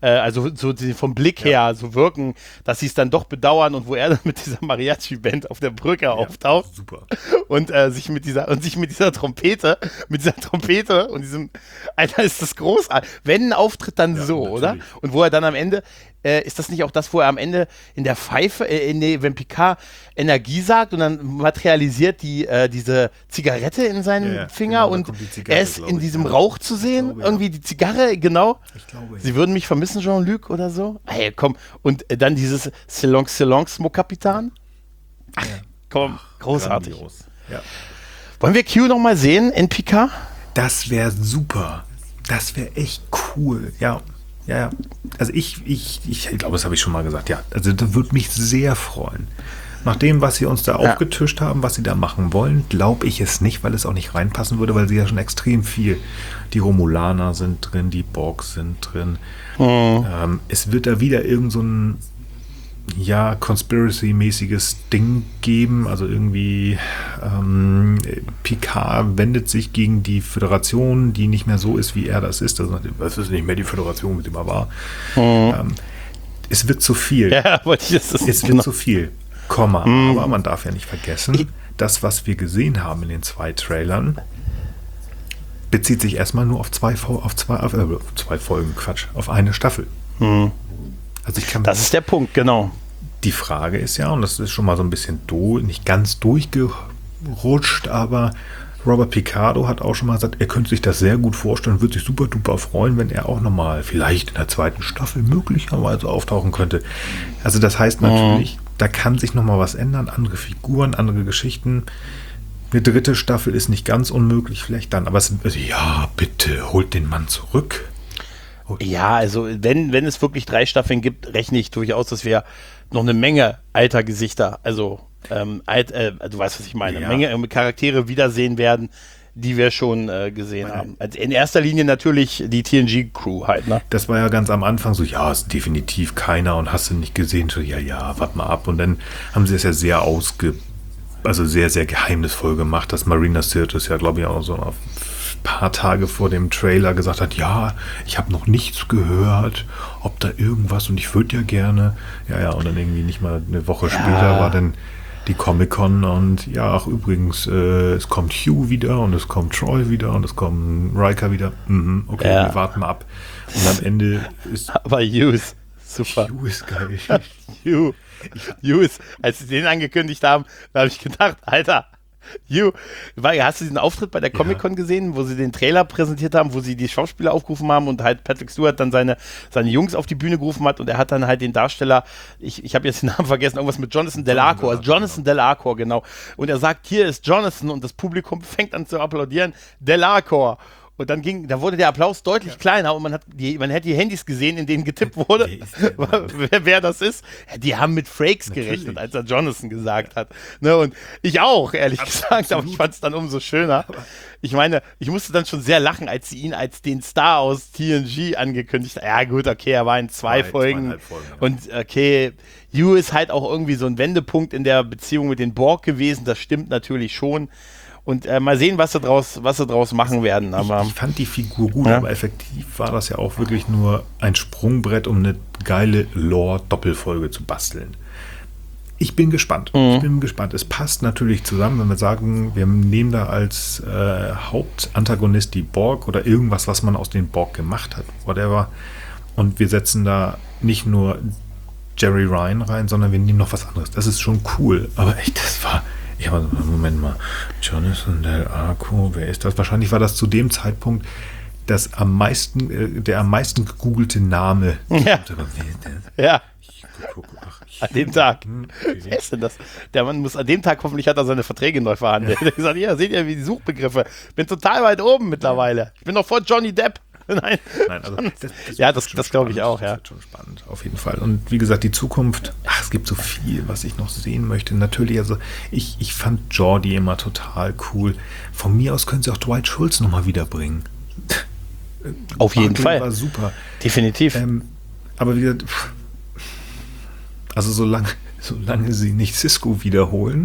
Speaker 1: also so vom Blick her so wirken, dass sie es dann doch bedauern und wo er dann mit dieser Mariachi-Band auf der Brücke auftaucht.
Speaker 2: Super.
Speaker 1: Und sich mit dieser Trompete und diesem, Alter, ist das großartig. Wenn ein Auftritt, dann so, natürlich. Oder? Und wo er dann am Ende, ist das nicht auch das, wo er am Ende in der Pfeife, wenn Picard Energie sagt und dann materialisiert diese Zigarette in seinen Finger, genau, und er ist in diesem Rauch zu sehen, irgendwie die Zigarre, genau. Ich glaube, Sie würden mich vermissen, Jean-Luc, oder so? Hey, komm. Und dann dieses Silence, mon Capitan. Ach, komm, großartig.
Speaker 2: Ja.
Speaker 1: Wollen wir Q nochmal sehen in Picard?
Speaker 2: Das wäre super. Das wäre echt cool. Ja. Also ich glaube, das habe ich schon mal gesagt. Ja, also das würde mich sehr freuen. Nach dem, was sie uns da aufgetischt haben, was sie da machen wollen, glaube ich es nicht, weil es auch nicht reinpassen würde, weil sie ja schon extrem viel. Die Romulaner sind drin, die Borg sind drin. Es wird da wieder irgend so ein Conspiracy-mäßiges Ding geben, also irgendwie Picard wendet sich gegen die Föderation, die nicht mehr so ist, wie er das ist. Also, das ist nicht mehr die Föderation, mit dem er war. Es wird zu viel.
Speaker 1: Ja,
Speaker 2: es wird zu viel. Aber man darf ja nicht vergessen, das, was wir gesehen haben in den 2 Trailern, bezieht sich erstmal nur auf zwei Folgen, auf eine Staffel. Also
Speaker 1: das ist der Punkt, genau.
Speaker 2: Die Frage ist ja, und das ist schon mal so ein bisschen nicht ganz durchgerutscht, aber Robert Picardo hat auch schon mal gesagt, er könnte sich das sehr gut vorstellen, würde sich super duper freuen, wenn er auch nochmal vielleicht in der 2. Staffel möglicherweise auftauchen könnte. Also das heißt natürlich, da kann sich nochmal was ändern, andere Figuren, andere Geschichten. Eine 3. Staffel ist nicht ganz unmöglich, vielleicht dann, aber bitte, holt den Mann zurück.
Speaker 1: Ja, also wenn es wirklich 3 Staffeln gibt, rechne ich durchaus, dass wir noch eine Menge alter Gesichter, also du weißt, was ich meine, eine Menge Charaktere wiedersehen werden, die wir schon gesehen haben. Also in erster Linie natürlich die TNG-Crew halt, ne?
Speaker 2: Das war ja ganz am Anfang so, ist definitiv keiner und hast du nicht gesehen, so, warte mal ab. Und dann haben sie es ja sehr sehr, sehr geheimnisvoll gemacht, dass Marina Sirtis ja, glaube ich, auch so ein paar Tage vor dem Trailer gesagt hat, ich habe noch nichts gehört, ob da irgendwas und ich würde ja gerne. Und dann irgendwie nicht mal eine Woche später war dann die Comic-Con und übrigens, es kommt Hugh wieder und es kommt Troy wieder und es kommt Riker wieder. Wir warten mal ab. Und am Ende ist...
Speaker 1: Aber Hugh ist super.
Speaker 2: Hugh ist geil.
Speaker 1: Hugh ist, als sie den angekündigt haben, da habe ich gedacht, Alter, hast du diesen Auftritt bei der Comic-Con gesehen, wo sie den Trailer präsentiert haben, wo sie die Schauspieler aufgerufen haben und halt Patrick Stewart dann seine Jungs auf die Bühne gerufen hat und er hat dann halt den Darsteller, ich habe jetzt den Namen vergessen, irgendwas mit Jonathan Delacour, Jonathan Delacour, genau. Und er sagt, hier ist Jonathan und das Publikum fängt an zu applaudieren, Delacour. Und da wurde der Applaus deutlich kleiner und man hat die Handys gesehen, in denen getippt wurde, wer das ist. Die haben mit Frakes gerechnet, als er Jonathan gesagt hat. Ne, und ich auch, ehrlich gesagt, aber ich fand es dann umso schöner. Ich meine, ich musste dann schon sehr lachen, als sie ihn als den Star aus TNG angekündigt hat. Ja gut, okay, er war in 2 Folgen. Und okay, Hugh ist halt auch irgendwie so ein Wendepunkt in der Beziehung mit den Borg gewesen, das stimmt natürlich schon. Und mal sehen, was sie draus machen werden. Aber
Speaker 2: ich fand die Figur gut, aber effektiv war das ja auch wirklich nur ein Sprungbrett, um eine geile Lore-Doppelfolge zu basteln. Ich bin gespannt. Es passt natürlich zusammen, wenn wir sagen, wir nehmen da als Hauptantagonist die Borg oder irgendwas, was man aus den Borg gemacht hat, whatever. Und wir setzen da nicht nur Jerry Ryan rein, sondern wir nehmen noch was anderes. Das ist schon cool. Aber echt, das war... Moment mal, Jonathan Delacour, wer ist das? Wahrscheinlich war das zu dem Zeitpunkt der am meisten gegoogelte Name.
Speaker 1: Ja. An dem Tag. Wer ist denn das? Der Mann muss an dem Tag, hoffentlich hat er seine Verträge neu verhandelt. Er hat gesagt, seht ihr, wie die Suchbegriffe. Ich bin total weit oben mittlerweile. Ich bin noch vor Johnny Depp. Nein, also das glaube ich auch, ja.
Speaker 2: Das wird schon spannend, auf jeden Fall. Und wie gesagt, die Zukunft, es gibt so viel, was ich noch sehen möchte. Natürlich, also ich fand Geordi immer total cool. Von mir aus können sie auch Dwight Schultz nochmal wiederbringen.
Speaker 1: Auf jeden Fall.
Speaker 2: War super.
Speaker 1: Definitiv.
Speaker 2: Aber wie gesagt, also solange sie nicht Cisco wiederholen.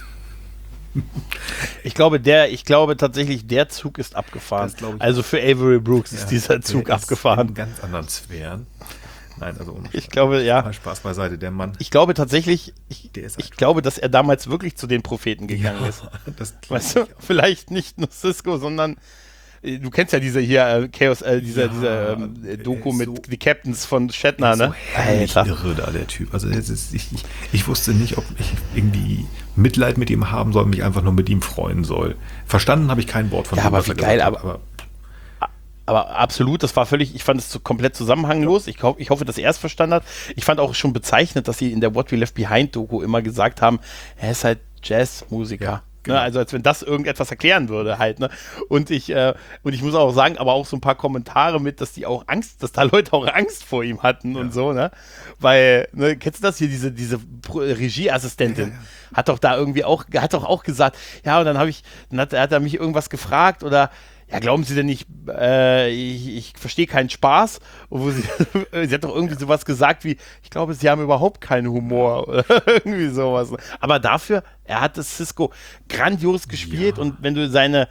Speaker 1: Ich glaube tatsächlich, der Zug ist abgefahren. Also für Avery Brooks ist dieser Zug abgefahren.
Speaker 2: In ganz anderen Sphären. Nein, also ohne
Speaker 1: Ich glaube, ja.
Speaker 2: Mal Spaß beiseite, der Mann.
Speaker 1: Ich glaube tatsächlich, ich
Speaker 2: einfach-
Speaker 1: glaube, dass er damals wirklich zu den Propheten gegangen ist.
Speaker 2: das
Speaker 1: Weißt du, vielleicht nicht nur Cisco, sondern du kennst ja diese hier Chaos, diese Doku
Speaker 2: so-
Speaker 1: mit die Captains von Shatner,
Speaker 2: so
Speaker 1: ne?
Speaker 2: herrlich irre da, der Typ. Also ich wusste nicht, ob ich irgendwie Mitleid mit ihm haben soll, mich einfach nur mit ihm freuen soll. Verstanden habe ich kein Wort von
Speaker 1: Ja,
Speaker 2: dem,
Speaker 1: aber
Speaker 2: was
Speaker 1: wie
Speaker 2: er
Speaker 1: geil,
Speaker 2: gesagt hat,
Speaker 1: aber absolut, das war völlig, ich fand es so komplett zusammenhanglos. Ich hoffe, dass er es verstanden hat. Ich fand auch schon bezeichnet, dass sie in der What We Left Behind Doku immer gesagt haben, er ist halt Jazzmusiker.
Speaker 2: Ja, genau.
Speaker 1: Ne? Also als wenn das irgendetwas erklären würde halt. Ne? Und ich muss auch sagen, aber auch so ein paar Kommentare mit, dass dass da Leute auch Angst vor ihm hatten und so, ne? Weil, ne, kennst du das hier, diese Regieassistentin?
Speaker 2: Ja.
Speaker 1: Hat doch da irgendwie hat doch auch gesagt, ja, und dann hat er mich irgendwas gefragt oder ja, glauben Sie denn nicht, ich verstehe keinen Spaß? Und sie hat doch irgendwie sowas gesagt wie, ich glaube, Sie haben überhaupt keinen Humor oder irgendwie sowas. Aber dafür, er hat das Cisco grandios gespielt und wenn du seine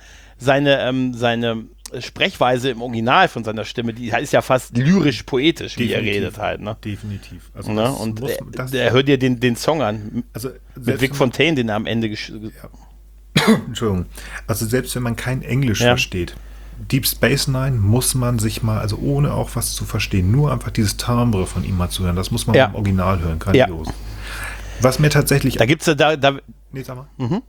Speaker 1: Sprechweise im Original von seiner Stimme, die ist ja fast lyrisch-poetisch, wie er redet halt. Ne?
Speaker 2: Definitiv. Also
Speaker 1: Ne? Und er hört dir den Song an,
Speaker 2: also
Speaker 1: mit Vic Fontaine, den er am Ende
Speaker 2: Entschuldigung. Also selbst wenn man kein Englisch
Speaker 1: Ja.
Speaker 2: versteht, Deep Space Nine muss man sich mal, also ohne auch was zu verstehen, nur einfach dieses Timbre von ihm mal zu hören, das muss man im Original hören, grandios. Was mir tatsächlich...
Speaker 1: Da gibt's
Speaker 2: Nee, sag mal.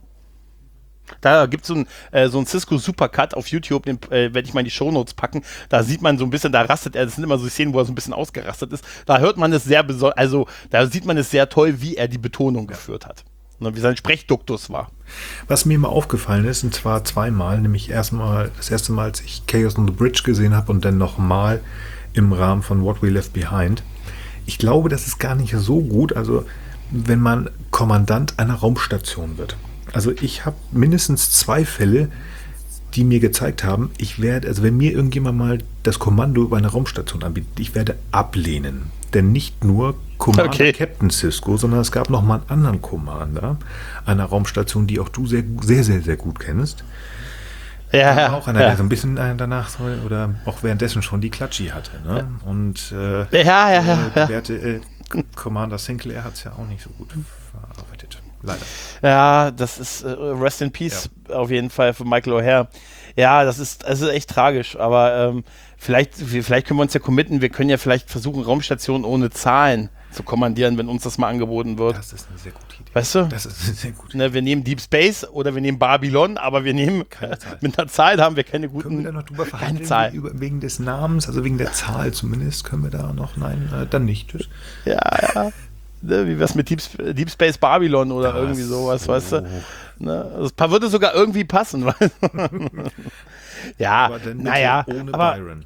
Speaker 1: Da gibt es so einen Cisco Supercut auf YouTube, den werde ich mal in die Shownotes packen. Da sieht man so ein bisschen, da rastet er, das sind immer so Szenen, wo er so ein bisschen ausgerastet ist. Da hört man es da sieht man es sehr toll, wie er die Betonung geführt hat. Ne, wie sein Sprechduktus war.
Speaker 2: Was mir mal aufgefallen ist, und zwar zweimal, nämlich das erste Mal, als ich Chaos on the Bridge gesehen habe und dann nochmal im Rahmen von What We Left Behind. Ich glaube, das ist gar nicht so gut, also wenn man Kommandant einer Raumstation wird. Also ich habe mindestens 2 Fälle, die mir gezeigt haben, also wenn mir irgendjemand mal das Kommando über eine Raumstation anbietet, ich werde ablehnen. Denn nicht nur Commander Captain Cisco, sondern es gab noch mal einen anderen Commander einer Raumstation, die auch du sehr, sehr, sehr, sehr gut kennst. Ja, auch einer, der so ein bisschen danach oder auch währenddessen schon die Klatschi hatte. Ne? Und der werte Commander Sinclair hat es ja auch nicht so gut verarbeitet. Leider.
Speaker 1: Ja, das ist Rest in Peace auf jeden Fall für Michael O'Hare. Ja, das ist echt tragisch, aber vielleicht können wir uns ja committen, wir können ja vielleicht versuchen, Raumstationen ohne Zahlen zu kommandieren, wenn uns das mal angeboten wird.
Speaker 2: Das ist eine sehr gute Idee.
Speaker 1: Weißt du?
Speaker 2: Das ist eine sehr gute Idee.
Speaker 1: Ne, wir nehmen Deep Space oder wir nehmen Babylon, aber wir nehmen mit einer Zahl, da haben wir keine guten.
Speaker 2: Können wir da noch drüber verhandeln? Wegen des Namens, also wegen der Zahl zumindest, können wir da noch, nein, dann nicht.
Speaker 1: Ja. Ne, wie wär's mit Deep Space Babylon oder das irgendwie sowas, weißt du? Ne, das würde sogar irgendwie passen, weißt du? Ja,
Speaker 2: aber dann
Speaker 1: naja.
Speaker 2: Ohne
Speaker 1: aber,
Speaker 2: Byron.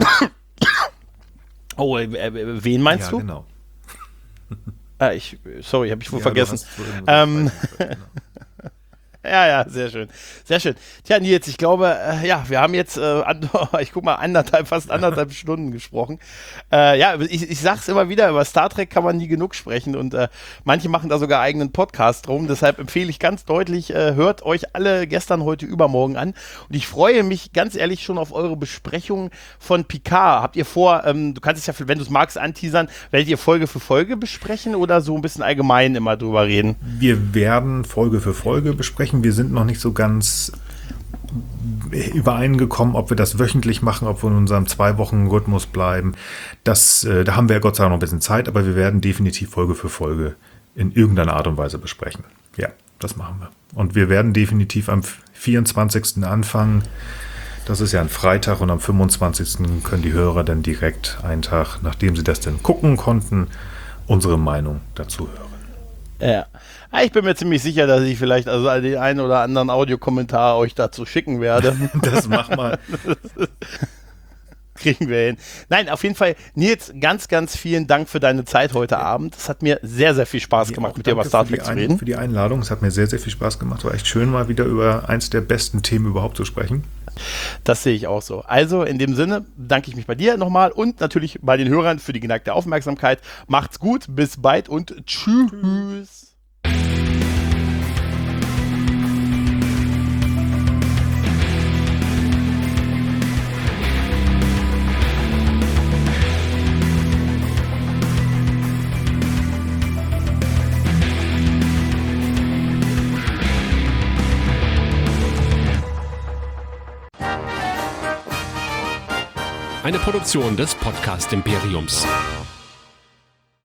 Speaker 1: Oh, wen meinst du?
Speaker 2: Genau.
Speaker 1: Sorry, habe ich wohl vergessen. Ja, sehr schön. Sehr schön. Tja, Nils, ich glaube, wir haben jetzt, ich guck mal, fast anderthalb Stunden gesprochen. Ich sag's immer wieder, über Star Trek kann man nie genug sprechen und manche machen da sogar eigenen Podcast drum. Deshalb empfehle ich ganz deutlich, hört euch alle gestern, heute, übermorgen an. Und ich freue mich ganz ehrlich schon auf eure Besprechung von Picard. Habt ihr vor, du kannst es ja, wenn du es magst, anteasern, werdet ihr Folge für Folge besprechen oder so ein bisschen allgemein immer drüber reden?
Speaker 2: Wir werden Folge für Folge besprechen. Wir sind noch nicht so ganz übereingekommen, ob wir das wöchentlich machen, ob wir in unserem 2-Wochen-Rhythmus bleiben. Da haben wir Gott sei Dank noch ein bisschen Zeit, aber wir werden definitiv Folge für Folge in irgendeiner Art und Weise besprechen. Ja, das machen wir. Und wir werden definitiv am 24. anfangen. Das ist ja ein Freitag und am 25. können die Hörer dann direkt einen Tag, nachdem sie das dann gucken konnten, unsere Meinung dazu hören.
Speaker 1: Ja. Ich bin mir ziemlich sicher, dass ich vielleicht den einen oder anderen Audiokommentar euch dazu schicken werde.
Speaker 2: Das mach mal.
Speaker 1: Kriegen wir hin. Nein, auf jeden Fall, Nils, ganz, ganz vielen Dank für deine Zeit heute Abend. Es hat mir sehr, sehr viel Spaß gemacht, mit dir über Star Trek zu reden.
Speaker 2: Für die Einladung. Es hat mir sehr, sehr viel Spaß gemacht. War echt schön, mal wieder über eins der besten Themen überhaupt zu sprechen.
Speaker 1: Das sehe ich auch so. Also in dem Sinne bedanke ich mich bei dir nochmal und natürlich bei den Hörern für die geneigte Aufmerksamkeit. Macht's gut, bis bald und tschüss.
Speaker 3: eine Produktion des Podcast Imperiums.